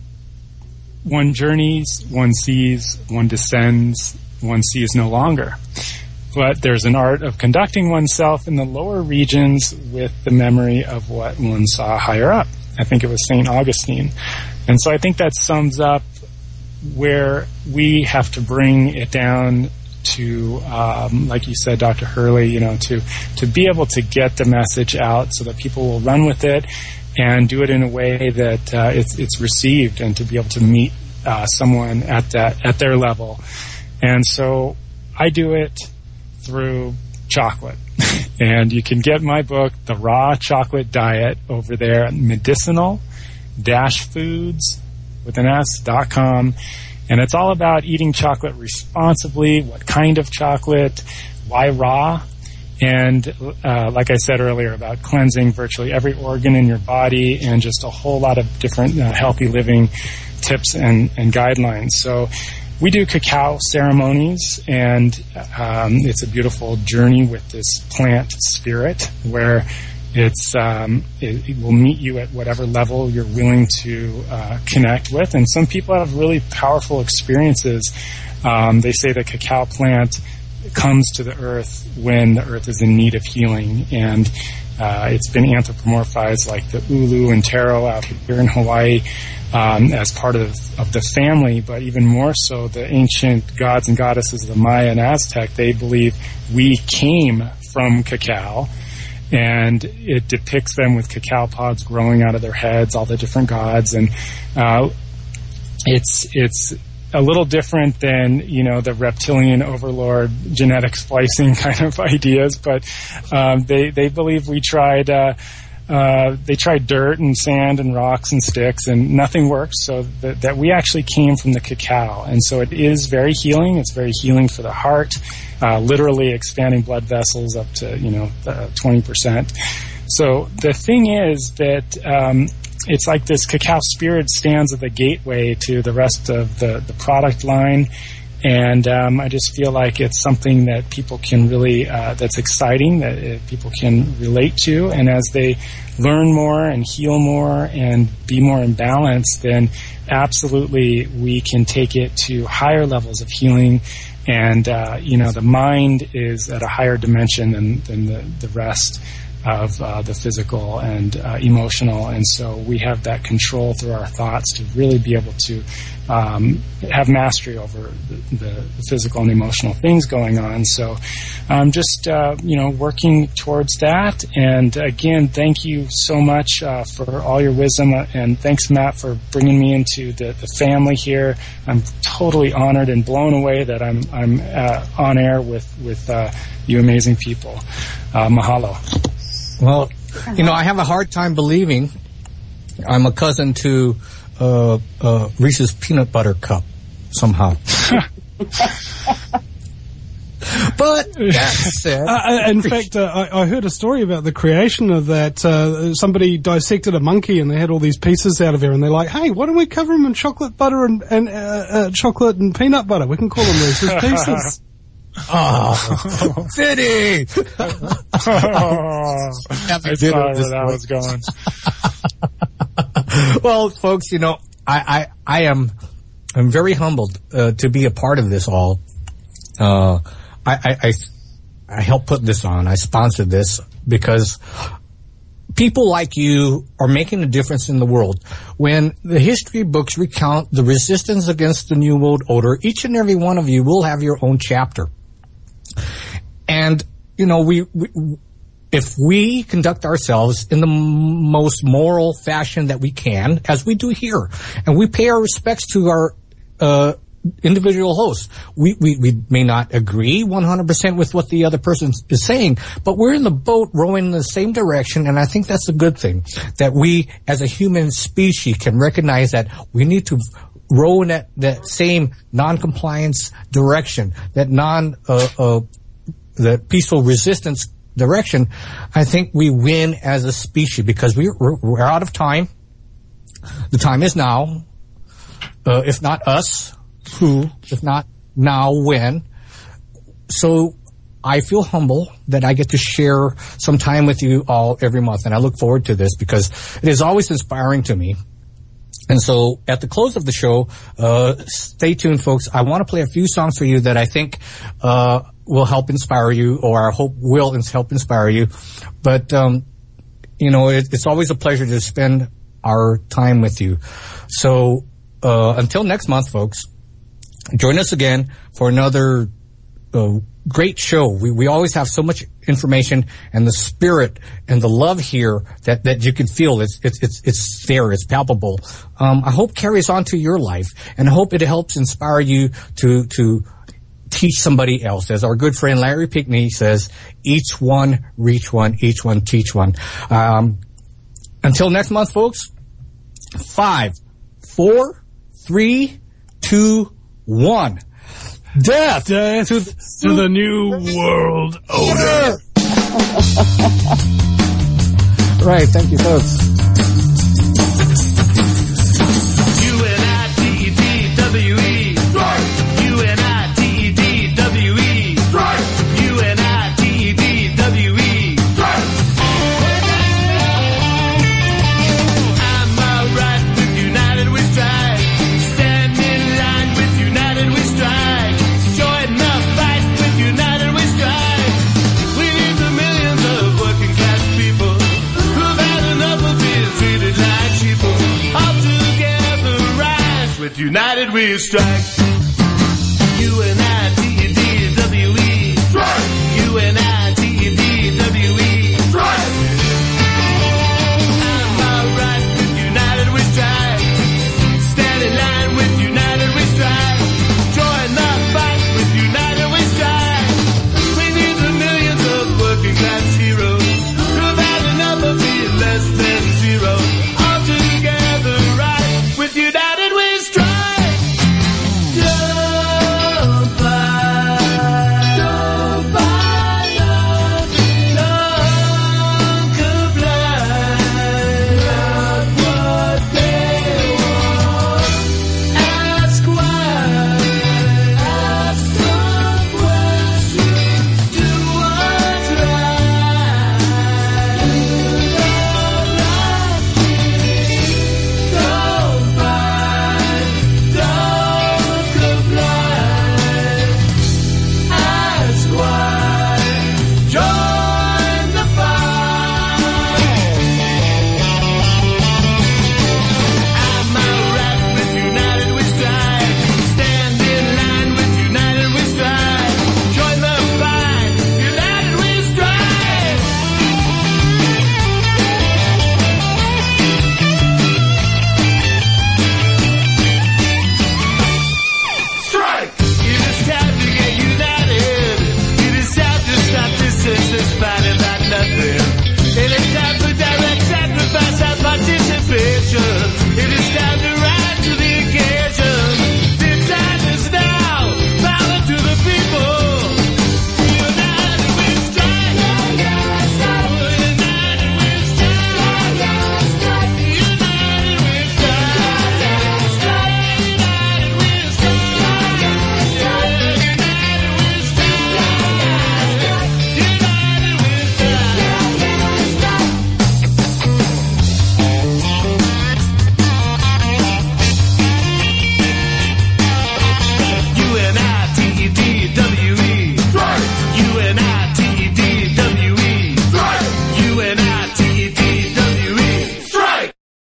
I: one journeys, one sees, one descends, one sees no longer. But there's an art of conducting oneself in the lower regions with the memory of what one saw higher up. I think it was Saint Augustine. And so I think that sums up where we have to bring it down to, um, like you said, Doctor Hurley, you know, to, to be able to get the message out so that people will run with it and do it in a way that uh, it's it's received, and to be able to meet uh, someone at that at their level. And so I do it through chocolate. And you can get my book, The Raw Chocolate Diet, over there at medicinal dash foods with an S dot com. And it's all about eating chocolate responsibly, what kind of chocolate, why raw, and uh, like I said earlier, about cleansing virtually every organ in your body, and just a whole lot of different uh, healthy living tips and, and guidelines. So we do cacao ceremonies, and um, it's a beautiful journey with this plant spirit where it's um, it, it will meet you at whatever level you're willing to uh, connect with. And some people have really powerful experiences. Um, they say the cacao plant comes to the earth when the earth is in need of healing, and uh, it's been anthropomorphized like the ulu and taro out here in Hawaii um, as part of, of the family, but even more so the ancient gods and goddesses of the Maya and Aztec, they believe we came from cacao, and it depicts them with cacao pods growing out of their heads, all the different gods, and uh, it's it's a little different than, you know, the reptilian overlord genetic splicing kind of ideas, but um, they they believe we tried uh, uh, they tried dirt and sand and rocks and sticks, and nothing worked. So that, that we actually came from the cacao, and so it is very healing. It's very healing for the heart, uh, literally expanding blood vessels up to, you know, twenty percent. So the thing is that um, it's like this cacao spirit stands at the gateway to the rest of the, the product line. And um, I just feel like it's something that people can really, uh, that's exciting, that uh, people can relate to. And as they learn more and heal more and be more in balance, then absolutely we can take it to higher levels of healing. And, uh, you know, the mind is at a higher dimension than, than the, the rest of uh, the physical and uh, emotional, and so we have that control through our thoughts to really be able to um, have mastery over the, the physical and emotional things going on. So I'm um, just uh, you know working towards that. And again, thank you so much uh, for all your wisdom, and thanks, Matt, for bringing me into the, the family here. I'm totally honored and blown away that I'm I'm uh, on air with with uh, you amazing people. Uh, mahalo.
B: Well, you know, I have a hard time believing I'm a cousin to uh, uh, Reese's Peanut Butter Cup somehow. But that said,
C: uh, in fact, uh, I, I heard a story about the creation of that. Uh, somebody dissected a monkey, and they had all these pieces out of there, and they're like, "Hey, why don't we cover them in chocolate butter and, and uh, uh, chocolate and peanut butter? We can call them Reese's Pieces."
B: Oh, Fitty!
I: Oh, I saw where that was going.
B: Well, folks, you know, I, I, I am, I'm very humbled uh, to be a part of this all. Uh, I, I, I, I helped put this on. I sponsored this because people like you are making a difference in the world. When the history books recount the resistance against the New World Order, each and every one of you will have your own chapter. And, you know, we, we, if we conduct ourselves in the m- most moral fashion that we can, as we do here, and we pay our respects to our, uh, individual hosts, we, we, we may not agree one hundred percent with what the other person is saying, but we're in the boat rowing in the same direction, and I think that's a good thing, that we, as a human species, can recognize that we need to row in that, that same non-compliance direction, that non, uh, uh, the peaceful resistance direction. I think we win as a species because we, we're, we're out of time. The time is now. Uh, if not us, who? If not now, when? So I feel humble that I get to share some time with you all every month, and I look forward to this because it is always inspiring to me. And so at the close of the show, uh, stay tuned, folks. I want to play a few songs for you that I think, uh, will help inspire you, or I hope will help inspire you. But, um, you know, it, it's always a pleasure to spend our time with you. So, uh, until next month, folks, join us again for another, uh, great show. We, we always have so much information, and the spirit and the love here that, that you can feel. It's, it's, it's, it's there. It's palpable. Um, I hope carries on to your life, and I hope it helps inspire you to, to teach somebody else. As our good friend Larry Pinckney says, each one, reach one, each one, teach one. Um, until next month, folks, five, four, three, two, one. Death,
D: Death to, to the new world order.
B: Right, thank you, folks.
F: U N I T E D W E. Right. U N I T E D W E. Right. U N I T E D W E. Right. I'm alright with United We Strike. Stand in line with United We Strike. Join the fight with United We Strike. We need the millions of working class people who've had enough of being treated like sheep. All together rise with United We Strike.